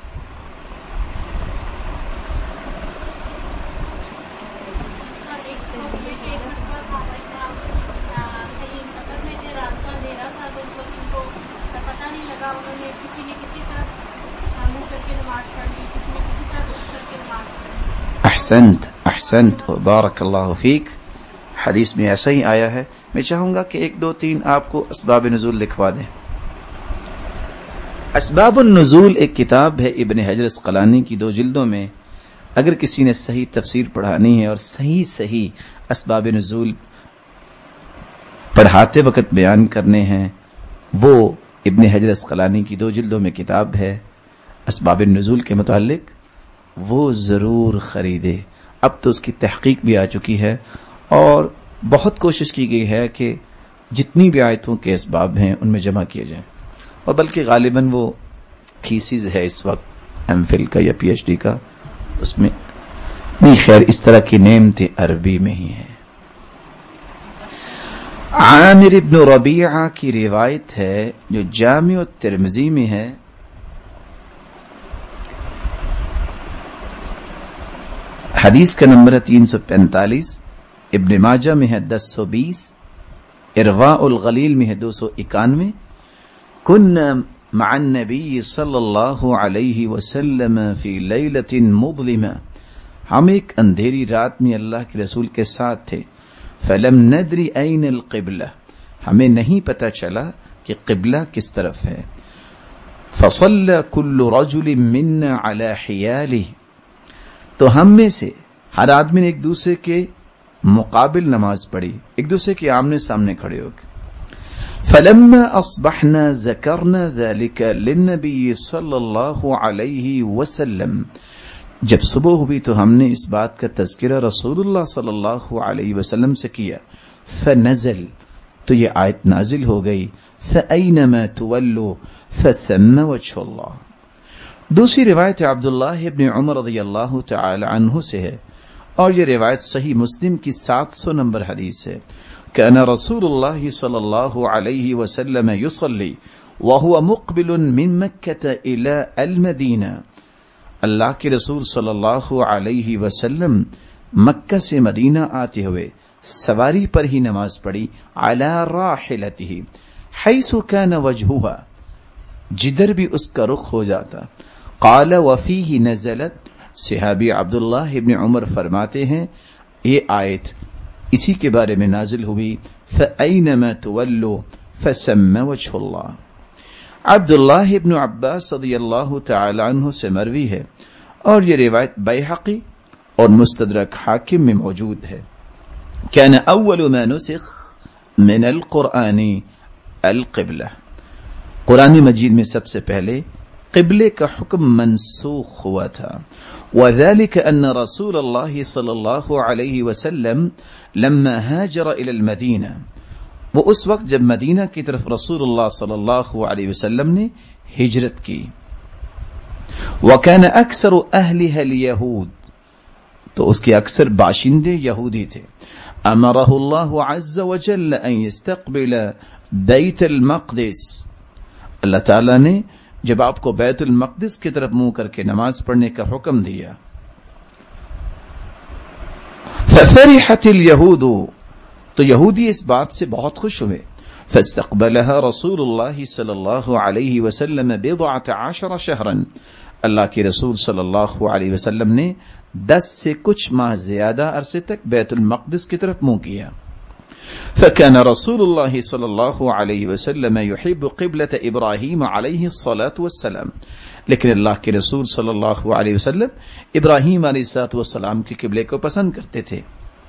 احسنت احسنت بارک اللہ فیک، حدیث میں ایسا ہی آیا ہے۔ میں چاہوں گا کہ ایک دو تین آپ کو اسباب نزول لکھوا دیں۔ اسباب النزول ایک کتاب ہے ابن حجر اسقلانی کی، دو جلدوں میں۔ اگر کسی نے صحیح تفسیر پڑھانی ہے اور صحیح صحیح اسباب نزول پڑھاتے وقت بیان کرنے ہیں، وہ ابن حجر اسقلانی کی دو جلدوں میں کتاب ہے اسباب النزول کے متعلق، وہ ضرور خریدے۔ اب تو اس کی تحقیق بھی آ چکی ہے، اور بہت کوشش کی گئی ہے کہ جتنی بھی آیتوں کے اسباب ہیں ان میں جمع کیے جائیں، اور بلکہ غالباً وہ تھیسز ہے اس وقت ایم فل کا یا پی ایچ ڈی کا، اس میں نہیں، خیر اس طرح کی نعمتیں عربی میں ہی ہیں۔ عامر ابن ربیعہ کی روایت ہے جو جامع الترمذی میں ہے، حدیث کا نمبر ہے تین سو پینتالیس، ابن ماجہ میں ہے دس سو بیس، ارواء الغلیل میں ہے دو سو اکانوے۔ كنا مع النبی صلی اللہ علیہ وسلم فی لیلۃ مظلمہ، ہم ایک اندھیری رات میں اللہ کے رسول کے ساتھ تھے۔ فلم ندری این القبلہ، ہمیں نہیں پتہ چلا کہ قبلہ کس طرف ہے۔ فصلی کل رجل منا علی حیالہ، تو ہم میں سے ہر آدمی نے ایک دوسرے کے مقابل نماز پڑھی، ایک دوسرے کے آمنے سامنے کھڑے ہو کے۔ فلما اصبحنا ذکرنا ذلك للنبی صلی اللہ علیہ وسلم، جب صبح ہوئی تو ہم نے اس بات کا تذکرہ رسول اللہ صلی اللہ علیہ وسلم سے کیا۔ فنزل، تو یہ آیت نازل ہو گئی، فأینما تولوا فثم وجہ اللہ۔ دوسری روایت عبداللہ ابن عمر رضی اللہ تعالی عنہ سے ہے، اور یہ روایت صحیح مسلم کی سات سو نمبر حدیث ہے۔ کان رسول اللہ صلی اللہ علیہ وسلم یصلی وهو مقبل من مکہ الى المدینہ، اللہ کے رسول صلی اللہ علیہ وسلم مکہ سے مدینہ آتے ہوئے سواری پر ہی نماز پڑھی، علی راحلتہ، حیث کان وجہہا، جدھر بھی اس کا رخ ہو جاتا۔ قال وفیہ نزلت، صحابی عبداللہ ابن عمر فرماتے ہیں یہ آیت اسی کے بارے میں نازل ہوئی، فَأَيْنَمَا تُوَلُّوا فَسَمَّ وَجْهُ اللَّهِ۔ عبداللہ ابن عباس رضی اللہ تعالی عنہ سے مروی ہے، اور یہ روایت بیہقی اور مستدرک حاکم میں موجود ہے۔ كان اول ما نسخ من القرآن القبلہ، قرآن مجید میں سب سے پہلے قبلے کا حکم منسوخ ہوا تھا۔ وذلك ان رسول اللہ صلی اللہ علیہ وسلم لما هاجر الى المدینہ، وہ اس وقت جب مدینہ کی طرف رسول اللہ صلی اللہ علیہ وسلم نے ہجرت کی۔ وكان اکثر اہلها اليہود، تو اس کے اکثر باشندے یہودی تھے۔ امرہ اللہ عز وجل ان يستقبل بیت المقدس، اللہ تعالی نے جب آپ کو بیت المقدس کی طرف منہ کر کے نماز پڑھنے کا حکم دیا۔ ففرحت اليہود، تو یہودی اس بات سے بہت خوش ہوئے۔ فاستقبلها رسول اللہ صلی اللہ علیہ وسلم بضعۃ عشر شہرا، اللہ کے رسول صلی اللہ علیہ وسلم نے دس سے کچھ ماہ زیادہ عرصے تک بیت المقدس کی طرف منہ کیا۔ فكان رسول اللہ صلی اللہ علیہ وسلم يحب قبلة ابراہیم علیہ الصلاة والسلام، لیکن اللہ کے رسول صلی اللہ علیہ وسلم ابراہیم علیہ الصلاة والسلام کے قبلے کو پسند کرتے تھے۔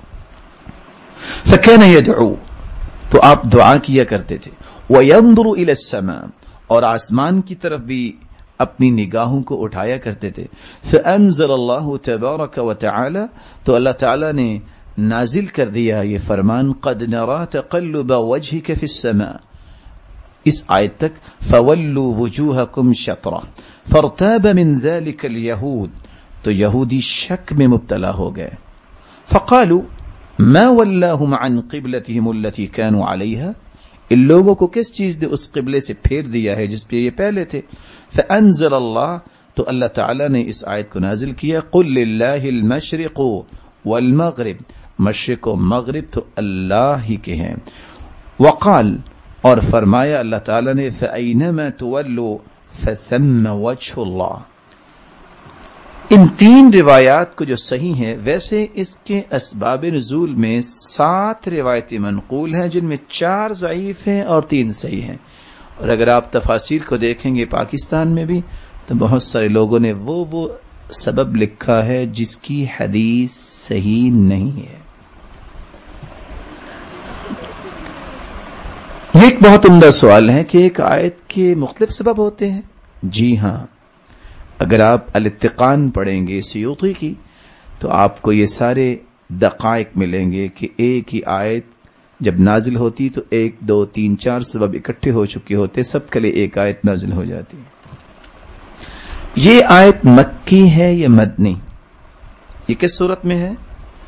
فكان يدعو، تو آپ دعا کیا کرتے تھے، وينظر الى السماء، اور آسمان کی طرف بھی اپنی نگاہوں کو اٹھایا کرتے تھے۔ فانزل اللہ تبارک وتعالی، تو اللہ تعالی نے نازل کر دیا یہ فرمان، قد نرى تقلب وجهك في السماء، اس آیت تک، فولوا وجوهكم شطرہ، فارتاب من ذلك اليهود، تو یہودی شک میں مبتلا ہو گئے۔ فقالوا ما ولاهم عن قبلتهم التي كانوا عليها، ان لوگوں کو کس چیز نے اس قبلے سے پھیر دیا ہے جس پہ یہ پہلے تھے۔ فانزل اللہ، تو اللہ تعالی نے اس آیت کو نازل کیا، قل للہ المشرق والمغرب، مشرق و مغرب تو اللہ ہی کے ہیں۔ وقال، اور فرمایا اللہ تعالی نے، فَأَيْنَمَا تُوَلُّوا فَثَمَّ وَجْهُ اللَّهِ۔ ان تین روایات کو جو صحیح ہیں، ویسے اس کے اسباب نزول میں سات روایتیں منقول ہیں، جن میں چار ضعیف ہیں اور تین صحیح ہیں۔ اور اگر آپ تفاسیر کو دیکھیں گے پاکستان میں بھی، تو بہت سارے لوگوں نے وہ وہ سبب لکھا ہے جس کی حدیث صحیح نہیں ہے۔ یہ ایک بہت عمدہ سوال ہے کہ ایک آیت کے مختلف سبب ہوتے ہیں۔ جی ہاں، اگر آپ الاتقان پڑھیں گے سیوطی کی، تو آپ کو یہ سارے دقائق ملیں گے کہ ایک ہی آیت جب نازل ہوتی تو ایک دو تین چار سبب اکٹھے ہو چکے ہوتے، سب کے لیے ایک آیت نازل ہو جاتی. یہ آیت مکی ہے یا مدنی؟ یہ کس صورت میں ہے؟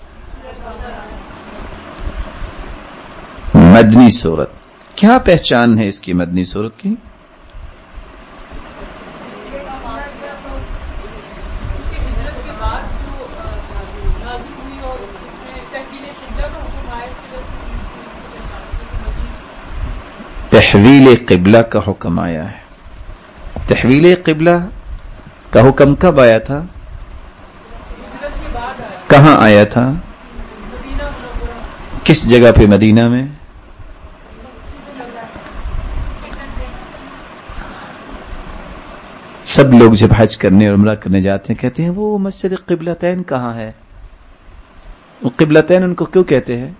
مدنی صورت. کیا پہچان ہے اس کی مدنی صورت کی؟ تحویل قبلہ کا حکم آیا ہے. تحویل قبلہ کا حکم کب آیا تھا؟ کہاں آیا تھا؟ کس جگہ پہ؟ مدینہ میں. سب لوگ جب حج کرنے اور عمرہ کرنے جاتے ہیں کہتے ہیں وہ مسجد قبلتین کہاں ہے؟ وہ قبلتین ان کو کیوں کہتے ہیں؟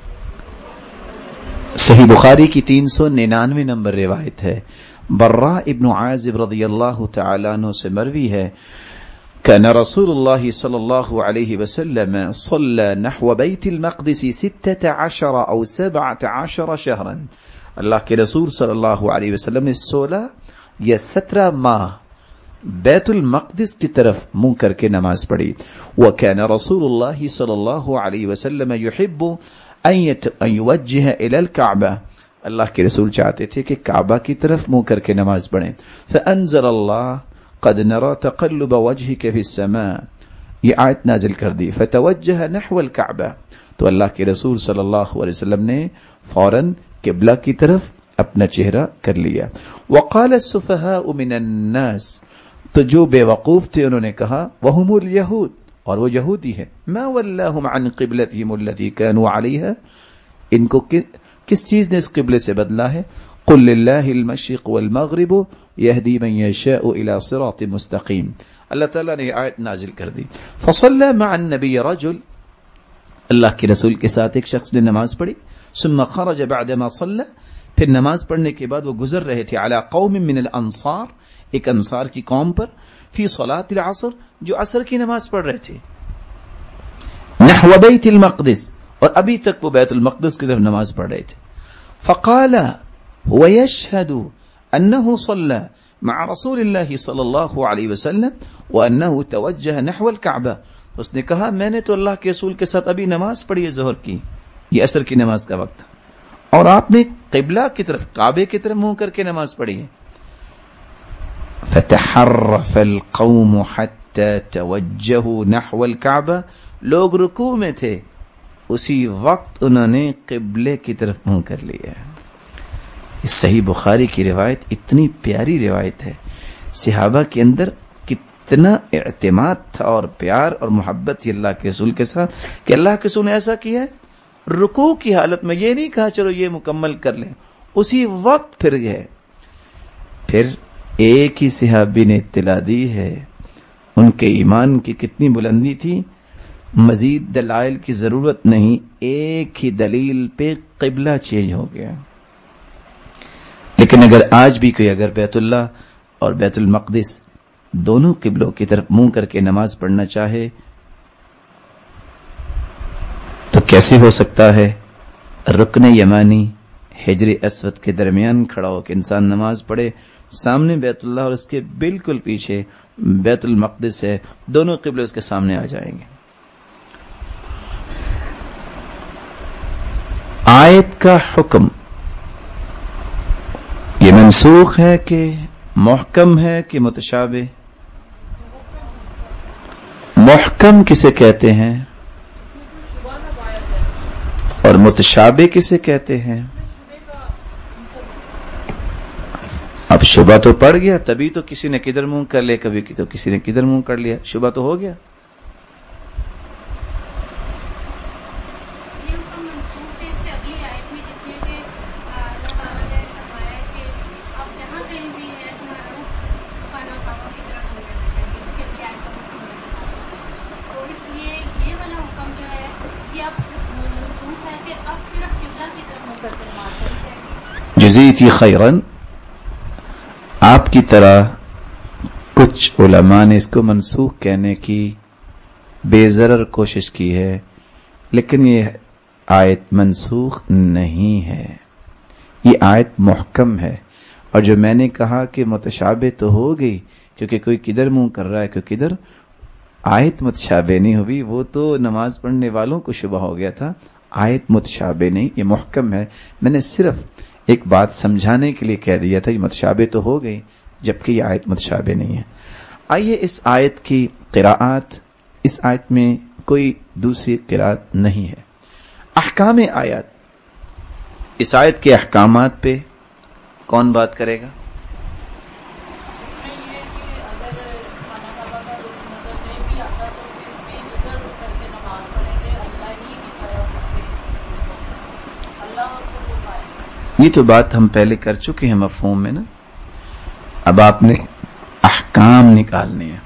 صحیح بخاری کی تین سو ننانوے نمبر روایت ہے، براء ابن عازب رضی اللہ تعالی عنہ سے مروی ہے، كان رسول الله صلى الله عليه وسلم صلى نحو بيت المقدس ستة عشر او سبعة عشر شهرا. اللہ کے رسول صلی اللہ علیہ وسلم نے سولہ یا سترہ ماہ بیت المقدس کی طرف منہ کر کے نماز پڑھی. وكان رسول الله صلی اللہ علیہ وسلم يحب ان يوجه الى الكعبة. اللہ کے رسول چاہتے تھے کہ کعبہ کی طرف منہ کر کے نماز پڑھیں. فانزل اللہ قد نرى تقلب وجهك في السماء. یہ آیت نازل کر دی فتوجه نحو الكعبة. تو اللہ کے رسول صلی اللہ علیہ وسلم نے فوراً قبلہ کی طرف اپنا چہرہ کر لیا. وقال السفهاء من الناس. تو جو بے وقوف تھے انہوں نے کہا وهم اليهود، اور وہ یہودی ہے، ما ولاهم عن قبلتهم التي كانوا عليها. ان کو کس چیز نے اس قبلے سے بدلا ہے؟ قل لله المشرق والمغرب يهدي من يشاء الى صراط مستقيم. اللہ تعالیٰ نے آیت نازل کر دی. فصلى مع النبي رجل. اللہ کے رسول کے ساتھ ایک شخص نے نماز پڑھی. ثم خرج بعدما صلى. پھر نماز پڑھنے کے بعد وہ گزر رہے تھے على قوم من الانصار، ایک انصار کی قوم پر، فی صلاة العصر، جو عصر کی نماز پڑھ رہے تھے، نحو بیت المقدس، اور ابھی تک وہ بیت المقدس کی طرف نماز پڑھ رہے تھے. فقال هو يشهد انه صلى مع رسول الله صلی اللہ علیہ وسلم وانه توجه نحو الكعبة. اس نے کہا میں نے تو اللہ کے رسول کے ساتھ ابھی نماز پڑھی ہے ظہر کی، یہ عصر کی نماز کا وقت، اور آپ نے قبلہ کی طرف، کعبے کی طرف منہ کر کے نماز پڑھی ہے. فتحرف القوم حتى توجهوا نحو الكعبة. لوگ رکوع میں تھے، اسی وقت انہوں نے قبلے کی طرف منہ کر لیا. اس صحیح بخاری کی روایت اتنی پیاری روایت ہے. صحابہ کے اندر کتنا اعتماد تھا اور پیار اور محبت تھی اللہ کے رسول کے ساتھ کہ اللہ کے رسول نے ایسا کیا ہے، رکوع کی حالت میں یہ نہیں کہا چلو یہ مکمل کر لیں، اسی وقت پھر گئے. پھر ایک ہی صحابی نے اطلاع دی ہے، ان کے ایمان کی کتنی بلندی تھی، مزید دلائل کی ضرورت نہیں، ایک ہی دلیل پہ قبلہ چینج ہو گیا. لیکن اگر آج بھی کوئی اگر بیت اللہ اور بیت المقدس دونوں قبلوں کی طرف منہ کر کے نماز پڑھنا چاہے تو کیسے ہو سکتا ہے؟ رکن یمانی حجر اسود کے درمیان کھڑا ہو کے انسان نماز پڑھے، سامنے بیت اللہ اور اس کے بالکل پیچھے بیت المقدس ہے، دونوں قبلے اس کے سامنے آ جائیں گے. آیت کا حکم یہ منسوخ ہے کہ محکم ہے کہ متشابہ؟ محکم کسے کہتے ہیں اور متشابہ کسے کہتے ہیں؟ اب شبہ تو پڑ گیا، تبھی تو کسی نے کدھر منہ کر لیا، کبھی تو کسی نے کدھر منہ کر لیا، شبہ تو ہو گیا. جزیتی خیرن، آپ کی طرح کچھ علماء نے اس کو منسوخ کہنے کی بے ضرر کوشش کی ہے، لیکن یہ آیت منسوخ نہیں ہے، یہ آیت محکم ہے. اور جو میں نے کہا کہ متشابہ تو ہو گئی، کیونکہ کوئی کدھر منہ کر رہا ہے کوئی کدھر، آیت متشابہ نہیں ہوئی، وہ تو نماز پڑھنے والوں کو شبہ ہو گیا تھا. آیت متشابہ نہیں، یہ محکم ہے. میں نے صرف ایک بات سمجھانے کے لیے کہہ دیا تھا، یہ متشابہ تو ہو گئی جبکہ یہ آیت متشابہ نہیں ہے. آئیے اس آیت کی قراءات، اس آیت میں کوئی دوسری قراءت نہیں ہے. احکام آیات، اس آیت کے احکامات پہ کون بات کرے گا؟ اس میں یہ ہے کہ اگر خانہ کعبہ کا رکن نظر نہیں بھی آتا تو پھر بھی جدھر رک کر کے نماز پڑھیں گے اللہ ہی کی طرف اللہ کو پائیں گے. یہ تو بات ہم پہلے کر چکے ہیں مفہوم میں نا. اب آپ نے احکام نکالنے ہیں.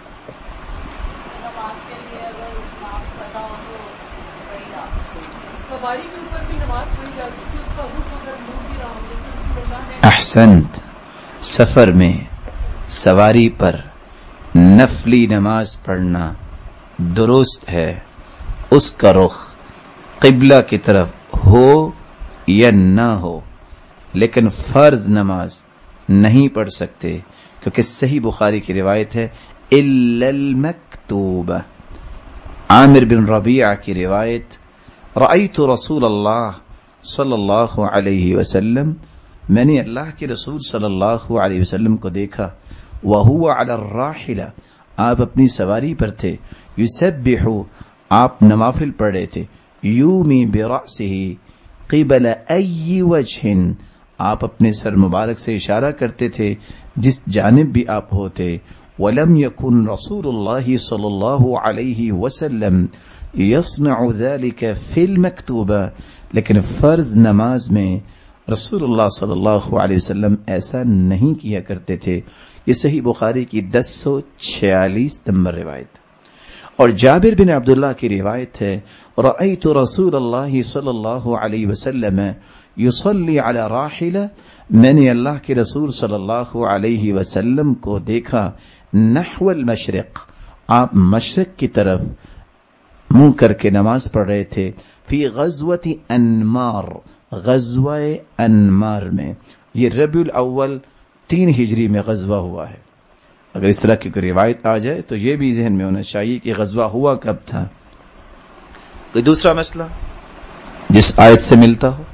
نماز کے لیے اگر نام پتا ہو تو پڑھی جا سکتی، سواری کے اوپر بھی نماز پڑھی جا سکتی، اس کا رخ اگر منہ بھی رہا ہو جیسے رسول اللہ نے. احسنت. سفر میں سواری پر نفلی نماز پڑھنا درست ہے، اس کا رخ قبلہ کی طرف ہو یا نہ ہو، لیکن فرض نماز نہیں پڑھ سکتے کیونکہ صحیح بخاری کی روایت ہے الا المکتوبہ. عامر بن ربیعہ کی روایت، رأیت رسول اللہ صلی اللہ علیہ وسلم، میں نے اللہ کے رسول صلی اللہ علیہ وسلم کو دیکھا، وہو علی الراحلہ، آپ اپنی سواری پر تھے، یسبح، آپ نوافل پڑھ رہے تھے، یومی برأسہ قبل ای وجہ، آپ اپنے سر مبارک سے اشارہ کرتے تھے جس جانب بھی آپ ہوتے. ولم یکن رسول اللہ صلی اللہ علیہ وسلم یصنع ذلك فی المکتوبہ، لیکن فرض نماز میں رسول اللہ صلی اللہ علیہ وسلم ایسا نہیں کیا کرتے تھے. یہ صحیح بخاری کی دس سو چھیالیس نمبر روایت. اور جابر بن عبداللہ کی روایت ہے، رأیت رسول اللہ صلی اللہ علیہ وسلم یصلی علی راحلہ، میں نے اللہ کے رسول صلی اللہ علیہ وسلم کو دیکھا، نحو المشرق، آپ مشرق کی طرف منہ کر کے نماز پڑھ رہے تھے، فی غزوۃ انمار، غزوہ انمار میں. یہ ربیع الاول تین ہجری میں غزوہ ہوا ہے. اگر اس طرح کی کوئی روایت آ جائے تو یہ بھی ذہن میں ہونا چاہیے کہ غزوہ ہوا کب تھا. کوئی دوسرا مسئلہ جس آیت سے ملتا ہو؟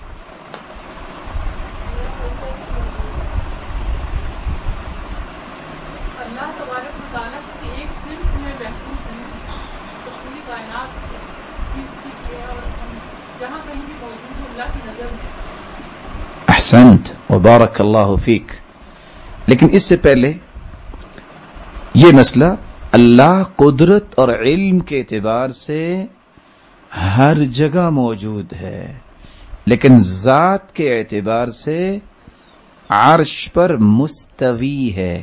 اللہ تبارک و تعالیٰ کسی ایک صنف میں محفوظ ہیں تو پوری کائنات بھی اسی کی ہے، اور ہم جہاں کہیں بھی موجود ہوں اللہ کی نظر میں. احسنت وبارک اللہ فیک. لیکن اس سے پہلے یہ مسئلہ، اللہ قدرت اور علم کے اعتبار سے ہر جگہ موجود ہے، لیکن ذات کے اعتبار سے عرش پر مستوی ہے.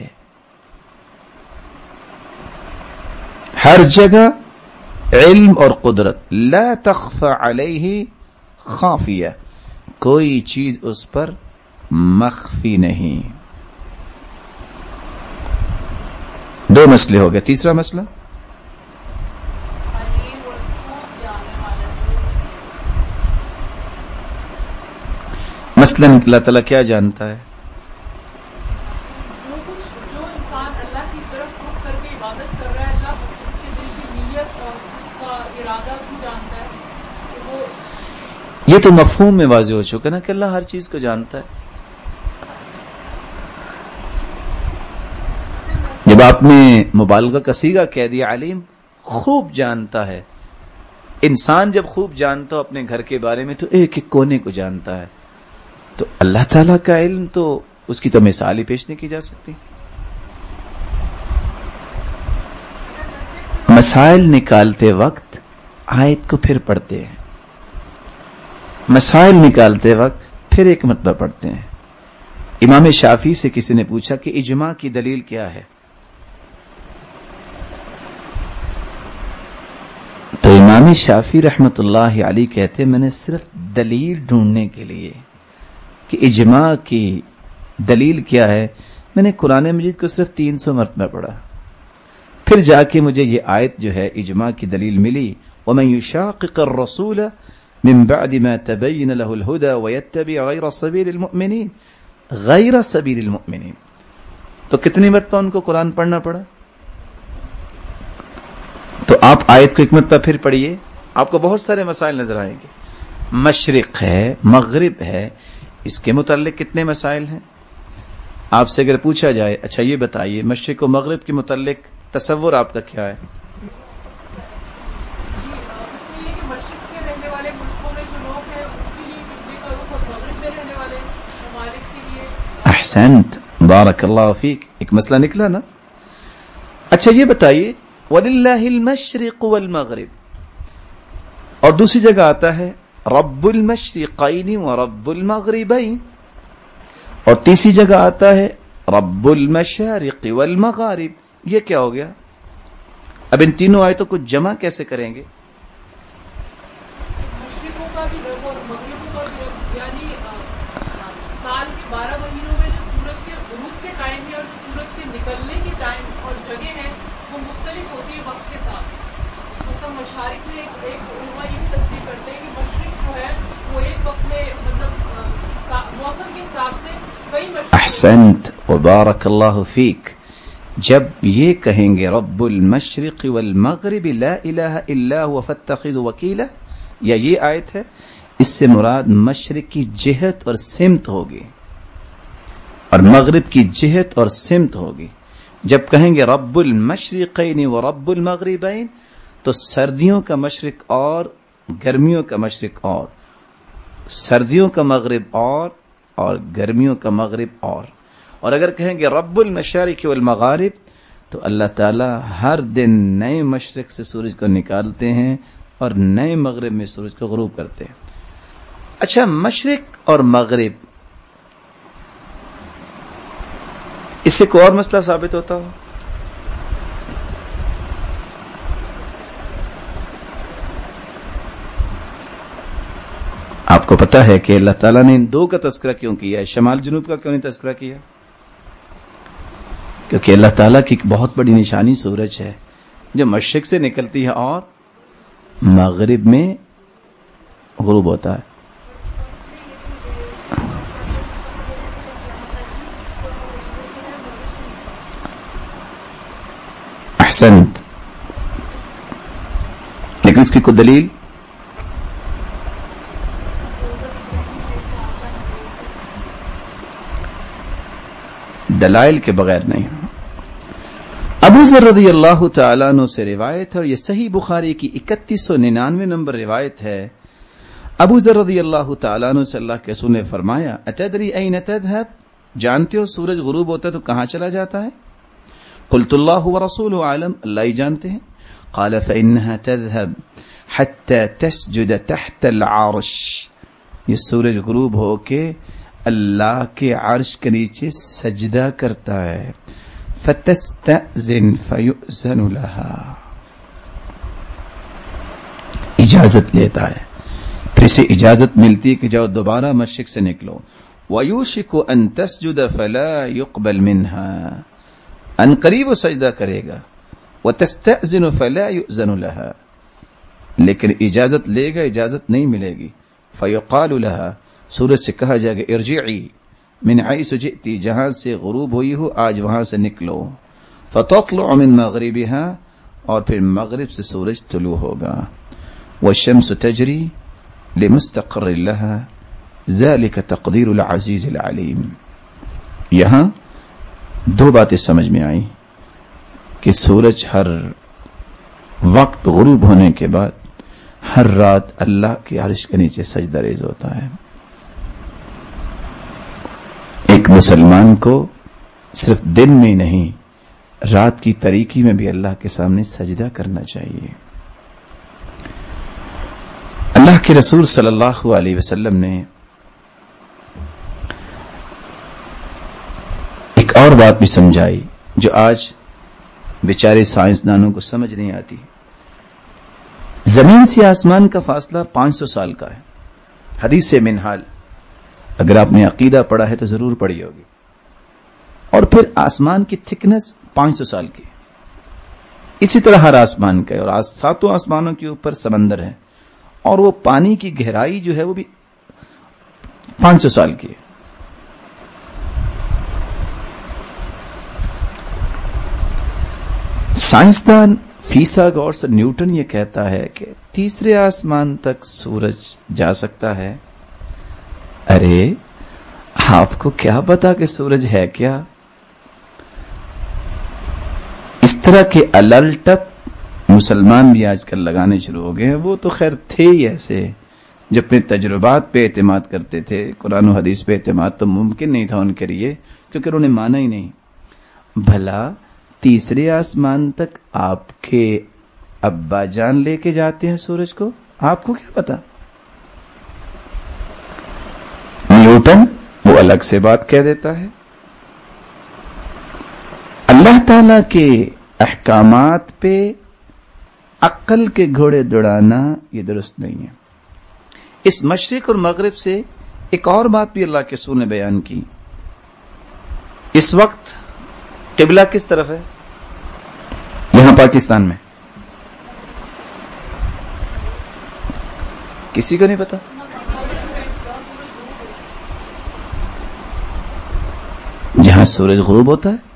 ہر جگہ علم اور قدرت، لا تخفى علیہ خافیہ، کوئی چیز اس پر مخفی نہیں. دو مسئلے ہو گئے. تیسرا مسئلہ، علیم اور خوب جاننے والا جو مثلا اللہ تعالیٰ کیا جانتا ہے؟ جو کچھ جو انسان اللہ کی طرف رخ کر کے عبادت کر رہا ہے، اللہ اس کے دل کی نیت اور اس کا ارادہ بھی جانتا ہے. کہ وہ یہ تو مفہوم میں واضح ہو چکا نا کہ اللہ ہر چیز کو جانتا ہے. جب آپ نے مبالغہ کا صیغہ کہہ دیا علیم، خوب جانتا ہے. انسان جب خوب جانتا ہو اپنے گھر کے بارے میں تو ایک ایک کونے کو جانتا ہے. تو اللہ تعالیٰ کا علم تو اس کی تو مثال ہی پیش نہیں کی جا سکتی. مسائل نکالتے وقت آیت کو پھر پڑھتے ہیں، مسائل نکالتے وقت پھر ایک مرتبہ پڑھتے ہیں. امام شافعی سے کسی نے پوچھا کہ اجماع کی دلیل کیا ہے، تو امام شافعی رحمت اللہ علیہ کہتے میں نے صرف دلیل ڈھونڈنے کے لیے کہ اجماع کی دلیل کیا ہے، میں نے قرآن مجید کو صرف تین سو مرتبہ پڑھا. پھر جا کے مجھے یہ آیت جو ہے اجماع کی دلیل ملی، ومن يشاقق الرسول من بعد ما تبين له الهدى ويتبع غير سبيل المؤمنين غیر سبیل المؤمنین. تو کتنی مرتبہ ان کو قرآن پڑھنا پڑا؟ تو آپ آیت کو ایک مرتبہ پھر پڑھیے، آپ کو بہت سارے مسائل نظر آئیں گے. مشرق ہے، مغرب ہے، اس کے متعلق کتنے مسائل ہیں. آپ سے اگر پوچھا جائے اچھا یہ بتائیے مشرق و مغرب کے متعلق تصور آپ کا کیا ہے؟ احسنت، بارک اللہ فیک، ایک مسئلہ نکلا نا. اچھا یہ بتائیے وَلِلَّهِ الْمَشْرِقُ وَالْمَغْرِبُ، اور دوسری جگہ آتا ہے رب المشرقین ورب المغربین، اور تیسری جگہ آتا ہے رب المشارق والمغارب. یہ کیا ہو گیا؟ اب ان تینوں آیتوں کو جمع کیسے کریں گے؟ مشرقوں کا بھی رب اور مغربوں کا بھی رب، یعنی سال کے بارہ مہینوں میں جو سورج کے غروب کے ٹائم ہے اور جو سورج کے نکلنے کے ٹائم اور جگہ ہیں وہ مختلف ہوتی ہے وقت کے ساتھ. مطلب مشارق میں ایک ایک علماء یہ بھی تفسیر کرتے ہیں کہ مشرق جو ہے وہ ایک وقت میں مطلب موسم کے حساب سے کئی مشرق. احسنت وبارک اللہ فیک. جب یہ کہیں گے رب المشرق والمغرب لا الہ الا هو فاتخذ وکیلا، یا یہ آیت ہے، اس سے مراد مشرق کی جہت اور سمت ہوگی اور مغرب کی جہت اور سمت ہوگی. جب کہیں گے رب المشرقین و رب المغربین تو سردیوں کا مشرق اور گرمیوں کا مشرق اور، سردیوں کا مغرب اور اور گرمیوں کا مغرب اور. اور اگر کہیں گے رب المشارق والمغارب تو اللہ تعالی ہر دن نئے مشرق سے سورج کو نکالتے ہیں اور نئے مغرب میں سورج کو غروب کرتے ہیں. اچھا مشرق اور مغرب، اس سے کوئی اور مسئلہ ثابت ہوتا ہو؟ آپ کو پتا ہے کہ اللہ تعالیٰ نے ان دو کا تذکرہ کیوں کیا ہے، شمال جنوب کا کیوں نہیں تذکرہ کیا؟ کیونکہ اللہ تعالیٰ کی ایک بہت بڑی نشانی سورج ہے جو مشرق سے نکلتی ہے اور مغرب میں غروب ہوتا ہے. احسنت، لیکن اس کی کوئی دلیل؟ دلائل کے بغیر نہیں. ابو ذر رضی اللہ تعالیٰ عنہ سے روایت ہے اور یہ صحیح بخاری کی اکتیس سو ننانوے نمبر روایت ہے. ابو ذر رضی اللہ تعالیٰ عنہ سے اللہ کے رسول نے فرمایا اتدری این تذهب، جانتے ہو سورج غروب ہوتا ہے تو کہاں چلا جاتا ہے؟ قلت اللہ ورسولہ عالم، اللہ ہی جانتے ہیں. قال فإنها تذهب حتى تسجد تحت العرش، یہ سورج غروب ہو کے اللہ کے عرش کے نیچے سجدہ کرتا ہے. فتستأذن فیؤذن لها، اجازت لیتا ہے، پھر اسے اجازت ملتی ہے کہ جاؤ دوبارہ مشرق سے نکلو. ویوشک ان تسجد فلا يقبل منها، ان قریب وہ سجدہ کرے گا. وتستأذن فلا يؤذن لها، لیکن اجازت لے گا اجازت نہیں ملے گی. فیقال لها، سورج سے کہا جائے گا ارجعی من حیث جئتی، جہاں سے غروب ہوئی ہو آج وہاں سے نکلو. فتطلع من مغربها، اور پھر مغرب سے سورج طلوع ہوگا. والشمس تجری لمستقر لها ذلك تقدیر العزیز العلیم. یہاں دو باتیں سمجھ میں آئیں کہ سورج ہر وقت غروب ہونے کے بعد ہر رات اللہ کے عرش کے نیچے سجدہ ریز ہوتا ہے. ایک مسلمان کو صرف دن میں نہیں رات کی تاریکی میں بھی اللہ کے سامنے سجدہ کرنا چاہیے. اللہ کے رسول صلی اللہ علیہ وسلم نے ایک اور بات بھی سمجھائی جو آج بیچارے سائنسدانوں کو سمجھ نہیں آتی. زمین سے آسمان کا فاصلہ پانچ سو سال کا ہے. حدیث منہال اگر آپ نے عقیدہ پڑھا ہے تو ضرور پڑھی ہوگی. اور پھر آسمان کی تھکنس پانچ سو سال کی. اسی طرح ہر آسمان کا ہے، اور ساتوں آسمانوں کے اوپر سمندر ہے، اور وہ پانی کی گہرائی جو ہے وہ بھی پانچ سو سال کی ہے۔ سائنسدان فیثاگورس نیوٹن یہ کہتا ہے کہ تیسرے آسمان تک سورج جا سکتا ہے۔ ارے آپ کو کیا پتا کہ سورج ہے کیا؟ اس طرح کے الرٹپ مسلمان بھی آج کل لگانے شروع ہو گئے ہیں۔ وہ تو خیر تھے ہی ایسے جو اپنے تجربات پہ اعتماد کرتے تھے، قرآن و حدیث پہ اعتماد تو ممکن نہیں تھا ان کے لیے، کیونکہ انہوں نے مانا ہی نہیں۔ بھلا تیسرے آسمان تک آپ کے ابا جان لے کے جاتے ہیں سورج کو، آپ کو کیا پتا؟ نیوٹن وہ الگ سے بات کہہ دیتا ہے۔ اللہ تعالی کے احکامات پہ عقل کے گھوڑے دوڑانا یہ درست نہیں ہے۔ اس مشرق اور مغرب سے ایک اور بات بھی اللہ کے رسول نے بیان کی۔ اس وقت قبلہ کس طرف ہے؟ یہاں پاکستان میں کسی کو نہیں پتا؟ جہاں سورج غروب ہوتا ہے۔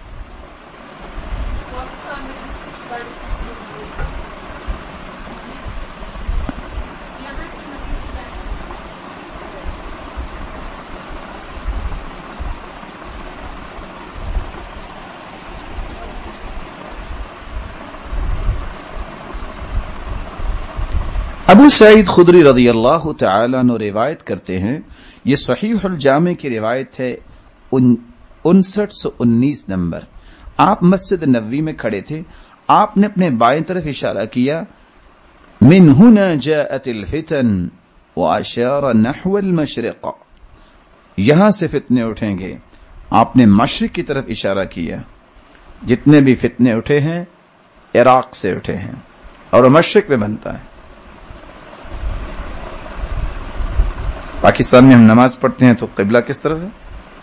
ابو سعید خدری رضی اللہ تعالیٰ عنہ روایت کرتے ہیں، یہ صحیح الجامع کی روایت ہے، انسٹھ سو انیس نمبر۔ آپ مسجد نبوی میں کھڑے تھے، آپ نے اپنے بائیں طرف اشارہ کیا، من ہنا جاءت الفتن واشار نحو المشرق، یہاں سے فتنے اٹھیں گے۔ آپ نے مشرق کی طرف اشارہ کیا۔ جتنے بھی فتنے اٹھے ہیں عراق سے اٹھے ہیں اور مشرق میں بنتا ہے۔ پاکستان میں ہم نماز پڑھتے ہیں تو قبلہ کس طرف ہے؟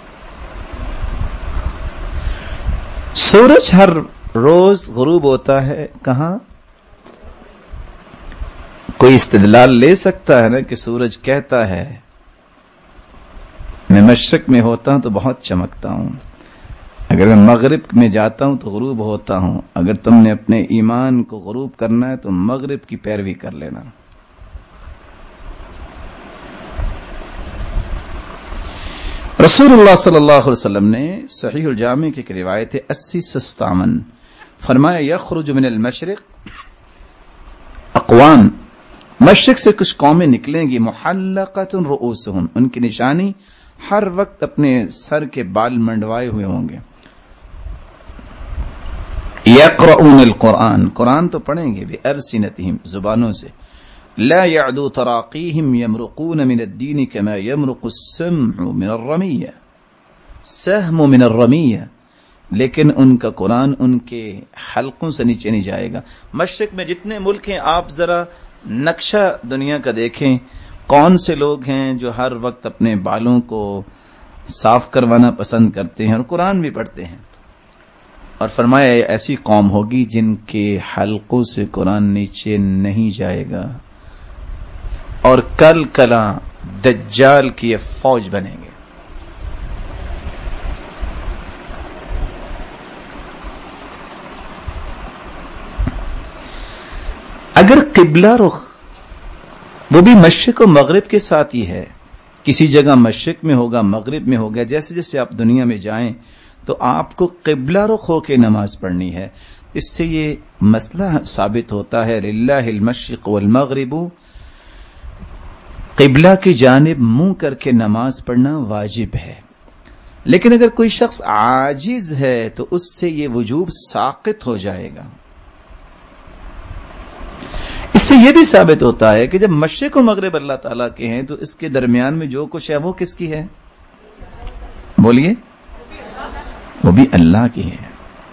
سورج ہر روز غروب ہوتا ہے کہاں؟ کوئی استدلال لے سکتا ہے نا کہ سورج کہتا ہے میں مشرق میں ہوتا ہوں تو بہت چمکتا ہوں، اگر میں مغرب میں جاتا ہوں تو غروب ہوتا ہوں۔ اگر تم نے اپنے ایمان کو غروب کرنا ہے تو مغرب کی پیروی کر لینا۔ رسول اللہ صلی اللہ علیہ وسلم نے صحیح الجامع کی ایک روایت ہے اسی سستامن، فرمایا یخرج من المشرق اقوام، مشرق سے کچھ قومیں نکلیں گی، محلقۃ رؤوسہم، ان کی نشانی ہر وقت اپنے سر کے بال منڈوائے ہوئے ہوں گے، یقرؤون القرآن، قرآن تو پڑھیں گے، بألسنتہم، زبانوں سے، لا يعدو تراقيهم يمرقون من الدين كما يمرق السمع من الرمية، سهم من الرمية، لیکن ان کا قرآن ان کے حلقوں سے نیچے نہیں جائے گا۔ مشرق میں جتنے ملک ہیں آپ ذرا نقشہ دنیا کا دیکھیں، کون سے لوگ ہیں جو ہر وقت اپنے بالوں کو صاف کروانا پسند کرتے ہیں اور قرآن بھی پڑھتے ہیں، اور فرمایا ایسی قوم ہوگی جن کے حلقوں سے قرآن نیچے نہیں جائے گا، اور کل کلا دجال کی یہ فوج بنیں گے۔ اگر قبلہ رخ وہ بھی مشرق و مغرب کے ساتھ ہی ہے، کسی جگہ مشرق میں ہوگا مغرب میں ہوگا، جیسے جیسے آپ دنیا میں جائیں تو آپ کو قبلہ رخ ہو کے نماز پڑھنی ہے۔ اس سے یہ مسئلہ ثابت ہوتا ہے للہ المشرق والمغرب، قبلہ کی جانب منہ کر کے نماز پڑھنا واجب ہے، لیکن اگر کوئی شخص عاجز ہے تو اس سے یہ وجوب ساقط ہو جائے گا۔ اس سے یہ بھی ثابت ہوتا ہے کہ جب مشرق و مغرب اللہ تعالیٰ کے ہیں تو اس کے درمیان میں جو کچھ ہے وہ کس کی ہے؟ بولیے، وہ بھی اللہ کی ہے۔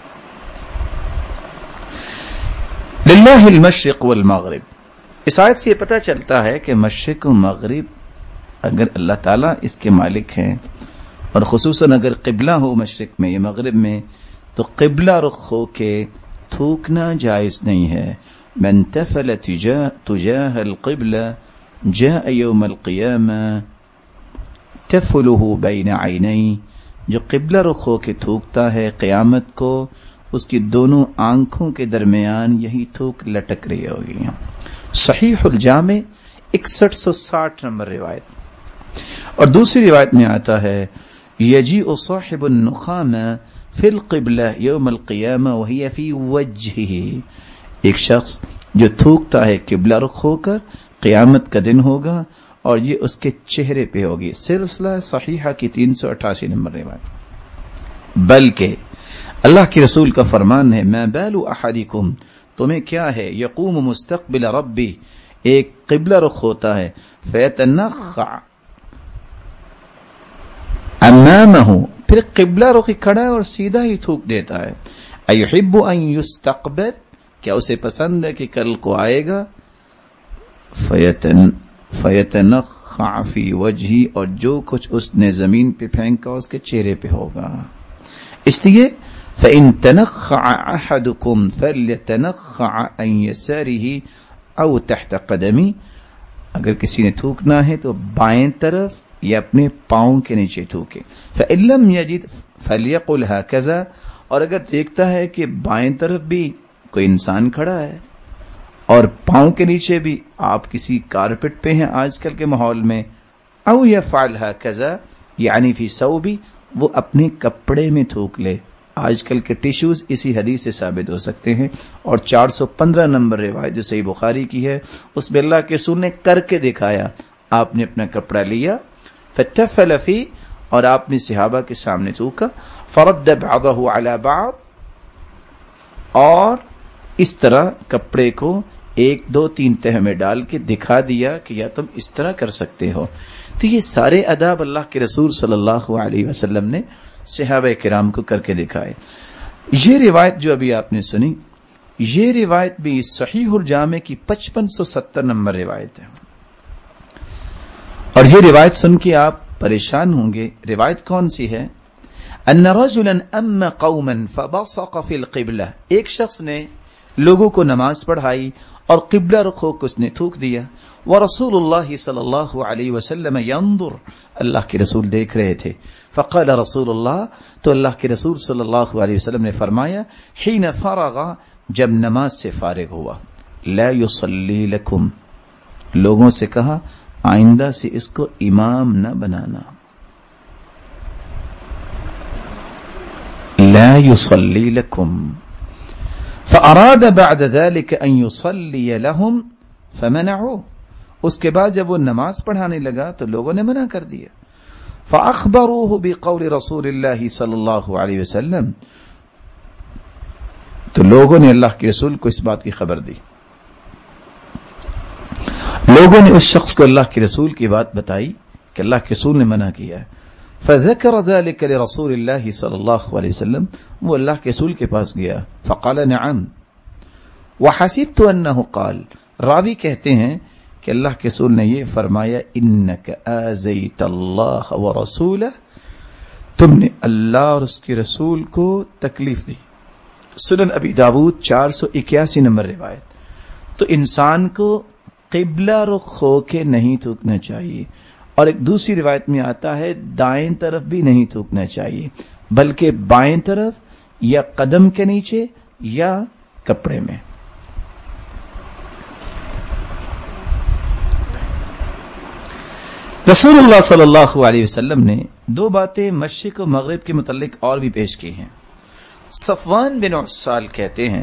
للہ المشرق والمغرب، اس آیت سے یہ پتہ چلتا ہے کہ مشرق و مغرب اگر اللہ تعالیٰ اس کے مالک ہیں، اور خصوصاً اگر قبلہ ہو مشرق میں یا مغرب میں، تو قبلہ رخ ہو کے تھوکنا جائز نہیں ہے. من تفل تجاه القبلة جاء يوم القيامة تفله بين عينيه. جو قبلہ رخ ہو کے تھوکتا ہے قیامت کو اس کی دونوں آنکھوں کے درمیان یہی تھوک لٹک رہی ہوگی. صحیح الجامع اکسٹھ سو ساٹھ نمبر روایت. اور دوسری روایت میں آتا ہے یجیء صاحب النخامہ فی القبلہ یوم القیامہ وہی فی وجہہ. ایک شخص جو تھوکتا ہے قبلہ رخ ہو کر قیامت کا دن ہوگا اور یہ اس کے چہرے پہ ہوگی. سلسلہ صحیحہ کی تین سو اٹھاسی نمبر روایت. بلکہ اللہ کے رسول کا فرمان ہے ما بال احدکم تمہیں کیا ہے یقوم مستقبل ربی ایک قبلہ رخ ہوتا ہے فیتنخع امامہ پھر قبلہ رخی کھڑا ہے اور سیدھا ہی تھوک دیتا ہے. ایحب ان یستقبل کیا اسے پسند ہے کہ کل کو آئے گا فیتن فیتنخع فی وجہی اور جو کچھ اس نے زمین پہ پھینکا اس کے چہرے پہ ہوگا. اس لیے فَإِن تَنَخَّعَ أَحَدُكُمْ فَلْيَتَنَخَّعَ عَنْ يَسَارِهِ أَوْ تَحْتَ قَدَمِهِ. اگر کسی نے تھوکنا ہے تو بائیں طرف یا اپنے پاؤں کے نیچے تھوکے. فَإِن لَمْ يَجِدْ فَلْيَقُلْ هَكَذَا اور اگر دیکھتا ہے کہ بائیں طرف بھی کوئی انسان کھڑا ہے اور پاؤں کے نیچے بھی آپ کسی کارپٹ پہ ہیں آج کل کے ماحول میں او يفعل هكذا یعنی فی ثوبی وہ اپنے کپڑے میں تھوک لے. آج کل کے ٹیشوز اسی حدیث سے ثابت ہو سکتے ہیں. اور چار سو پندرہ نمبر روایت جو صحیح بخاری کی ہے اس میں اللہ کے رسول نے کر کے دکھایا. آپ نے اپنا کپڑا لیا فتفل فی اور آپ نے صحابہ کے سامنے تھوکا فرد بعضه على بعض اور اس طرح کپڑے کو ایک دو تین تہ میں ڈال کے دکھا دیا کہ یا تم اس طرح کر سکتے ہو. تو یہ سارے آداب اللہ کے رسول صلی اللہ علیہ وسلم نے صحابہ کرام کو کر کے دکھائے. یہ روایت جو ابھی آپ نے سنی یہ روایت بھی صحیح الجامع کی پچپن سو ستر نمبر روایت ہے. اور یہ روایت سن کے آپ پریشان ہوں گے. روایت کون سی ہے؟ ان رجلا ام قوما فبصق فی القبلہ ایک شخص نے لوگوں کو نماز پڑھائی اور قبلہ رخ ہو کے اس نے تھوک دیا. ورسول اللہ صلی اللہ علیہ وسلم ينظر اللہ کے رسول دیکھ رہے تھے. فقال رسول اللہ تو اللہ کے رسول صلی اللہ علیہ وسلم نے فرمایا حين فرغ جب نماز سے فارغ ہوا لا يصلي لكم لوگوں سے کہا آئندہ سے اس کو امام نہ بنانا. لا يصلي لكم فأراد بعد ذلك أن يصلي لهم فمنعوه اس کے بعد جب وہ نماز پڑھانے لگا تو لوگوں نے منع کر دیا. فأخبروه بقول رسول اللہ صلی اللہ علیہ وسلم تو لوگوں نے اللہ کے رسول کو اس بات کی خبر دی. لوگوں نے اس شخص کو اللہ کے رسول کی بات بتائی کہ اللہ کے رسول نے منع کیا ہے. فذكر ذلك لرسول اللہ صلی اللہ علیہ وسلم وہ اللہ کے رسول کے پاس گیا. فقال نعم وحسبت انه قال راوی کہتے ہیں کہ اللہ کے رسول نے یہ فرمایا انک آذیت اللہ ورسولہ تم نے اللہ اور اس کے رسول کو تکلیف دی. سنن ابی داود چار سو اکیاسی نمبر روایت. تو انسان کو قبلہ رخ ہو کے نہیں تھوکنا چاہیے. اور ایک دوسری روایت میں آتا ہے دائیں طرف بھی نہیں تھوکنا چاہیے بلکہ بائیں طرف یا قدم کے نیچے یا کپڑے میں. رسول اللہ صلی اللہ علیہ وسلم نے دو باتیں مشرق و مغرب کے متعلق اور بھی پیش کی ہیں. صفوان بن عسال کہتے ہیں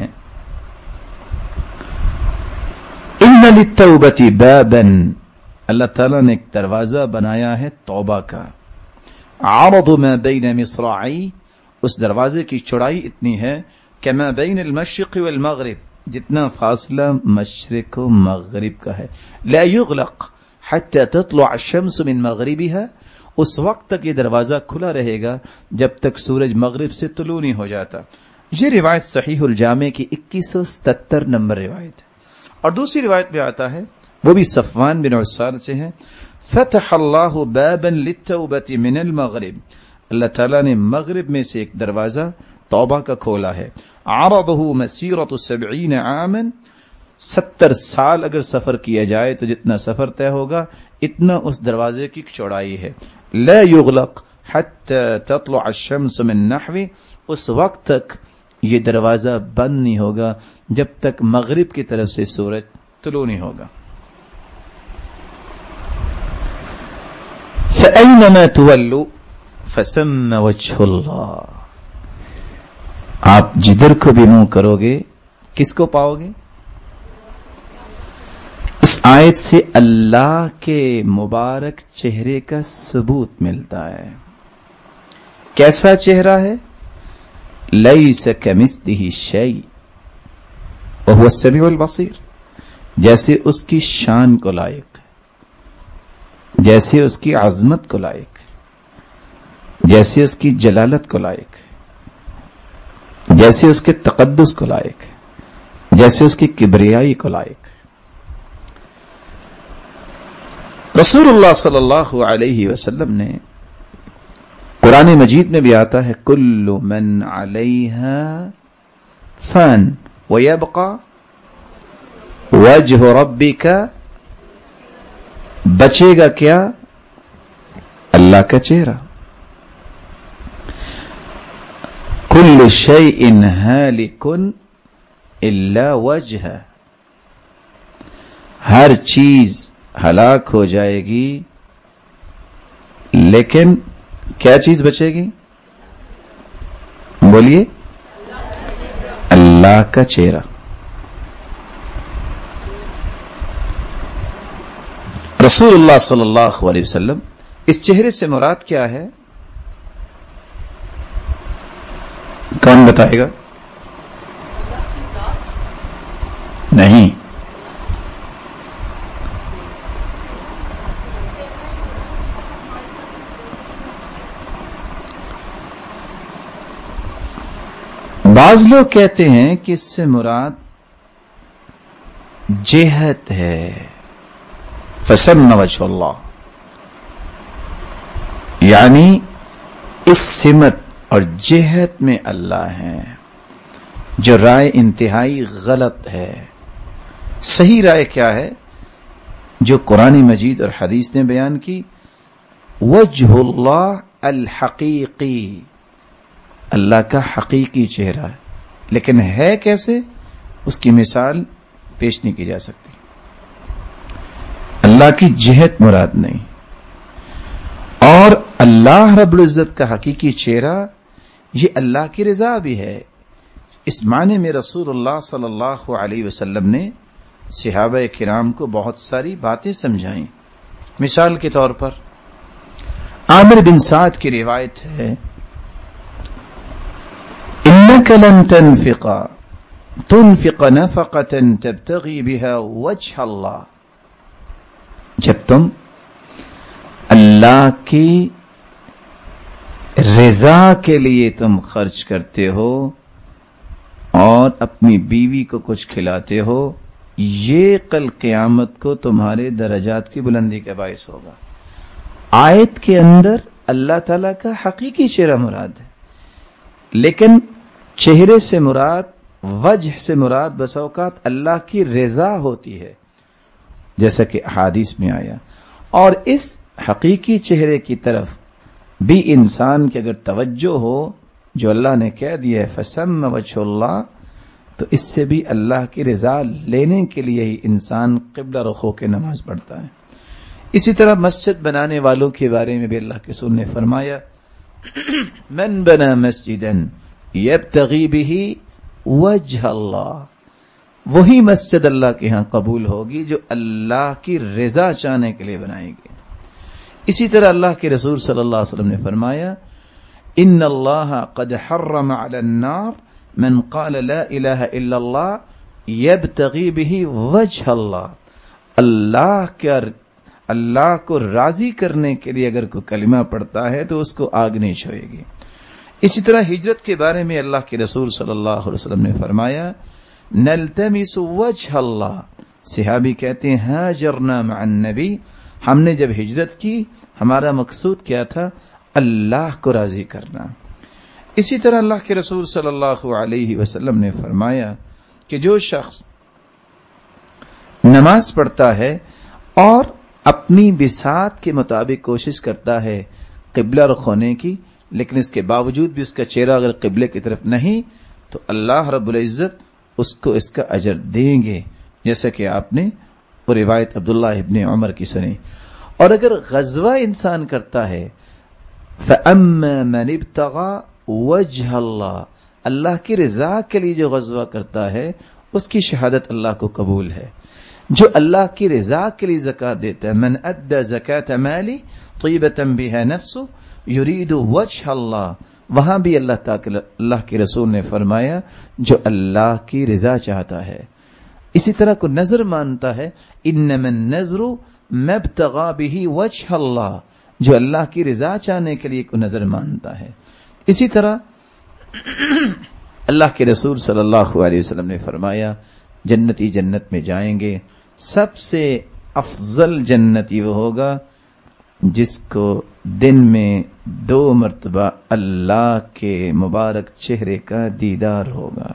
ان للتوبۃ بابا اللہ تعالیٰ نے ایک دروازہ بنایا ہے توبہ کا. عرض ما بین مصراعی اس دروازے کی چوڑائی اتنی ہے کہ ما بین المشرق والمغرب جتنا فاصلہ مشرق و مغرب کا ہے. لا یغلق حتی تطلع الشمس من مغربها اس وقت تک یہ دروازہ کھلا رہے گا جب تک سورج مغرب سے طلوع نہیں ہو جاتا. یہ روایت صحیح الجامع کی اکیس سو ستر نمبر روایت ہے. اور دوسری روایت میں آتا ہے وہ بھی صفوان بن عسال سے ہے فتح اللہ بابا للتوبۃ من المغرب اللہ تعالیٰ نے مغرب میں سے ایک دروازہ توبہ کا کھولا ہے. عرضه مسیرۃ سبعین عاما، ستر سال اگر سفر کیا جائے تو جتنا سفر طے ہوگا اتنا اس دروازے کی چوڑائی ہے. لا یغلق حتی تطلع الشمس من نحوه، اس وقت تک یہ دروازہ بند نہیں ہوگا جب تک مغرب کی طرف سے سورج طلوع نہیں ہوگا. فأينما تولوا فثم وجه اللہ، آپ جدھر کو بھی منہ کرو گے کس کو پاؤ گے؟ اس آیت سے اللہ کے مبارک چہرے کا ثبوت ملتا ہے. کیسا چہرہ ہے؟ لیس کمثلہ شیء وہو السمیع البصیر، جیسے اس کی شان کو لائق، جیسے اس کی عظمت کو لائق، جیسے اس کی جلالت کو لائق، جیسے اس کے تقدس کو لائق، جیسے اس کی کبریائی کو لائق. رسول اللہ صلی اللہ علیہ وسلم نے قرآن مجید میں بھی آتا ہے کل من علیہا فان ویبقى وجہ ربک، بچے گا کیا؟ اللہ کا چہرہ. کل شیء ہالک الا وجہ، ہر چیز ہلاک ہو جائے گی لیکن کیا چیز بچے گی؟ بولیے، اللہ کا چہرہ. رسول اللہ صلی اللہ علیہ وسلم اس چہرے سے مراد کیا ہے؟ کون بتائے گا؟ نہیں، بعض لوگ کہتے ہیں کہ اس سے مراد جہت ہے، فثم وجہ اللہ، یعنی اس سمت اور جہت میں اللہ ہے. جو رائے انتہائی غلط ہے. صحیح رائے کیا ہے جو قرآن مجید اور حدیث نے بیان کی؟ وجہ اللہ الحقیقی، اللہ کا حقیقی چہرہ ہے، لیکن ہے کیسے اس کی مثال پیش نہیں کی جا سکتی. اللہ کی جہت مراد نہیں. اور اللہ رب العزت کا حقیقی چہرہ یہ اللہ کی رضا بھی ہے. اس معنی میں رسول اللہ صلی اللہ علیہ وسلم نے صحابہ کرام کو بہت ساری باتیں سمجھائیں. مثال کے طور پر عامر بن سعد کی روایت ہے انک لن تنفق تنفق نفقۃ تبتغی بها وجہ اللہ، جب تم اللہ کی رضا کے لیے تم خرچ کرتے ہو اور اپنی بیوی کو کچھ کھلاتے ہو، یہ کل قیامت کو تمہارے درجات کی بلندی کا باعث ہوگا. آیت کے اندر اللہ تعالی کا حقیقی چہرہ مراد ہے، لیکن چہرے سے مراد، وجہ سے مراد بس اوقات اللہ کی رضا ہوتی ہے، جیسا کہ احادیث میں آیا. اور اس حقیقی چہرے کی طرف بھی انسان کی اگر توجہ ہو جو اللہ نے کہہ دیا ہے فثم وجہ اللہ، تو اس سے بھی اللہ کی رضا لینے کے لیے ہی انسان قبلہ رخ ہو کے نماز پڑھتا ہے. اسی طرح مسجد بنانے والوں کے بارے میں بھی اللہ کے رسول نے فرمایا من بنا مسجدا یبتغی بہ وجہ اللہ، وہی مسجد اللہ کے ہاں قبول ہوگی جو اللہ کی رضا چاہنے کے لیے بنائے گی. اسی طرح اللہ کے رسول صلی اللہ علیہ وسلم نے فرمایا ان اللہ قد حرم علی النار من قال لا الہ الا اللہ یبتغی بہ وجہ اللہ، اللہ کا اللہ کو راضی کرنے کے لیے اگر کوئی کلمہ پڑھتا ہے تو اس کو آگ نہیں چھوئے گی. اسی طرح ہجرت کے بارے میں اللہ کے رسول صلی اللہ علیہ وسلم نے فرمایا نلتمس وجہ اللہ، صحابی کہتے ہیں ہاجرنا مع النبی، ہم نے جب ہجرت کی ہمارا مقصود کیا تھا؟ اللہ کو راضی کرنا. اسی طرح اللہ کے رسول صلی اللہ علیہ وسلم نے فرمایا کہ جو شخص نماز پڑھتا ہے اور اپنی بساط کے مطابق کوشش کرتا ہے قبلہ رخ ہونے کی، لیکن اس کے باوجود بھی اس کا چہرہ اگر قبلے کی طرف نہیں، تو اللہ رب العزت اس کو اس کا اجر دیں گے، جیسا کہ آپ نے وہ روایت عبداللہ ابن عمر کی سنی۔ اور اگر غزوہ انسان کرتا ہے فَأَمَّا مَنِ ابْتَغَى وَجْهَ اللَّهِ، اللہ کی رضا کے لیے جو غزوہ کرتا ہے اس کی شہادت اللہ کو قبول ہے۔ جو اللہ کی رضا کے لیے زکوٰۃ دیتا ہے، من ادى زکاة مالی طیبۃ بها نفسه یرید وجہ اللہ، وہاں بھی اللہ تعالی اللہ کے رسول نے فرمایا جو اللہ کی رضا چاہتا ہے۔ اسی طرح کو نظر مانتا ہے، انما النذر ما ابتغى به وجہ اللہ، جو اللہ کی رضا چاہنے کے لیے کو نظر مانتا ہے۔ اسی طرح اللہ کے رسول صلی اللہ علیہ وسلم نے فرمایا جنتی جنت میں جائیں گے، سب سے افضل جنتی وہ ہوگا جس کو دن میں دو مرتبہ اللہ کے مبارک چہرے کا دیدار ہوگا۔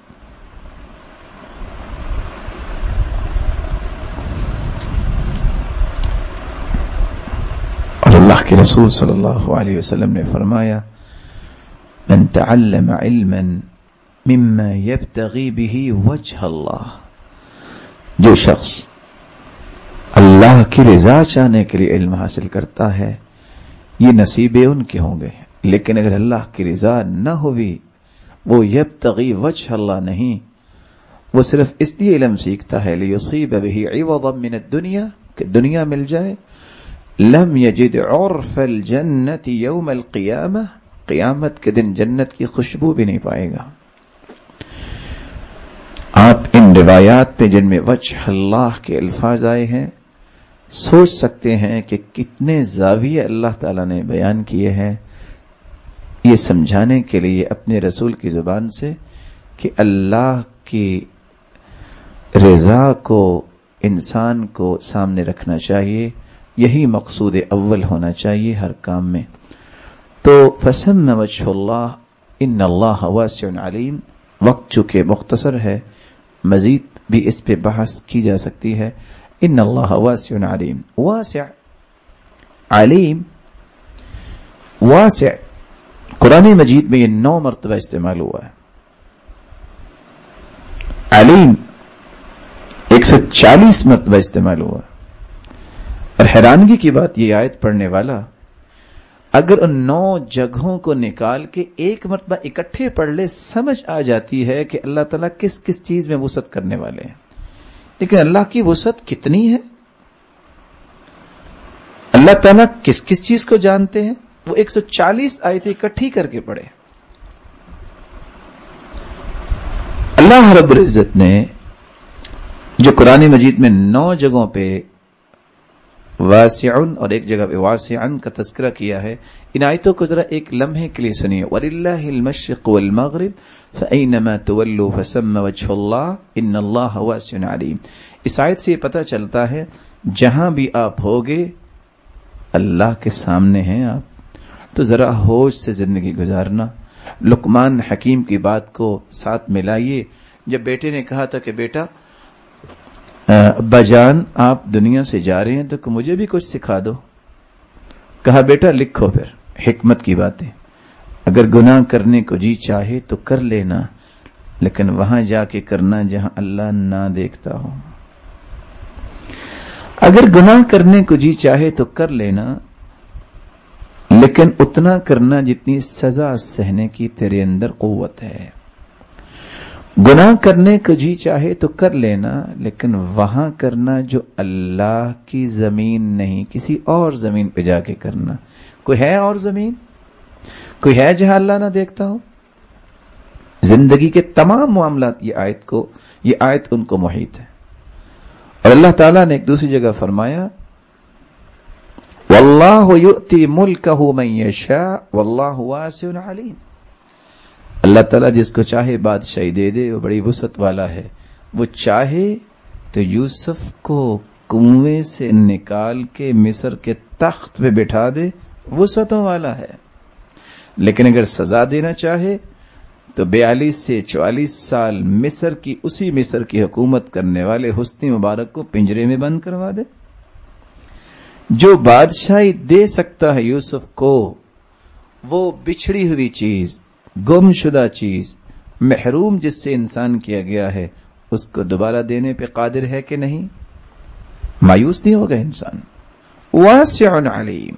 اور اللہ کے رسول صلی اللہ علیہ وسلم نے فرمایا من تعلم علما مما يبتغي به وجه اللہ، جو شخص اللہ کی رضا چاہنے کے لیے علم حاصل کرتا ہے یہ نصیبے ان کے ہوں گے، لیکن اگر اللہ کی رضا نہ ہوئی، وہ یبتغی وجہ اللہ نہیں، وہ صرف اس لیے علم سیکھتا ہے لیصیب به عوضا من الدنیا، کہ دنیا مل جائے، لم یجد عرف الجنت یوم القیامہ، قیامت کے دن جنت کی خوشبو بھی نہیں پائے گا۔ آپ ان روایات پہ جن میں وجہ اللہ کے الفاظ آئے ہیں سوچ سکتے ہیں کہ کتنے زاویے اللہ تعالیٰ نے بیان کیے ہیں یہ سمجھانے کے لیے اپنے رسول کی زبان سے کہ اللہ کی رضا کو انسان کو سامنے رکھنا چاہیے، یہی مقصود اول ہونا چاہیے ہر کام میں۔ تو فَسَمَّ وَجْهُ اللَّهِ إِنَّ اللَّهَ وَاسِعٌ عَلِيمٌ، وقت چونکہ مختصر ہے مزید بھی اس پہ بحث کی جا سکتی ہے۔ ان اللہ واسع علیم، واسع علیم واسع قرآن مجید میں یہ نو مرتبہ استعمال ہوا ہے، علیم ایک سو چالیس مرتبہ استعمال ہوا ہے۔ اور حیرانگی کی بات یہ آیت پڑھنے والا اگر ان نو جگہوں کو نکال کے ایک مرتبہ اکٹھے پڑھ لے سمجھ آ جاتی ہے کہ اللہ تعالیٰ کس کس چیز میں وسعت کرنے والے ہیں، لیکن اللہ کی وسعت کتنی ہے، اللہ تعالیٰ کس کس چیز کو جانتے ہیں، وہ ایک سو چالیس آیتیں اکٹھی کر کے پڑھے۔ اللہ رب العزت نے جو قرآن مجید میں نو جگہوں پہ واسعن اور ایک جگہ پہ واسعن کا تذکرہ کیا ہے، ان آیتوں کو ذرا ایک لمحے کے لیے سنیے۔ وَلِلَّهِ الْمَشْرِقُ وَالْمَغْرِبُ فَأَيْنَمَا تُوَلُّوا فَثَمَّ وَجْهُ اللَّهِ إِنَّ اللَّهَ وَاسِعٌ عَلِيمٌ۔ اس آیت سے یہ پتہ چلتا ہے جہاں بھی آپ ہوگے اللہ کے سامنے ہیں آپ، تو ذرا ہوش سے زندگی گزارنا۔ لقمان حکیم کی بات کو ساتھ ملائیے، جب بیٹے نے کہا تھا کہ بیٹا ابا جان آپ دنیا سے جا رہے ہیں تو مجھے بھی کچھ سکھا دو، کہا بیٹا لکھو پھر حکمت کی باتیں، اگر گناہ کرنے کو جی چاہے تو کر لینا، لیکن وہاں جا کے کرنا جہاں اللہ نہ دیکھتا ہو۔ اگر گناہ کرنے کو جی چاہے تو کر لینا، لیکن اتنا کرنا جتنی سزا سہنے کی تیرے اندر قوت ہے۔ گناہ کرنے کو جی چاہے تو کر لینا، لیکن وہاں کرنا جو اللہ کی زمین نہیں، کسی اور زمین پہ جا کے کرنا۔ کوئی ہے اور زمین؟ کوئی ہے جہاں اللہ نہ دیکھتا ہو؟ زندگی کے تمام معاملات یہ آیت کو یہ آیت ان کو محیط ہے۔ اور اللہ تعالیٰ نے ایک دوسری جگہ فرمایا وَاللَّهُ يُؤْتِي مُلْكَهُ مَن يَشَاءُ وَاللَّهُ وَاسِعٌ عَلِيمٌ۔ اللہ تعالیٰ جس کو چاہے بادشاہی دے دے، وہ بڑی وسعت والا ہے۔ وہ چاہے تو یوسف کو کنویں سے نکال کے مصر کے تخت پہ بٹھا دے، وسعتوں والا ہے۔ لیکن اگر سزا دینا چاہے تو بیالیس سے چوالیس سال مصر کی اسی مصر کی حکومت کرنے والے حسنی مبارک کو پنجرے میں بند کروا دے. جو بادشاہی دے سکتا ہے یوسف کو، وہ بچھڑی ہوئی چیز، گم شدہ چیز، محروم جس سے انسان کیا گیا ہے، اس کو دوبارہ دینے پہ قادر ہے کہ نہیں؟ مایوس نہیں ہوگا انسان. واسع علیم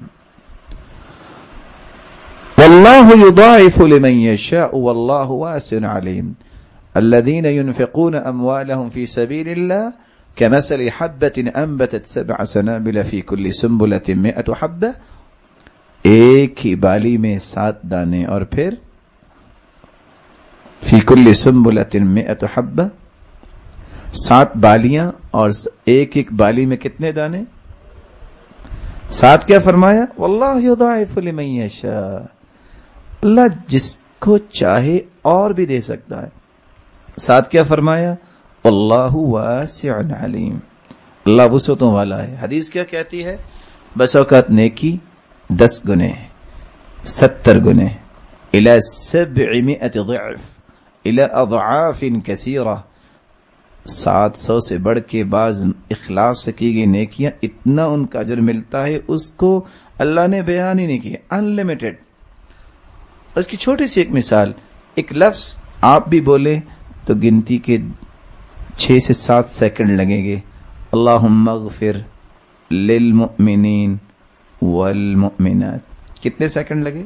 واللہ یضاعف لمن یشاء واللہ واسع علیم الذین ينفقون اموالهم في سبیل اللہ كمثل حبة انبتت سبع سنابل في كل سنبلة مئة حبة. ایک ہی بالی میں سات دانے، اور پھر فی کل سنبلۃ مئۃ حبہ، سات بالیاں، اور ایک ایک بالی میں کتنے دانے؟ سات. کیا فرمایا؟ واللہ یضاعف لمن یشاء، اللہ جس کو چاہے اور بھی دے سکتا ہے. سات. کیا فرمایا؟ واللہ واسع علیم، اللہ وسعتوں والا ہے. حدیث کیا کہتی ہے؟ بس اوقات نیکی دس گنے، ستر گنے، الى سبعمائة ضعف الى اضعاف کثیرہ، سات سو سے بڑھ کے بعض اخلاص سے کی گئی نیکیاں، اتنا ان کا اجر ملتا ہے. اس کو اللہ نے بیان ہی نہیں کیا، انلمیٹڈ. اس کی چھوٹی سی ایک مثال، ایک لفظ آپ بھی بولیں تو گنتی کے چھ سے سات سیکنڈ لگیں گے. اللہم اغفر للمؤمنین والمؤمنات، کتنے سیکنڈ لگے؟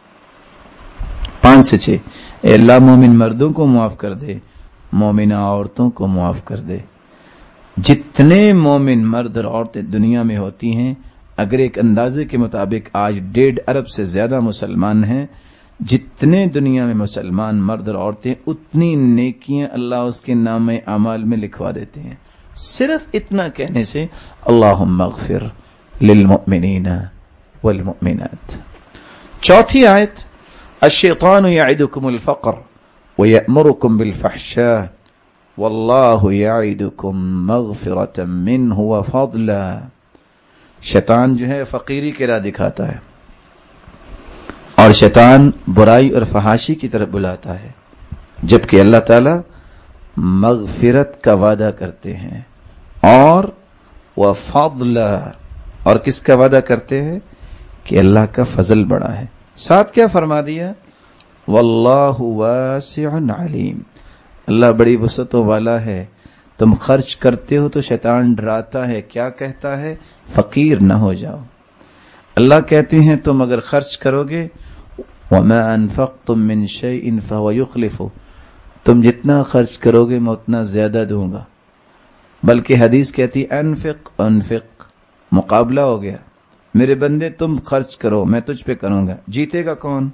پانچ سے چھ. اے اللہ مومن مردوں کو معاف کر دے، مومنہ عورتوں کو معاف کر دے. جتنے مومن مرد اور عورتیں دنیا میں ہوتی ہیں، اگر ایک اندازے کے مطابق آج ڈیڑھ ارب سے زیادہ مسلمان ہیں، جتنے دنیا میں مسلمان مرد اور عورتیں، اتنی نیکیاں اللہ اس کے نام اعمال میں لکھوا دیتے ہیں. صرف اتنا کہنے سے اللہم اغفر للمؤمنین والمؤمنات. چوتھی آیت، الشیطان یعدکم الفقر ویأمرکم بالفحشاء واللہ یعدکم مغفرۃ منہ وفضلا. شیطان جو ہے فقیری کی راہ دکھاتا ہے، اور شیطان برائی اور فحاشی کی طرف بلاتا ہے، جبکہ اللہ تعالی مغفرت کا وعدہ کرتے ہیں، اور وفضلا، اور کس کا وعدہ کرتے ہیں؟ کہ اللہ کا فضل بڑا ہے. ساتھ کیا فرما دیا؟ واللہ واسع علیم، اللہ بڑی وسعتوں والا ہے. تم خرچ کرتے ہو تو شیطان ڈراتا ہے، کیا کہتا ہے؟ فقیر نہ ہو جاؤ. اللہ کہتے ہیں تم اگر خرچ کرو گے، وما انفقتم من شیء فهو یخلفہ، تم جتنا خرچ کرو گے میں اتنا زیادہ دوں گا. بلکہ حدیث کہتی انفق انفق، مقابلہ ہو گیا. میرے بندے تم خرچ کرو، میں تجھ پہ کروں گا. جیتے گا کون؟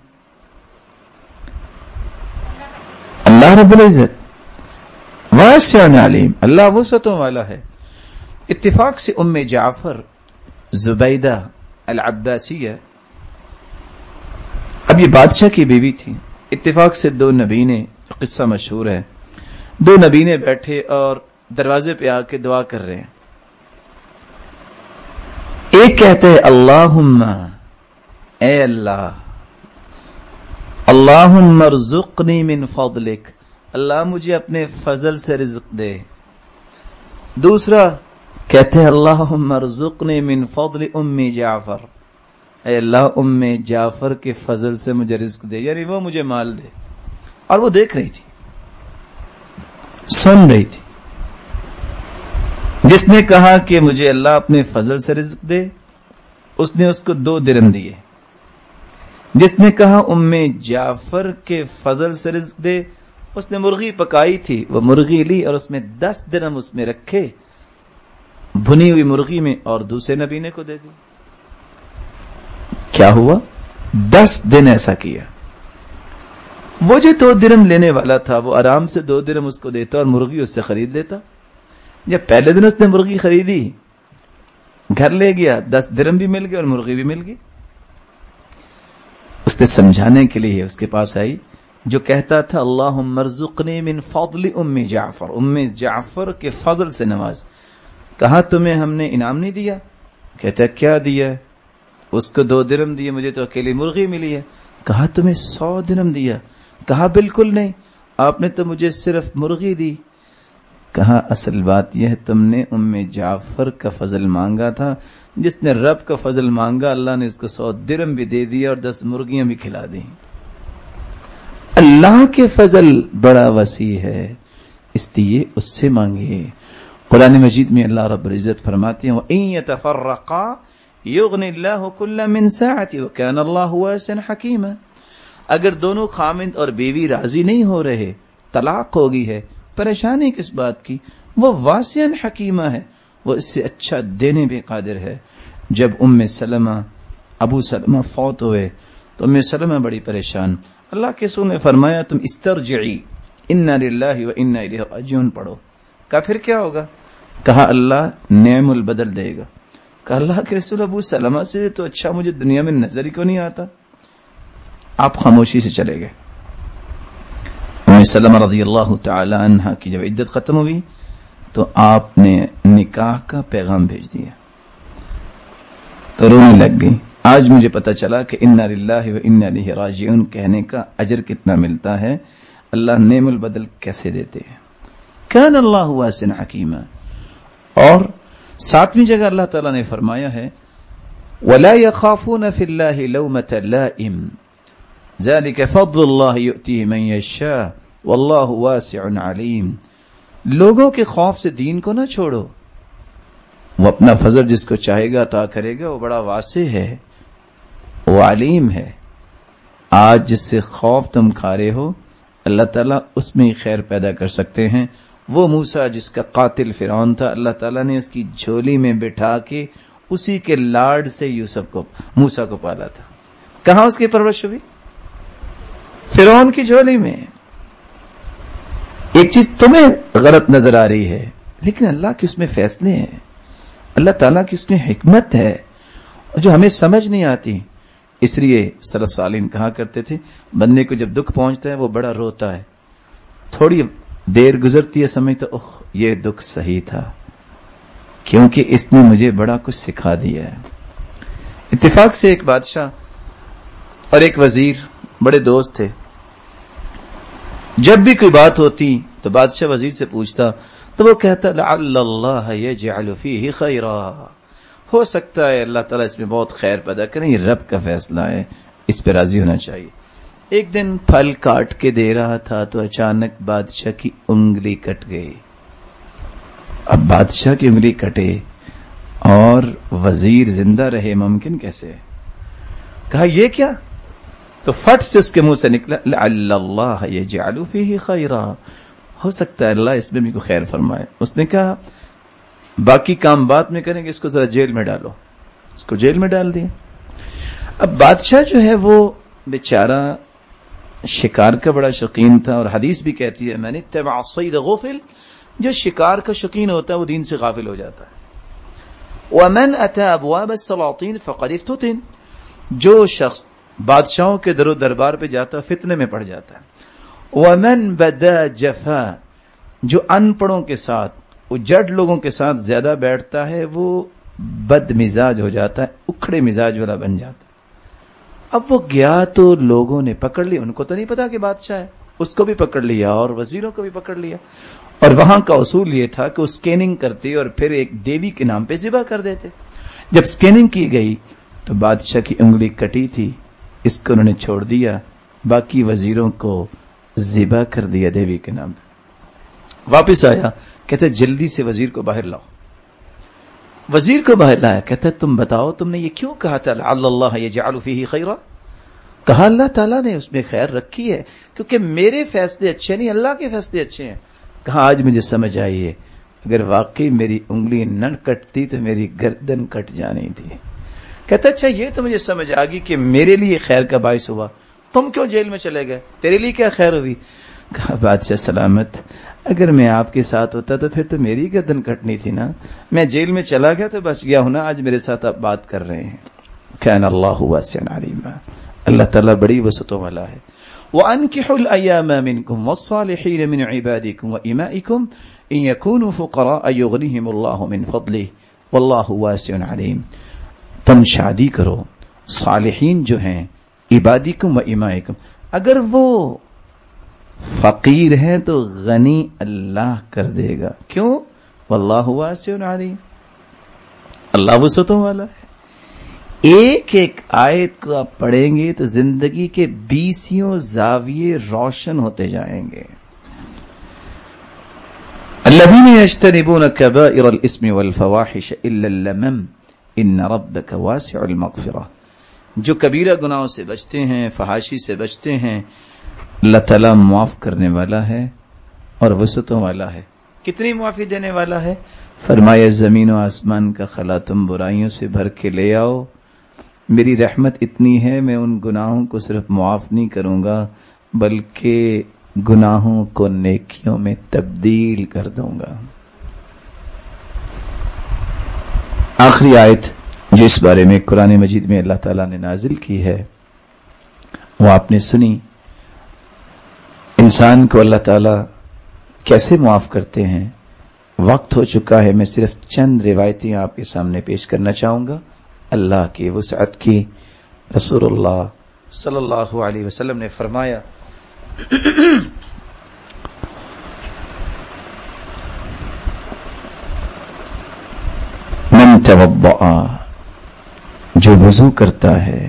اللہ رب العزت. واسع علیم، اللہ وسعتوں والا ہے. اتفاق سے ام جعفر زبیدہ العباسیہ، اب یہ بادشاہ کی بیوی تھی. اتفاق سے دو نبینے، قصہ مشہور ہے، دو نبینے بیٹھے اور دروازے پہ آ کے دعا کر رہے ہیں. ایک کہتے ہیں اللہم، اے اللہ، اللہم ارزقنی من فضلک، اللہ مجھے اپنے فضل سے رزق دے. دوسرا کہتے ہیں اللہم ارزقنی من فضل ام جعفر، اے اللہ ام جعفر کے فضل سے مجھے رزق دے، یعنی وہ مجھے مال دے. اور وہ دیکھ رہی تھی، سن رہی تھی. جس نے کہا کہ مجھے اللہ اپنے فضل سے رزق دے، اس نے اس کو دو درہم دیے. جس نے کہا ام جعفر کے فضل سے رزق دے، اس نے مرغی پکائی تھی، وہ مرغی لی اور اس میں دس درہم اس میں رکھے بھنی ہوئی مرغی میں، اور دوسرے نبینے کو دے دی. کیا ہوا؟ دس دن ایسا کیا. وہ جو دو درہم لینے والا تھا وہ آرام سے دو درہم اس کو دیتا اور مرغی اس سے خرید لیتا. جب پہلے دن اس نے مرغی خریدی، گھر لے گیا، دس درہم بھی مل گئے اور مرغی بھی مل گئی. اس نے سمجھانے کے لیے اس کے پاس آئی جو کہتا تھا اللہم ارزقنی من فضل ام جعفر، ام جعفر کے فضل سے نواز. کہا تمہیں ہم نے انعام نہیں دیا؟ کہتا کیا دیا؟ اس کو دو درہم دیے، مجھے تو اکیلی مرغی ملی ہے. کہا تمہیں سو درہم دیا؟ کہا بالکل نہیں، آپ نے تو مجھے صرف مرغی دی۔ کہا اصل بات یہ ہے تم نے ام جعفر کا فضل مانگا تھا، جس نے رب کا فضل مانگا اللہ نے اس کو سو درہم بھی دے دیا اور دس مرغیاں بھی کھلا دی۔ اللہ کے فضل بڑا وسیع ہے، اس لیے اس سے مانگے۔ قرآن مجید میں اللہ رب العزت فرماتے ہیں وَإِن يَتَفَرَّقَا يُغْنِ اللَّهُ كُلًّا مِّن سَعَتِهِ وَكَانَ اللَّهُ وَاسِعًا حَكِيمًا۔ اگر دونوں خامند اور بیوی راضی نہیں ہو رہے، طلاق ہو گئی ہے، پریشانی کس بات کی؟ وہ واسعاً حکیمہ ہے، وہ اس سے اچھا دینے پہ قادر ہے۔ جب ام سلمہ ابو سلمہ فوت ہوئے تو ام سلمہ بڑی پریشان، اللہ کے رسول نے فرمایا تم استرجعی انا للہ و انا الیہ راجعون پڑھو۔ کہا پھر کیا ہوگا؟ کہا اللہ نعم البدل دے گا۔ کہا اللہ کے رسول ابو سلمہ سے تو اچھا مجھے دنیا میں نظر ہی کو نہیں آتا۔ آپ خاموشی سے چلے گئے۔ ام سلمہ رضی اللہ تعالی عنہ کی جب عدت ختم ہوئی تو آپ نے نکاح کا پیغام بھیج دیا تو رونے لگ گئی۔ آج مجھے پتہ چلا کہ انا للہ و انا الیہ راجعون کہنے کا اجر کتنا ملتا ہے، اللہ نعم البدل کیسے دیتے ہیں۔ کان اللہ واسعا حکیما۔ اور ساتویں جگہ اللہ تعالیٰ نے فرمایا ہے وَلَا يَخَافُونَ فِي اللَّهِ لَوْمَةَ لَائِمٍ ذَلِكَ فَضْلُ اللَّهِ يُؤْتِيهِ مَن يَشَاءُ وَاللَّهُ وَاسِعٌ عَلِيمٌ۔ لوگوں کے خوف سے دین کو نہ چھوڑو، وہ اپنا فضل جس کو چاہے گا عطا کرے گا، وہ بڑا واسع ہے، وہ علیم ہے۔ آج جس سے خوف تم کھا رہے ہو اللہ تعالیٰ اس میں ہی خیر پیدا کر سکتے ہیں۔ وہ موسیٰ جس کا قاتل فرعون تھا، اللہ تعالیٰ نے اس کی جھولی میں بٹھا کے اسی کے لاڈ سے یوسف کو موسیٰ کو پالا تھا۔ کہاں اس کی پرورش ہوئی؟ فرعون کی جھولی میں۔ ایک چیز تمہیں غلط نظر آ رہی ہے لیکن اللہ کے اس میں فیصلے ہیں، اللہ تعالیٰ کی اس میں حکمت ہے جو ہمیں سمجھ نہیں آتی۔ اس لیے سلف صالحین کہا کرتے تھے بندے کو جب دکھ پہنچتا ہے وہ بڑا روتا ہے، تھوڑی دیر گزرتی ہے سمجھتا اوہ یہ دکھ صحیح تھا کیونکہ اس نے مجھے بڑا کچھ سکھا دیا ہے۔ اتفاق سے ایک بادشاہ اور ایک وزیر بڑے دوست تھے۔ جب بھی کوئی بات ہوتی تو بادشاہ وزیر سے پوچھتا تو وہ کہتا لعل اللہ یجعل فیہ خیرا، ہو سکتا ہے اللہ تعالیٰ اس میں بہت خیر پیدا کریں، یہ رب کا فیصلہ ہے، اس پہ راضی ہونا چاہیے۔ ایک دن پھل کاٹ کے دے رہا تھا تو اچانک بادشاہ کی انگلی کٹ گئی۔ اب بادشاہ کی انگلی کٹے اور وزیر زندہ رہے ممکن کیسے؟ کہا یہ کیا؟ تو فٹ سے اس کے منہ سے نکلا لعل اللہ یجعل فیہ خیرا، ہو سکتا ہے اللہ اس میں بھی کوئی خیر فرمائے۔ اس نے کہا باقی کام بعد میں کریں گے، اس کو ذرا جیل میں ڈالو۔ اس کو جیل میں ڈال دیا۔ اب بادشاہ جو ہے وہ بیچارہ شکار کا بڑا شوقین تھا، اور حدیث بھی کہتی ہے من اتبع الصید غفل، جو شکار کا شوقین ہوتا ہے وہ دین سے غافل ہو جاتا ہے۔ ومن اتى ابواب السلاطین فقد افتتن، جو شخص بادشاہوں کے در و دربار پہ جاتا ہے فتنے میں پڑ جاتا ہے۔ ومن بدا جفا، جو ان پڑھوں کے ساتھ وہ جڈ لوگوں کے ساتھ زیادہ بیٹھتا ہے وہ بد مزاج ہو جاتا ہے، اکھڑے مزاج والا بن جاتا ہے۔ اب وہ گیا تو لوگوں نے پکڑ لیا، ان کو تو نہیں پتا کہ بادشاہ ہے، اس کو بھی پکڑ لیا اور وزیروں کو بھی پکڑ لیا، اور وہاں کا اصول یہ تھا کہ وہ اسکیننگ کرتے اور پھر ایک دیوی کے نام پہ ذبح کر دیتے۔ جب اسکیننگ کی گئی تو بادشاہ کی انگلی کٹی تھی، اس کو انہوں نے چھوڑ دیا، باقی وزیروں کو ذبح کر دیا دیوی کے نام پہ۔ واپس آیا، کہتے جلدی سے وزیر کو باہر لاؤ۔ وزیر کو باہر لایا، کہتا تم بتاؤ تم نے یہ کیوں کہا تھا لعل اللہ یجعل فیہ خیرا؟ کہا اللہ تعالیٰ نے اس میں خیر رکھی ہے کیونکہ میرے فیصلے اچھے نہیں، اللہ کے فیصلے اچھے ہیں۔ کہا آج مجھے سمجھ آئی ہے، اگر واقعی میری انگلی نہ کٹتی تو میری گردن کٹ جانی تھی۔ کہتا اچھا یہ تو مجھے سمجھ آ گئی کہ میرے لیے خیر کا باعث ہوا، تم کیوں جیل میں چلے گئے، تیرے لیے کیا خیر ہوئی؟ کہا بادشاہ سلامت، اگر میں آپ کے ساتھ ہوتا تو پھر تو میری گردن کٹنی تھی نا، میں جیل میں چلا گیا تو بچ گیا ہونا، آج میرے ساتھ آپ بات کر رہے ہیں۔ کان اللہ واسعا علیما، اللہ تعالیٰ بڑی وسعتوں والا ہے۔ وَأَنكِحُوا الْأَيَامَ مِنكُمْ وَالصَّالِحِينَ مِنْ عِبَادِكُمْ وَإِمَائِكُمْ إِنْ يَكُونُوا فُقَرَاءَ يُغْنِهِمُ اللَّهُ مِنْ فَضْلِهِ وَاللَّهُ وَاسِعٌ عَلِيمٌ۔ تم شادی کرو، صالحین جو ہیں عبادکم و امائکم. اگر وہ فقیر ہیں تو غنی اللہ کر دے گا. کیوں؟ واللہ واسع علیم، اللہ وسعتوں والا ہے. ایک ایک آیت کو آپ پڑھیں گے تو زندگی کے بیسیوں زاویے روشن ہوتے جائیں گے. الذین یجتنبون کبائر الاسم والفواحش الا اللمم ان ربک واسع المغفرہ. جو کبیرہ گناہوں سے بچتے ہیں، فحاشی سے بچتے ہیں، اللہ تعالیٰ معاف کرنے والا ہے اور وسعتوں والا ہے. کتنی معافی دینے والا ہے؟ فرمایا زمین و آسمان کا خلا تم برائیوں سے بھر کے لے آؤ، میری رحمت اتنی ہے میں ان گناہوں کو صرف معاف نہیں کروں گا بلکہ گناہوں کو نیکیوں میں تبدیل کر دوں گا. آخری آیت جو اس بارے میں قرآن مجید میں اللہ تعالیٰ نے نازل کی ہے وہ آپ نے سنی. انسان کو اللہ تعالیٰ کیسے معاف کرتے ہیں. وقت ہو چکا ہے، میں صرف چند روایتیں آپ کے سامنے پیش کرنا چاہوں گا. اللہ کی وسعت کی. رسول اللہ صلی اللہ علیہ وسلم نے فرمایا من توضأ، جو وضو کرتا ہے،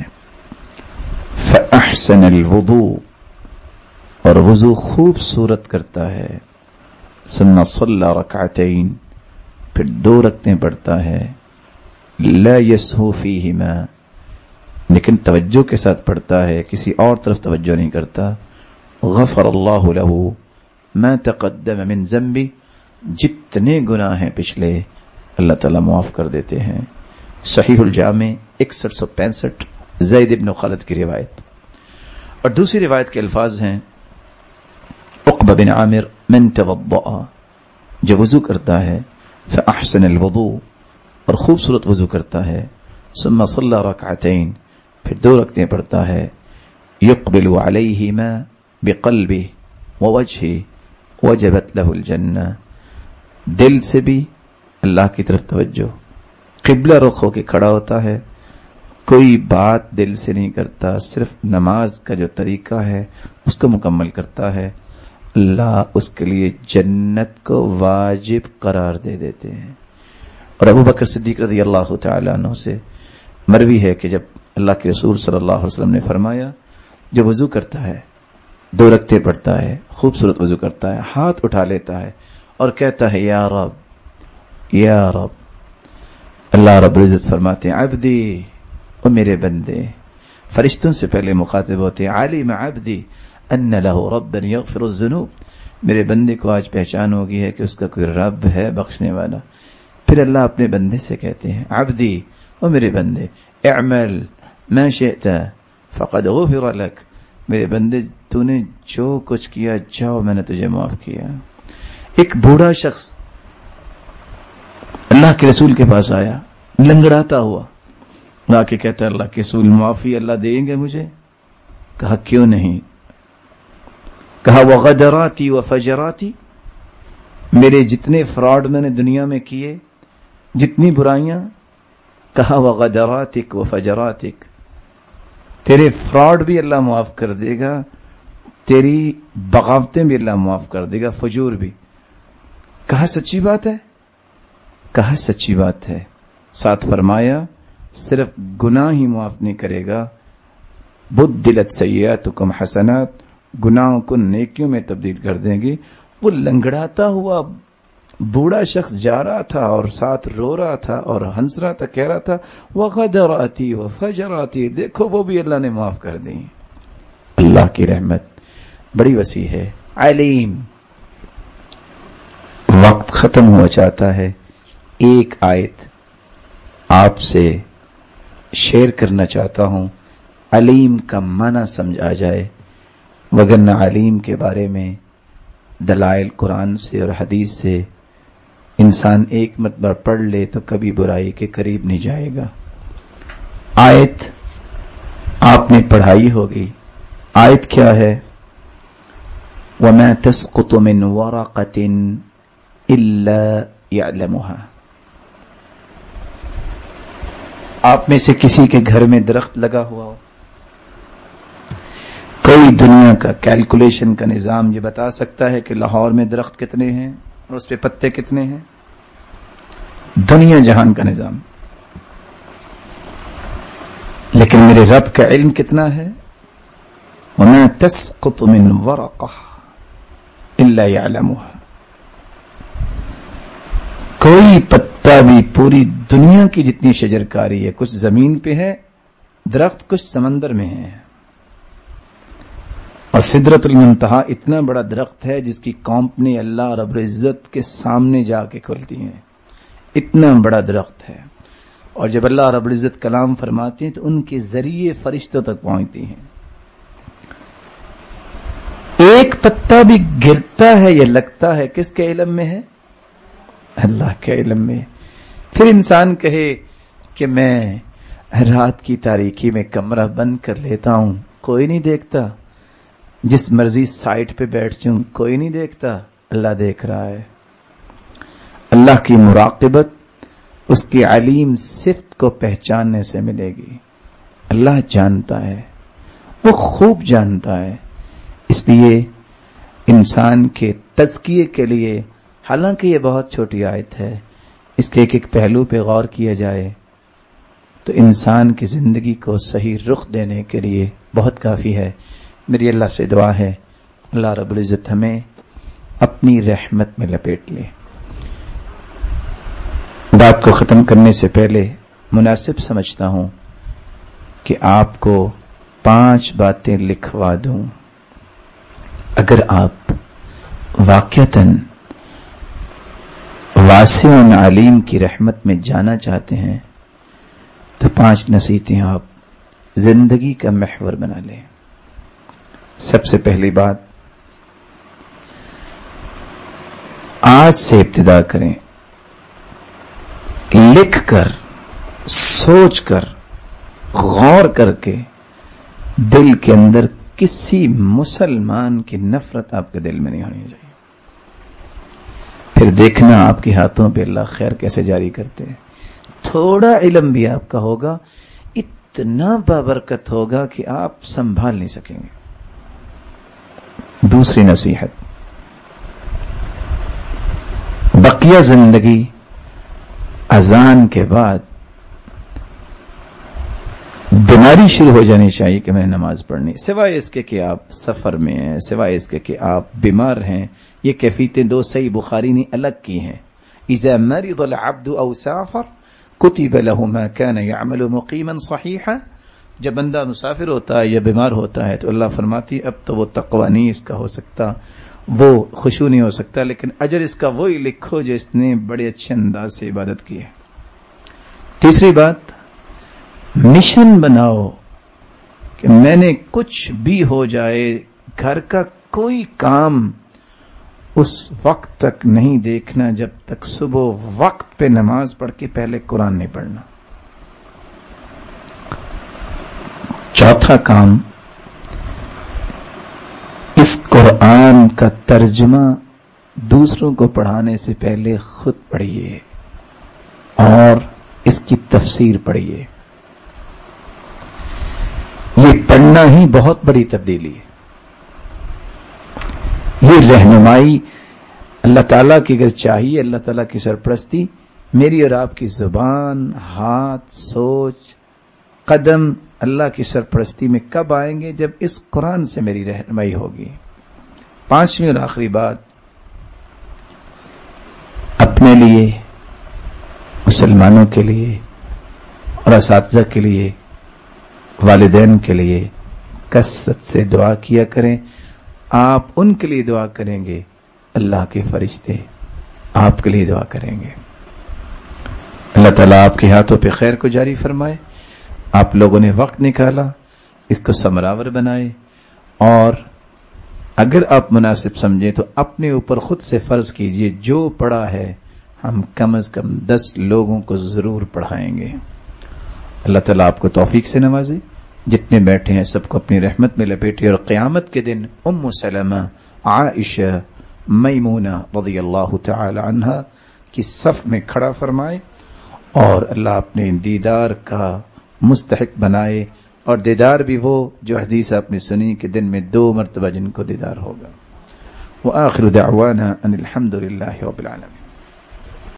فأحسن الوضوء، اور وضو خوبصورت کرتا ہے، ثم صلی رکعتین، پھر دو رکعتیں پڑھتا ہے، لا یسہو فیہما، لیکن توجہ کے ساتھ پڑھتا ہے، کسی اور طرف توجہ نہیں کرتا، غفر اللہ لہ ما تقدم من ذنبہ، جتنے گناہ ہیں پچھلے اللہ تعالیٰ معاف کر دیتے ہیں. صحیح الجامع اکسٹھ سو پینسٹھ، زید ابن خالد کی روایت. اور دوسری روایت کے الفاظ ہیں عقبہ بن عامر من توضأ، جو وضو کرتا ہے، فأحسن الوضوء، اور خوبصورت وضو کرتا ہے، ثم صلی رکعتین، پھر دو رکعتیں پڑھتا ہے، یقبل علیہما بقلبہ ووجہہ وجبت لہ الجنہ، دل سے بھی اللہ کی طرف توجہ، قبلہ رخ ہو کے کھڑا ہوتا ہے، کوئی بات دل سے نہیں کرتا، صرف نماز کا جو طریقہ ہے اس کو مکمل کرتا ہے، اللہ اس کے لیے جنت کو واجب قرار دے دیتے ہیں. اور ابو بکر صدیق رضی اللہ تعالی عنہ سے مروی ہے کہ جب اللہ کے رسول صلی اللہ علیہ وسلم نے فرمایا جو وضو کرتا ہے، دو رکعتیں پڑھتا ہے، خوبصورت وضو کرتا ہے، ہاتھ اٹھا لیتا ہے اور کہتا ہے یا رب یا رب، اللہ رب العزت فرماتے ہیں عبدی، او میرے بندے، فرشتوں سے پہلے مخاطب ہوتے ہیں، علم عبدی ان لہ ربا یغفر الذنوب، میرے بندے کو آج پہچان ہوگی ہے کہ اس کا کوئی رب ہے بخشنے والا. پھر اللہ اپنے بندے سے کہتے ہیں عبدی، او میرے بندے، اعمل ما شئت فقد غفر لک، میرے بندے تو نے جو کچھ کیا جاؤ میں نے تجھے معاف کیا. ایک بوڑھا شخص اللہ کے رسول کے پاس آیا لنگڑاتا ہوا، آ کے کہتا ہے اللہ کے رسول معافی اللہ دیں گے مجھے؟ کہا کیوں نہیں؟ کہا وغدراتی وفجراتی، میرے جتنے فراڈ میں نے دنیا میں کیے، جتنی برائیاں، کہا وغدراتک وفجراتک، تیرے فراڈ بھی اللہ معاف کر دے گا، تیری بغاوتیں بھی اللہ معاف کر دے گا، فجور بھی. کہا سچی بات ہے؟ کہا سچی بات ہے. ساتھ فرمایا صرف گناہ ہی معاف نہیں کرے گا، بدلت سیئاتکم حسنات، گناہوں کو نیکیوں میں تبدیل کر دیں گے. وہ لنگڑاتا ہوا بوڑھا شخص جا رہا تھا اور ساتھ رو رہا تھا اور ہنس رہا تھا، کہہ رہا تھا وغدراتی وفجراتی، دیکھو وہ بھی اللہ نے معاف کر دی. اللہ کی رحمت بڑی وسیع ہے. علیم. وقت ختم ہوا چاہتا ہے، ایک آیت آپ سے شیئر کرنا چاہتا ہوں، علیم کا معنی سمجھ آ جائے، وگرنہ علیم کے بارے میں دلائل قرآن سے اور حدیث سے انسان ایک مرتبہ پڑھ لے تو کبھی برائی کے قریب نہیں جائے گا. آیت آپ نے پڑھائی ہوگی. آیت کیا ہے؟ وَمَا تَسْقُطُ مِنْ وَرَقَةٍ إِلَّا يَعْلَمُهَا. آپ میں سے کسی کے گھر میں درخت لگا ہوا ہو، کوئی دنیا کا کیلکولیشن کا نظام یہ بتا سکتا ہے کہ لاہور میں درخت کتنے ہیں اور اس پہ پتے کتنے ہیں؟ دنیا جہان کا نظام. لیکن میرے رب کا علم کتنا ہے؟ وَمَا تَسْقُطُ مِنْ وَرَقَةٍ إِلَّا يَعْلَمُهَا. کوئی پتا بھی پوری دنیا کی جتنی شجرکاری ہے، کچھ زمین پہ ہے درخت، کچھ سمندر میں ہے. اور سدرۃ المنتہا اتنا بڑا درخت ہے جس کی کمپنی اللہ رب العزت کے سامنے جا کے کھلتی ہیں. اتنا بڑا درخت ہے، اور جب اللہ رب العزت کلام فرماتے ہیں تو ان کے ذریعے فرشتوں تک پہنچتی ہیں. ایک پتا بھی گرتا ہے یا لگتا ہے کس کے علم میں ہے؟ اللہ کے علم میں. پھر انسان کہے کہ میں رات کی تاریکی میں کمرہ بند کر لیتا ہوں، کوئی نہیں دیکھتا، جس مرضی سائٹ پہ بیٹھ جاؤں کوئی نہیں دیکھتا، اللہ دیکھ رہا ہے. اللہ کی مراقبت اس کی علیم صفت کو پہچاننے سے ملے گی. اللہ جانتا ہے، وہ خوب جانتا ہے. اس لیے انسان کے تزکیے کے لیے، حالانکہ یہ بہت چھوٹی آیت ہے، اس کے ایک ایک پہلو پہ غور کیا جائے تو انسان کی زندگی کو صحیح رخ دینے کے لیے بہت کافی ہے. میری اللہ سے دعا ہے اللہ رب العزت ہمیں اپنی رحمت میں لپیٹ لے. بات کو ختم کرنے سے پہلے مناسب سمجھتا ہوں کہ آپ کو پانچ باتیں لکھوا دوں. اگر آپ واقعتاً واسع علیم کی رحمت میں جانا چاہتے ہیں تو پانچ نصیحتیں آپ زندگی کا محور بنا لیں. سب سے پہلی بات، آج سے ابتدا کریں، لکھ کر، سوچ کر، غور کر کے دل کے اندر کسی مسلمان کی نفرت آپ کے دل میں نہیں ہونی چاہیے. پھر دیکھنا آپ کے ہاتھوں پہ اللہ خیر کیسے جاری کرتے ہیں. تھوڑا علم بھی آپ کا ہوگا، اتنا بابرکت ہوگا کہ آپ سنبھال نہیں سکیں گے. دوسری نصیحت، بقیہ زندگی اذان کے بعد بیماری شروع ہو جانی چاہیے کہ میں نے نماز پڑھنی، سوائے اس کے کہ آپ سفر میں ہیں، سوائے اس کے کہ آپ بیمار ہیں. یہ کیفیتیں دو صحیح بخاری نے الگ کی ہیں. اذا مرض العبد او سافر کتب له ما كان يعمل مقيما صحيحا. جب بندہ مسافر ہوتا ہے یا بیمار ہوتا ہے تو اللہ فرماتی اب تو وہ تقوی نہیں اس کا ہو سکتا، وہ خشوع نہیں ہو سکتا، لیکن اجر اس کا وہی لکھو جو اس نے بڑے اچھے انداز سے عبادت کی ہے. تیسری بات، مشن بناؤ کہ میں نے کچھ بھی ہو جائے گھر کا کوئی کام اس وقت تک نہیں دیکھنا جب تک صبح وقت پہ نماز پڑھ کے پہلے قرآن نہیں پڑھنا. چوتھا کام، اس قرآن کا ترجمہ دوسروں کو پڑھانے سے پہلے خود پڑھیے اور اس کی تفسیر پڑھیے. یہ پڑھنا ہی بہت بڑی تبدیلی ہے. یہ رہنمائی اللہ تعالیٰ کی اگر چاہیے، اللہ تعالیٰ کی سرپرستی، میری اور آپ کی زبان، ہاتھ، سوچ، قدم اللہ کی سرپرستی میں کب آئیں گے؟ جب اس قرآن سے میری رہنمائی ہوگی. پانچویں اور آخری بات، اپنے لیے، مسلمانوں کے لیے اور اساتذہ کے لیے، والدین کے لیے کثرت سے دعا کیا کریں. آپ ان کے لیے دعا کریں گے، اللہ کے فرشتے آپ کے لیے دعا کریں گے. اللہ تعالیٰ آپ کے ہاتھوں پہ خیر کو جاری فرمائے. آپ لوگوں نے وقت نکالا، اس کو ثمراور بنائے، اور اگر آپ مناسب سمجھیں تو اپنے اوپر خود سے فرض کیجئے جو پڑھا ہے ہم کم از کم دس لوگوں کو ضرور پڑھائیں گے. اللہ تعالیٰ آپ کو توفیق سے نوازے. جتنے بیٹھے ہیں سب کو اپنی رحمت میں لپیٹے، اور قیامت کے دن ام سلمہ، عائشہ، میمونہ رضی اللہ تعالی عنہا کی صف میں کھڑا فرمائے، اور اللہ اپنے دیدار کا مستحق بنائے. اور دیدار بھی وہ جو حدیث آپ نے سنی کہ دن میں دو مرتبہ جن کو دیدار ہوگا. وآخر دعوانا ان الحمد للہ رب العالمین.